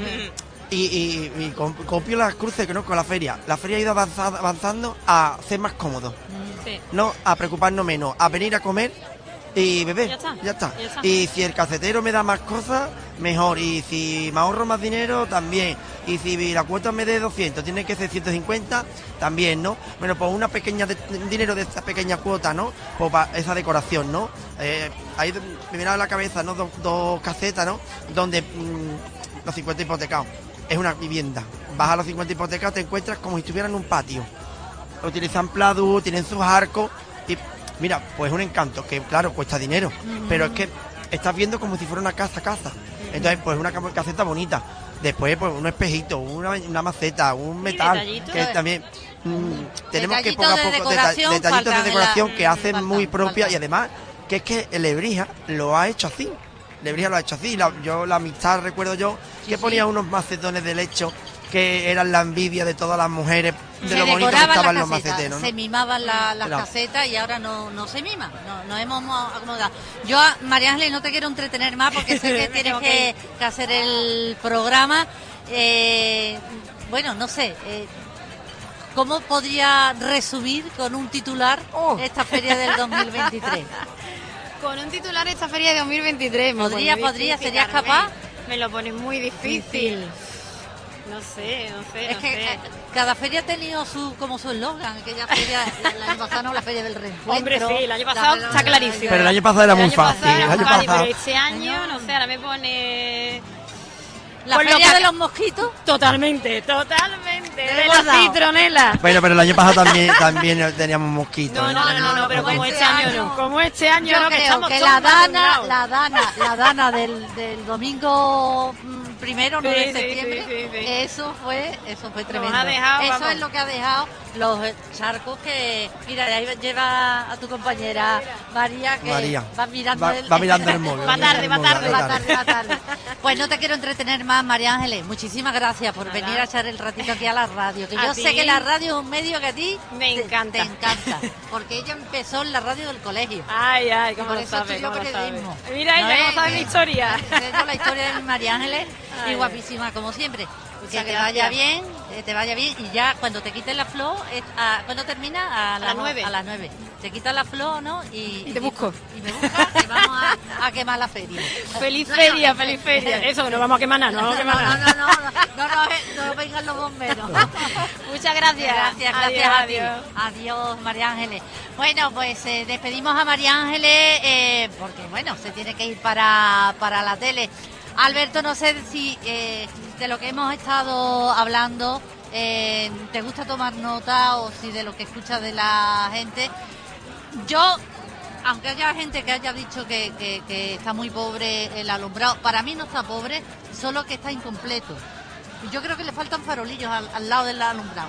Y copio las cruces que no con la feria. La feria ha ido avanzando a ser más cómodo, no a preocuparnos menos, a venir a comer y beber, ya está. Y si el cacetero me da más cosas, mejor. Y si me ahorro más dinero, también. Y si la cuota me dé 200, tiene que ser 150, también, ¿no? Bueno, pues una pequeña dinero de esta pequeña cuota, ¿no? Pues para esa decoración, ¿no? Ahí me viene a la cabeza, ¿no? Dos casetas, ¿no? Donde los 50 hipotecados. Es una vivienda. Vas a los 50 hipotecados, te encuentras como si estuvieran en un patio. Utilizan pladur, tienen sus arcos. Y mira, pues es un encanto, que claro, cuesta dinero. Pero es que estás viendo como si fuera una casa. Entonces, pues una caseta bonita. Después, pues un espejito, una maceta, un metal. Que también tenemos que poco a poco detallitos de decoración que hacen muy propia. Y además, que es que el Lebrija lo ha hecho así. Lebrija lo ha hecho así. La amistad, recuerdo yo, que ponía unos macetones de lecho que eran la envidia de todas las mujeres de lo bonito que estaban los maceteros, ¿no? Se mimaban las casetas y ahora no se miman, no hemos acomodado. Yo, María Ángeles, no te quiero entretener más porque sé que tienes que hacer el programa. Bueno, no sé, ¿cómo podría resumir con un titular esta feria del 2023? Con un titular esta feria de 2023. ¿Serías capaz? Me lo pones muy difícil. No sé. Es que cada feria ha tenido su eslogan. Aquella feria, el año pasado no, la feria del reencuentro. Hombre, sí, el año pasado está clarísimo. Pero el año pasado era muy fácil. Pero este año, no sé, ahora me pone... ¿La feria de los mosquitos? Totalmente. De las citronelas. Bueno, pero el año pasado también teníamos mosquitos. No, pero como este año no. Como este año no, que estamos que la dana del domingo primero, 9 de septiembre, sí. Eso fue tremendo. Eso es lo que ha dejado los charcos que... Mira, ahí lleva a tu compañera María, que va mirando el móvil. Va tarde. Pues no te quiero entretener más, María Ángeles. Muchísimas gracias por venir a echar el ratito aquí a la radio. Que yo sé que la radio es un medio que a ti me encanta. Te encanta. Porque ella empezó en la radio del colegio. Ay, cómo lo sabes. Mira, cómo sabe mi historia. La historia de María Ángeles. Y guapísima como siempre. Que te vaya bien, y ya cuando te quites la flor, ¿cuándo termina? A las 9. A las 9. Te quitas la flor, ¿no? Y te busco. Y me buscas, y vamos a quemar la feria. Feliz feria. Eso, que no vamos a quemar nada, no vengan los bomberos. Muchas gracias. Gracias a ti. Adiós, María Ángeles. Bueno, pues despedimos a María Ángeles porque, bueno, se tiene que ir para la tele. Alberto, no sé si de lo que hemos estado hablando te gusta tomar nota o si de lo que escuchas de la gente. Yo, aunque haya gente que haya dicho que está muy pobre el alumbrado, para mí no está pobre, solo que está incompleto. Y yo creo que le faltan farolillos al lado del alumbrado.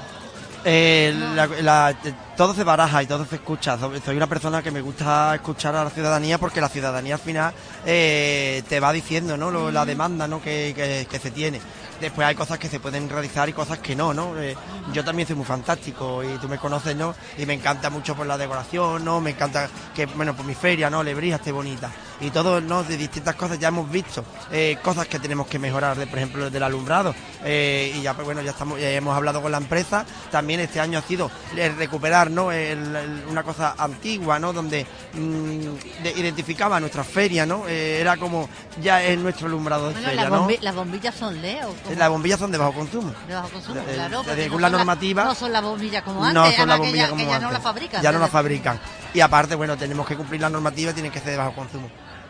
Todo se baraja y todo se escucha. Soy una persona que me gusta escuchar a la ciudadanía porque la ciudadanía al final te va diciendo, ¿no? La demanda, ¿no? que se tiene. Después hay cosas que se pueden realizar y cosas que no, ¿no? Yo también soy muy fantástico y tú me conoces, ¿no? Y me encanta mucho por la decoración, ¿no? Me encanta que, bueno, por mi feria, ¿no? Lebrija esté bonita. Y todo, ¿no? De distintas cosas ya hemos visto cosas que tenemos que mejorar, por ejemplo, del alumbrado. Y ya, pues bueno, ya hemos hablado con la empresa. También este año ha sido recuperar, ¿no? Una cosa antigua, ¿no? Donde identificaba nuestra feria, ¿no? Era como ya es nuestro alumbrado de feria, ¿no? Las bombillas son LED. Las bombillas son de bajo consumo. De bajo consumo, claro. Según la normativa. No son las bombillas como antes. No son las bombillas como antes. antes. Ya no las fabrican. Ya no las fabrican. Y aparte, bueno, tenemos que cumplir la normativa y tienen que ser de bajo consumo.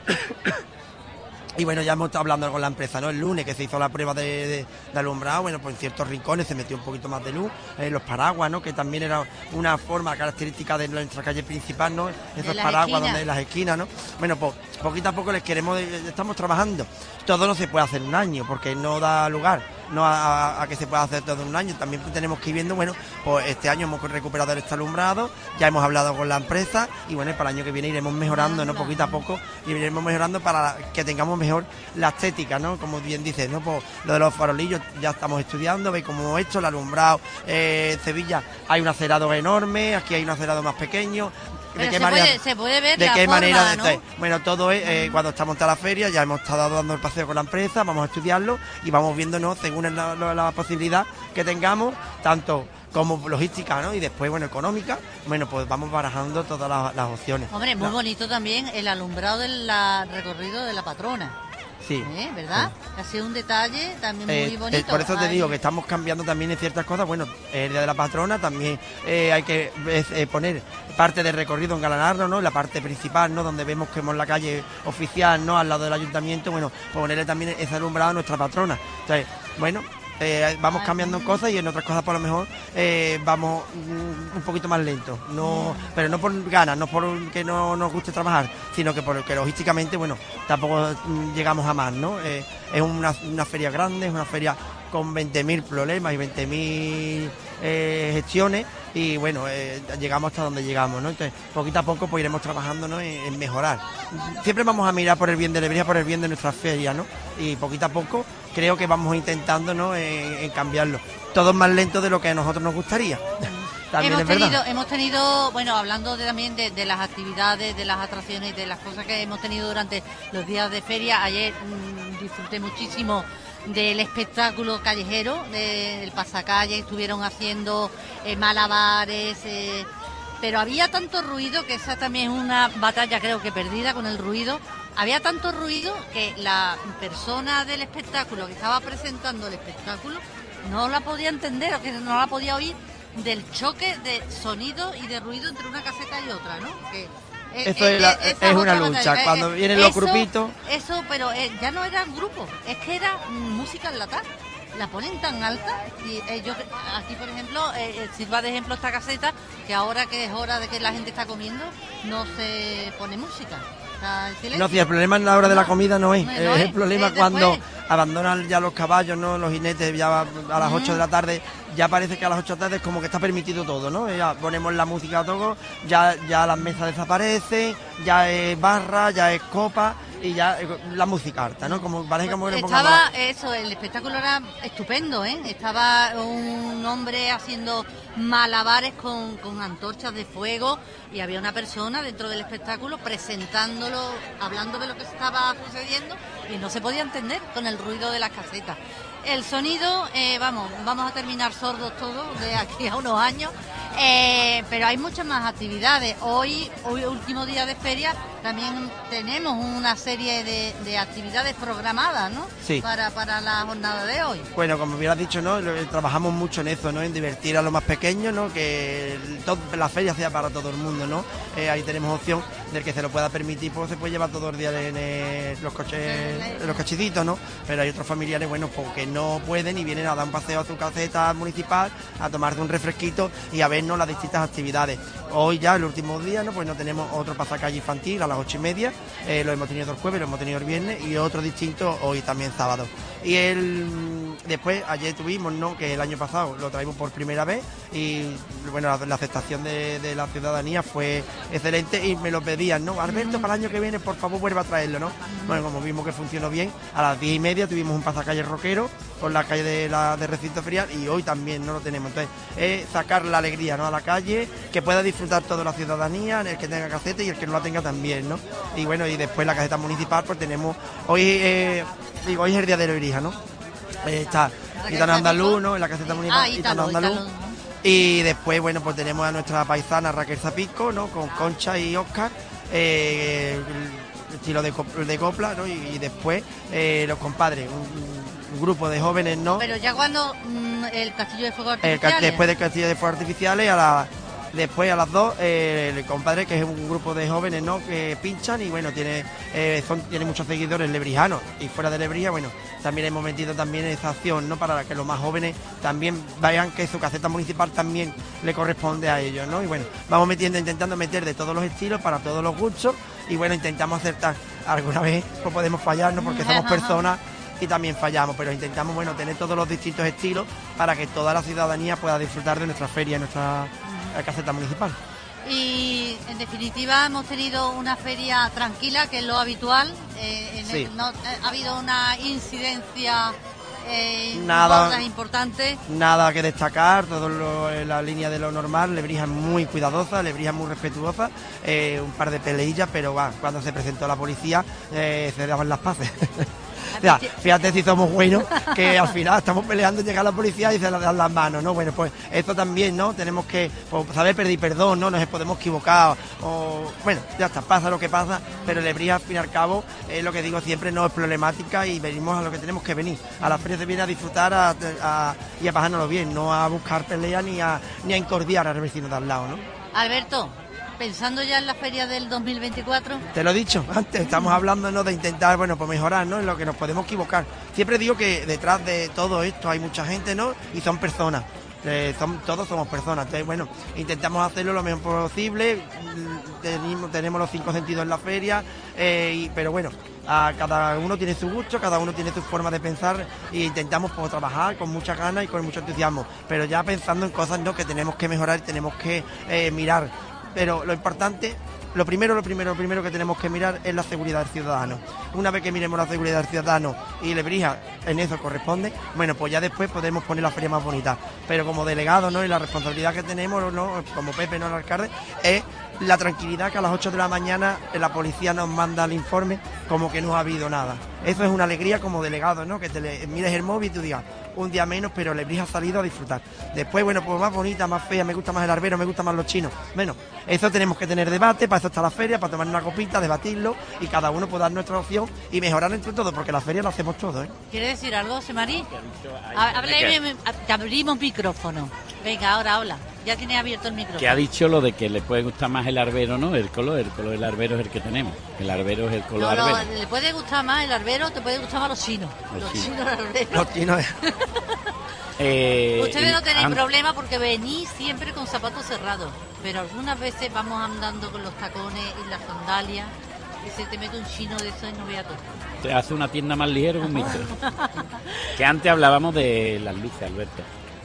Y bueno, ya hemos estado hablando con la empresa, ¿no? El lunes que se hizo la prueba de alumbrado, bueno, pues en ciertos rincones se metió un poquito más de luz, los paraguas, ¿no? Que también era una forma característica de nuestra calle principal, ¿no? Esos paraguas donde hay las esquinas, ¿no? Bueno, pues poquito a poco estamos trabajando. Todo no se puede hacer en un año porque no da lugar, no a que se pueda hacer todo en un año. También tenemos que ir viendo, bueno, pues este año hemos recuperado este alumbrado, ya hemos hablado con la empresa y bueno, para el año que viene iremos mejorando, ¿no? Poquito a poco iremos mejorando para que tengamos mejor la estética, ¿no? Como bien dices, ¿no? Pues lo de los farolillos ya estamos estudiando, veis cómo esto, el alumbrado, Sevilla hay un acerado enorme, aquí hay un acerado más pequeño. ¿De qué manera se puede ver de la qué forma, manera ¿no? Bueno, todo es cuando estamos en la feria, ya hemos estado dando el paseo con la empresa, vamos a estudiarlo y vamos viéndonos según la posibilidad que tengamos, tanto como logística, ¿no? Y después, bueno, económica, bueno, pues vamos barajando todas las opciones. Hombre, muy bonito también el alumbrado del recorrido de la patrona. Sí. ¿Verdad? Sí. Ha sido un detalle también muy bonito. Por eso te digo que estamos cambiando también en ciertas cosas. Bueno, el día de la patrona también hay que poner parte del recorrido, engalanarlo, ¿no? La parte principal, ¿no? Donde vemos que hemos la calle oficial, ¿no? Al lado del ayuntamiento, bueno, pues ponerle también ese alumbrado a nuestra patrona. Entonces, bueno, vamos cambiando cosas y en otras cosas por lo mejor vamos un poquito más lento, no, pero no por ganas, no por que no nos guste trabajar, sino que porque logísticamente, bueno, tampoco llegamos a más, ¿no? Es una feria grande, es una feria con 20.000 problemas y 20.000 gestiones y bueno, llegamos hasta donde llegamos, ¿no? Entonces, poquito a poco pues iremos trabajando, ¿no? en mejorar. Siempre vamos a mirar por el bien de Lebrija, por el bien de nuestra feria, ¿no? Y poquito a poco creo que vamos intentando, ¿no? en cambiarlo. Todo es más lento de lo que a nosotros nos gustaría. Hemos tenido, bueno, hablando también de las actividades, de las atracciones, de las cosas que hemos tenido durante los días de feria. Ayer disfruté muchísimo del espectáculo callejero, del pasacalle, estuvieron haciendo malabares, pero había tanto ruido, que esa también es una batalla creo que perdida con el ruido. Había tanto ruido que la persona del espectáculo que estaba presentando el espectáculo no la podía entender, o que no la podía oír del choque de sonido y de ruido entre una caseta y otra, ¿no? Que esto es una lucha, cuando vienen los grupitos. Eso, pero ya no eran grupos, es que era música enlatada. La ponen tan alta y ellos aquí, por ejemplo, sirva de ejemplo esta caseta, que ahora que es hora de que la gente está comiendo, no se pone música. No, si el problema en la hora de la comida no es, el problema cuando abandonan ya los caballos, ¿no? Los jinetes ya a las 8 de la tarde, ya parece que a las 8 de la tarde es como que está permitido todo, ¿no? Ya ponemos la música a todo, ya las mesas desaparecen, ya es barra, ya es copa y ya la música harta, ¿no? Como parece como que estaba eso, el espectáculo era estupendo, ¿eh? Estaba un hombre haciendo malabares con antorchas de fuego y había una persona dentro del espectáculo presentándolo, hablando de lo que estaba sucediendo y no se podía entender con el ruido de las casetas. El sonido, vamos a terminar sordos todos de aquí a unos años, pero hay muchas más actividades. Hoy último día de feria, también tenemos una serie de actividades programadas, ¿no? Sí. Para la jornada de hoy. Bueno, como hubieras dicho, ¿no? Trabajamos mucho en eso, ¿no? En divertir a los más pequeños, ¿no? Que la feria sea para todo el mundo, ¿no? Ahí tenemos opción del que se lo pueda permitir, pues se puede llevar todo el día en los coches, los cochecitos, ¿no? Pero hay otros familiares, bueno, porque no pueden y vienen a dar un paseo a su caseta municipal, a tomarse un refresquito y a vernos las distintas actividades. Hoy ya, el último día, ¿no? Pues no tenemos otro pasacalle infantil a las 8:30, lo hemos tenido el jueves, lo hemos tenido el viernes y otro distinto hoy también sábado. Y el después, ayer tuvimos, ¿no? Que el año pasado lo traímos por primera vez y, bueno, la aceptación de la ciudadanía fue excelente y me lo pedían, ¿no? Alberto, para el año que viene, por favor, vuelva a traerlo, ¿no? Bueno, como vimos que funcionó bien, a las 10:30 tuvimos un pasacalle rockero por la calle de recinto ferial y hoy también no lo tenemos. Entonces, es sacar la alegría, ¿no? A la calle, que pueda disfrutar toda la ciudadanía, el que tenga caseta y el que no la tenga también, ¿no? Y bueno, y después la caseta municipal, pues tenemos, hoy es el día de Lebrija, ¿no? Está Gitano Andaluz, ¿no? En la caseta municipal, Gitano Andaluz. Y después, bueno, pues tenemos a nuestra paisana Raquel Zapico, ¿no? Con Concha y Óscar, estilo de copla, ¿no? Y después los compadres, un grupo de jóvenes, ¿no? Pero ya cuando el Castillo de Fuegos Artificiales. Después del Castillo de Fuegos Artificiales, después a las 2, el compadre, que es un grupo de jóvenes, ¿no? Que pinchan y bueno, tiene muchos seguidores lebrijanos y fuera de Lebrija, bueno, también hemos metido también esa acción, ¿no? Para que los más jóvenes también vean que su caseta municipal también le corresponde a ellos, ¿no? Y bueno, vamos intentando meter de todos los estilos para todos los gustos y bueno, intentamos acertar. Alguna vez pues podemos fallar, ¿no? Porque somos personas y también fallamos, pero intentamos, bueno, tener todos los distintos estilos para que toda la ciudadanía pueda disfrutar de nuestra feria, nuestra caseta municipal. Y en definitiva hemos tenido una feria tranquila, que es lo habitual. Sí. No ha habido una incidencia importante. Nada que destacar, todo en la línea de lo normal. Lebrija muy cuidadosa, Lebrija muy respetuosa, un par de peleillas, pero cuando se presentó la policía se daban las paces. O sea, fíjate si somos buenos, que al final estamos peleando, llega la policía y se dan las manos, ¿no? Bueno, pues esto también, ¿no? Tenemos que saber pedir perdón, ¿no? Nos podemos equivocar, bueno, ya está, pasa lo que pasa, pero Lebrija, al fin y al cabo, es lo que digo siempre, no es problemática y venimos a lo que tenemos que venir. A la feria se viene a disfrutar y a pasárnoslo bien, no a buscar pelea ni a encordiar al vecino de al lado, ¿no? Alberto, pensando ya en la feria del 2024. Te lo he dicho antes, estamos hablando, ¿no? De intentar, bueno, pues mejorar, ¿no? En lo que nos podemos equivocar. Siempre digo que detrás de todo esto hay mucha gente, ¿no? Y son personas. Todos somos personas. Entonces, bueno, intentamos hacerlo lo mejor posible. Tenemos los 5 sentidos en la feria, pero bueno, cada uno tiene su gusto, cada uno tiene su forma de pensar e intentamos pues, trabajar con mucha ganas y con mucho entusiasmo, pero ya pensando en cosas, ¿no? Que tenemos que mejorar y tenemos que mirar. Pero lo importante, lo primero que tenemos que mirar es la seguridad del ciudadano. Una vez que miremos la seguridad del ciudadano y Lebrija en eso corresponde, bueno, pues ya después podemos poner la feria más bonita. Pero como delegado, ¿no? Y la responsabilidad que tenemos, ¿no? Como Pepe, ¿no? El alcalde, es la tranquilidad que a las 8 de la mañana la policía nos manda el informe como que no ha habido nada. Eso es una alegría como delegado, ¿no? Que mires el móvil y tú digas, un día menos, pero Lebrija ha salido a disfrutar. Después, bueno, pues más bonita, más fea, me gusta más el arbero, me gustan más los chinos. Bueno, eso tenemos que tener debate, para eso está la feria, para tomar una copita, debatirlo y cada uno puede dar nuestra opción y mejorar entre todos, porque la feria lo hacemos todos, ¿eh? ¿Quiere decir algo, José María? Te abrimos micrófono. Venga, ahora habla. Ya tiene abierto el micrófono. Que ha dicho lo de que le puede gustar más el arbero, ¿no? El color del arbero es el que tenemos. El arbero es el color arbero. Le puede gustar más el arbero, te puede gustar más los chinos. Los chinos arberos. Los chinos. Ustedes no tenéis problema porque venís siempre con zapatos cerrados, pero algunas veces vamos andando con los tacones y las sandalias y se te mete un chino de eso y no vea todo. Te hace una tienda más ligera que un micro. Que antes hablábamos de las luces, Alberto.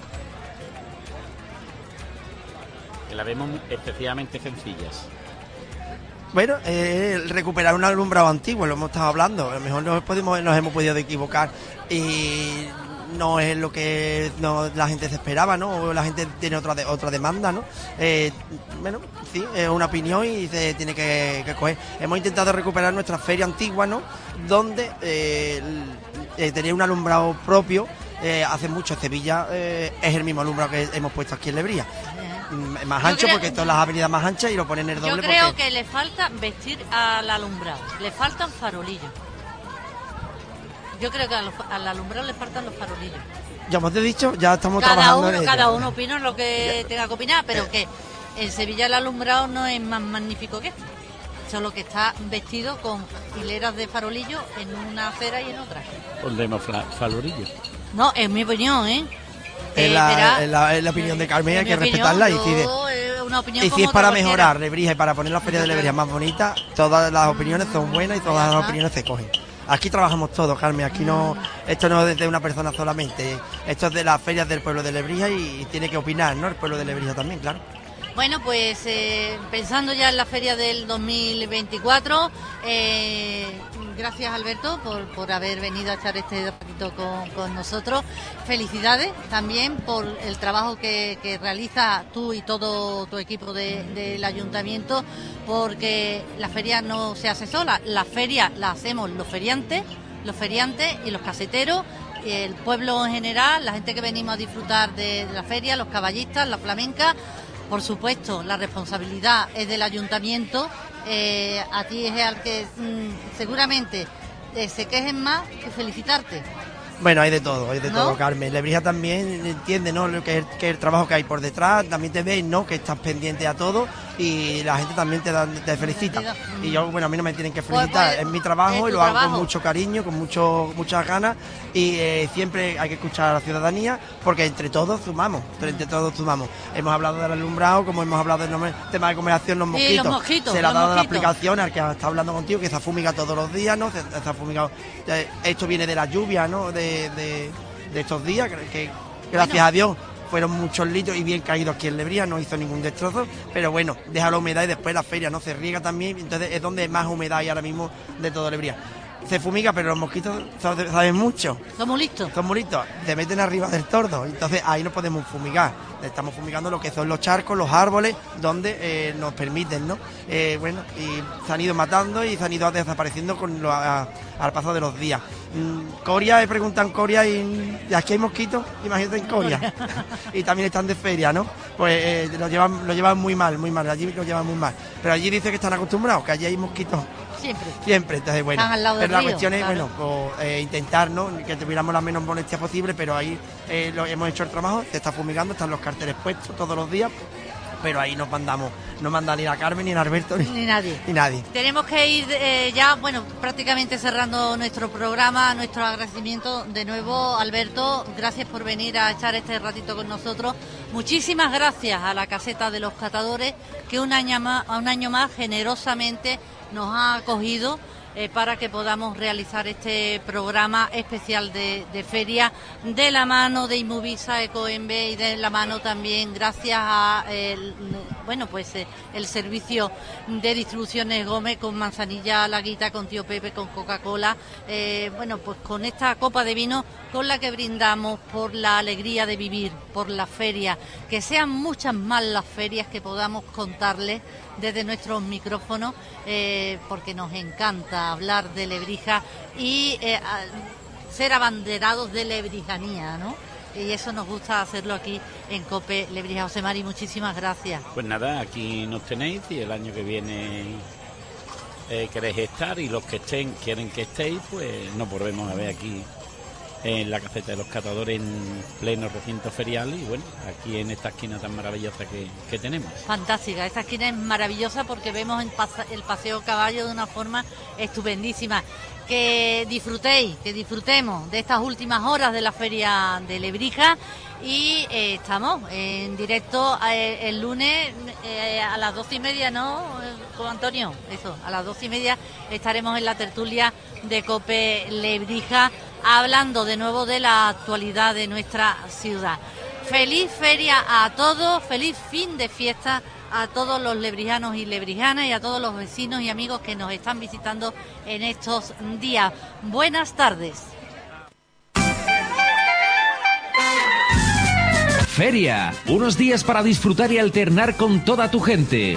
Que las vemos excesivamente sencillas. Bueno, recuperar un alumbrado antiguo, lo hemos estado hablando. A lo mejor nos hemos podido equivocar y no es lo que la gente se esperaba, ¿no? O la gente tiene otra demanda, ¿no? Bueno, sí, es una opinión y se tiene que coger. Hemos intentado recuperar nuestra feria antigua, ¿no? Donde tenía un alumbrado propio. Hace mucho Sevilla es el mismo alumbrado que hemos puesto aquí en Lebrija. Más ancho porque todas las avenidas más anchas y lo ponen en el doble. Yo creo que le falta vestir al alumbrado, le faltan farolillos. Yo creo que al alumbrado le faltan los farolillos. Ya hemos dicho, ya estamos trabajando en ello. Cada uno opina lo que tenga que opinar, pero que en Sevilla el alumbrado no es más magnífico que este. Solo que está vestido con hileras de farolillos en una acera y en otra. Pondremos farolillos. No, es mi opinión, ¿eh? Es la opinión de Carmen, hay que respetarla. Y si es para mejorar Lebrija y para poner la feria de Lebrija más bonita, todas las opiniones son buenas y todas las opiniones se cogen. Aquí trabajamos todos, Carmen, aquí no, esto no es de una persona solamente, esto es de las ferias del pueblo de Lebrija y tiene que opinar, ¿no? El pueblo de Lebrija también, claro. Bueno, pues pensando ya en la feria del 2024, gracias Alberto por haber venido a echar este ratito con nosotros. Felicidades también por el trabajo que realizas tú y todo tu equipo del ayuntamiento, porque la feria no se hace sola, la feria la hacemos los feriantes y los caseteros, el pueblo en general, la gente que venimos a disfrutar de la feria, los caballistas, la flamenca. Por supuesto, la responsabilidad es del ayuntamiento, a ti es al que seguramente se quejen más que felicitarte. Bueno, hay de todo, Carmen. Lebrija también entiende, ¿no?, lo que es el trabajo que hay por detrás, también te ven, ¿no?, que estás pendiente a todo y la gente también te felicita. Y yo, bueno, a mí no me tienen que felicitar, es mi trabajo y lo hago con mucho cariño, con muchas ganas y siempre hay que escuchar a la ciudadanía porque entre todos sumamos. Hemos hablado del alumbrado, como hemos hablado del tema de comercialización, los mosquitos. Se le ha dado la aplicación al que está hablando contigo, que se ha fumigado todos los días, ¿no? Se ha fumigado. Esto viene de la lluvia, ¿no?, de estos días, que gracias a Dios fueron muchos litros y bien caídos aquí en Lebrija, no hizo ningún destrozo, pero bueno, deja la humedad y después la feria no se riega también, entonces es donde más humedad hay ahora mismo de todo Lebrija. Se fumiga, pero los mosquitos saben mucho. Somos listos. Te meten arriba del tordo, entonces ahí no podemos fumigar. Estamos fumigando lo que son los charcos, los árboles, donde nos permiten, ¿no? Bueno, y se han ido matando y se han ido desapareciendo al paso de los días. Coria, preguntan Coria y aquí hay mosquitos, imagínate en Coria. Y también están de feria, ¿no? Pues lo llevan muy mal, allí lo llevan muy mal. Pero allí dice que están acostumbrados, que allí hay mosquitos. Siempre, entonces bueno, pero la cuestión es, claro, bueno, pues, intentar, ¿no?, que tuviéramos la menos molestia posible, pero ahí hemos hecho el trabajo, se está fumigando, están los carteles puestos todos los días, pero ahí no manda ni la Carmen, ni a Alberto, ni nadie. Tenemos que ir ya, bueno, prácticamente cerrando nuestro programa, nuestro agradecimiento de nuevo, Alberto, gracias por venir a echar este ratito con nosotros. Muchísimas gracias a la Caseta de los Catadores, que un año más generosamente nos ha acogido para que podamos realizar este programa especial de feria de la mano de Inmovisa, Ecoembes y de la mano también gracias a el servicio de distribuciones Gómez con Manzanilla, Laguita, con Tío Pepe, con Coca-Cola, pues con esta copa de vino con la que brindamos por la alegría de vivir, por la feria, que sean muchas más las ferias que podamos contarles desde nuestros micrófonos, porque nos encanta hablar de Lebrija y ser abanderados de lebrijanía, ¿no? Y eso nos gusta hacerlo aquí en COPE Lebrija. José Mari, muchísimas gracias. Pues nada, aquí nos tenéis y el año que viene queréis estar y los que quieren que estéis, pues nos volvemos a ver aquí en la Caseta de los Catadores en pleno recinto ferial y bueno, aquí en esta esquina tan maravillosa que tenemos. Fantástica, esta esquina es maravillosa porque vemos el paseo caballo de una forma estupendísima. Que disfrutemos de estas últimas horas de la feria de Lebrija y estamos en directo el lunes a las 12:30, ¿no, con Antonio? Eso, a las 12:30 estaremos en la tertulia de COPE Lebrija hablando de nuevo de la actualidad de nuestra ciudad. Feliz feria a todos, feliz fin de fiesta a todos los lebrijanos y lebrijanas y a todos los vecinos y amigos que nos están visitando en estos días. Buenas tardes. Feria, unos días para disfrutar y alternar con toda tu gente.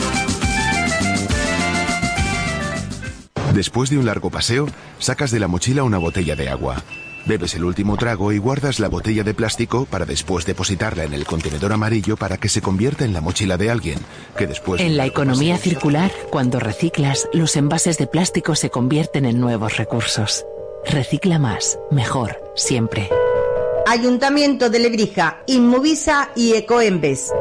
Después de un largo paseo, sacas de la mochila una botella de agua. Bebes el último trago y guardas la botella de plástico para después depositarla en el contenedor amarillo para que se convierta en la mochila de alguien, que después... En la economía circular, cuando reciclas, los envases de plástico se convierten en nuevos recursos. Recicla más, mejor, siempre. Ayuntamiento de Lebrija, Inmovisa y Ecoembes.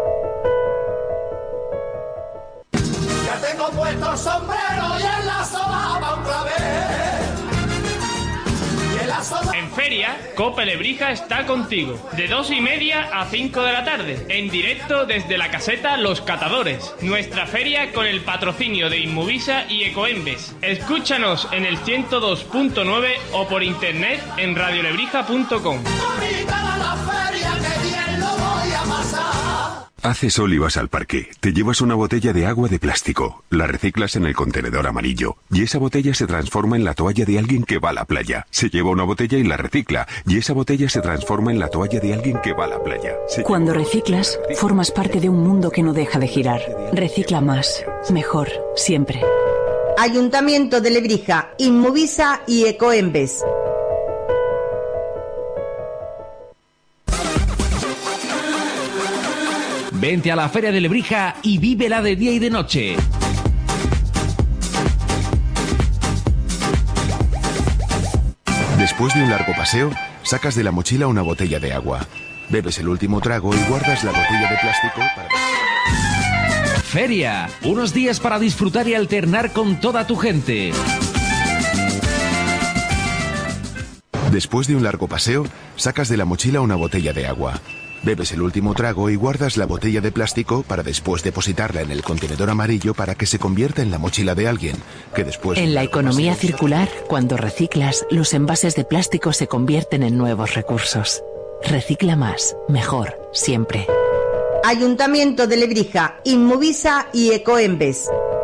Ya tengo puesto el sombrero y en la soba va un clavel. En feria feria, Cope Lebrija está contigo. De 2:30 a 5 de la tarde. En directo desde la caseta Los Catadores. Nuestra feria con el patrocinio de Inmovisa y Ecoembes. Escúchanos en el 102.9 o por internet en radiolebrija.com. Hace sol y vas al parque. Te llevas una botella de agua de plástico. La reciclas en el contenedor amarillo. Y esa botella se transforma en la toalla de alguien que va a la playa. Se lleva una botella y la recicla. Y esa botella se transforma en la toalla de alguien que va a la playa. Cuando reciclas, formas parte de un mundo que no deja de girar. Recicla más. Mejor. Siempre. Ayuntamiento de Lebrija, Inmovisa y Ecoembes. Vente a la Feria de Lebrija y vívela de día y de noche. Después de un largo paseo, sacas de la mochila una botella de agua. Bebes el último trago y guardas la botella de plástico para... Feria, unos días para disfrutar y alternar con toda tu gente. Después de un largo paseo, sacas de la mochila una botella de agua. Bebes el último trago y guardas la botella de plástico para después depositarla en el contenedor amarillo para que se convierta en la mochila de alguien, que después... En la economía circular, cuando reciclas, los envases de plástico se convierten en nuevos recursos. Recicla más, mejor, siempre. Ayuntamiento de Lebrija, Inmovisa y Ecoembes.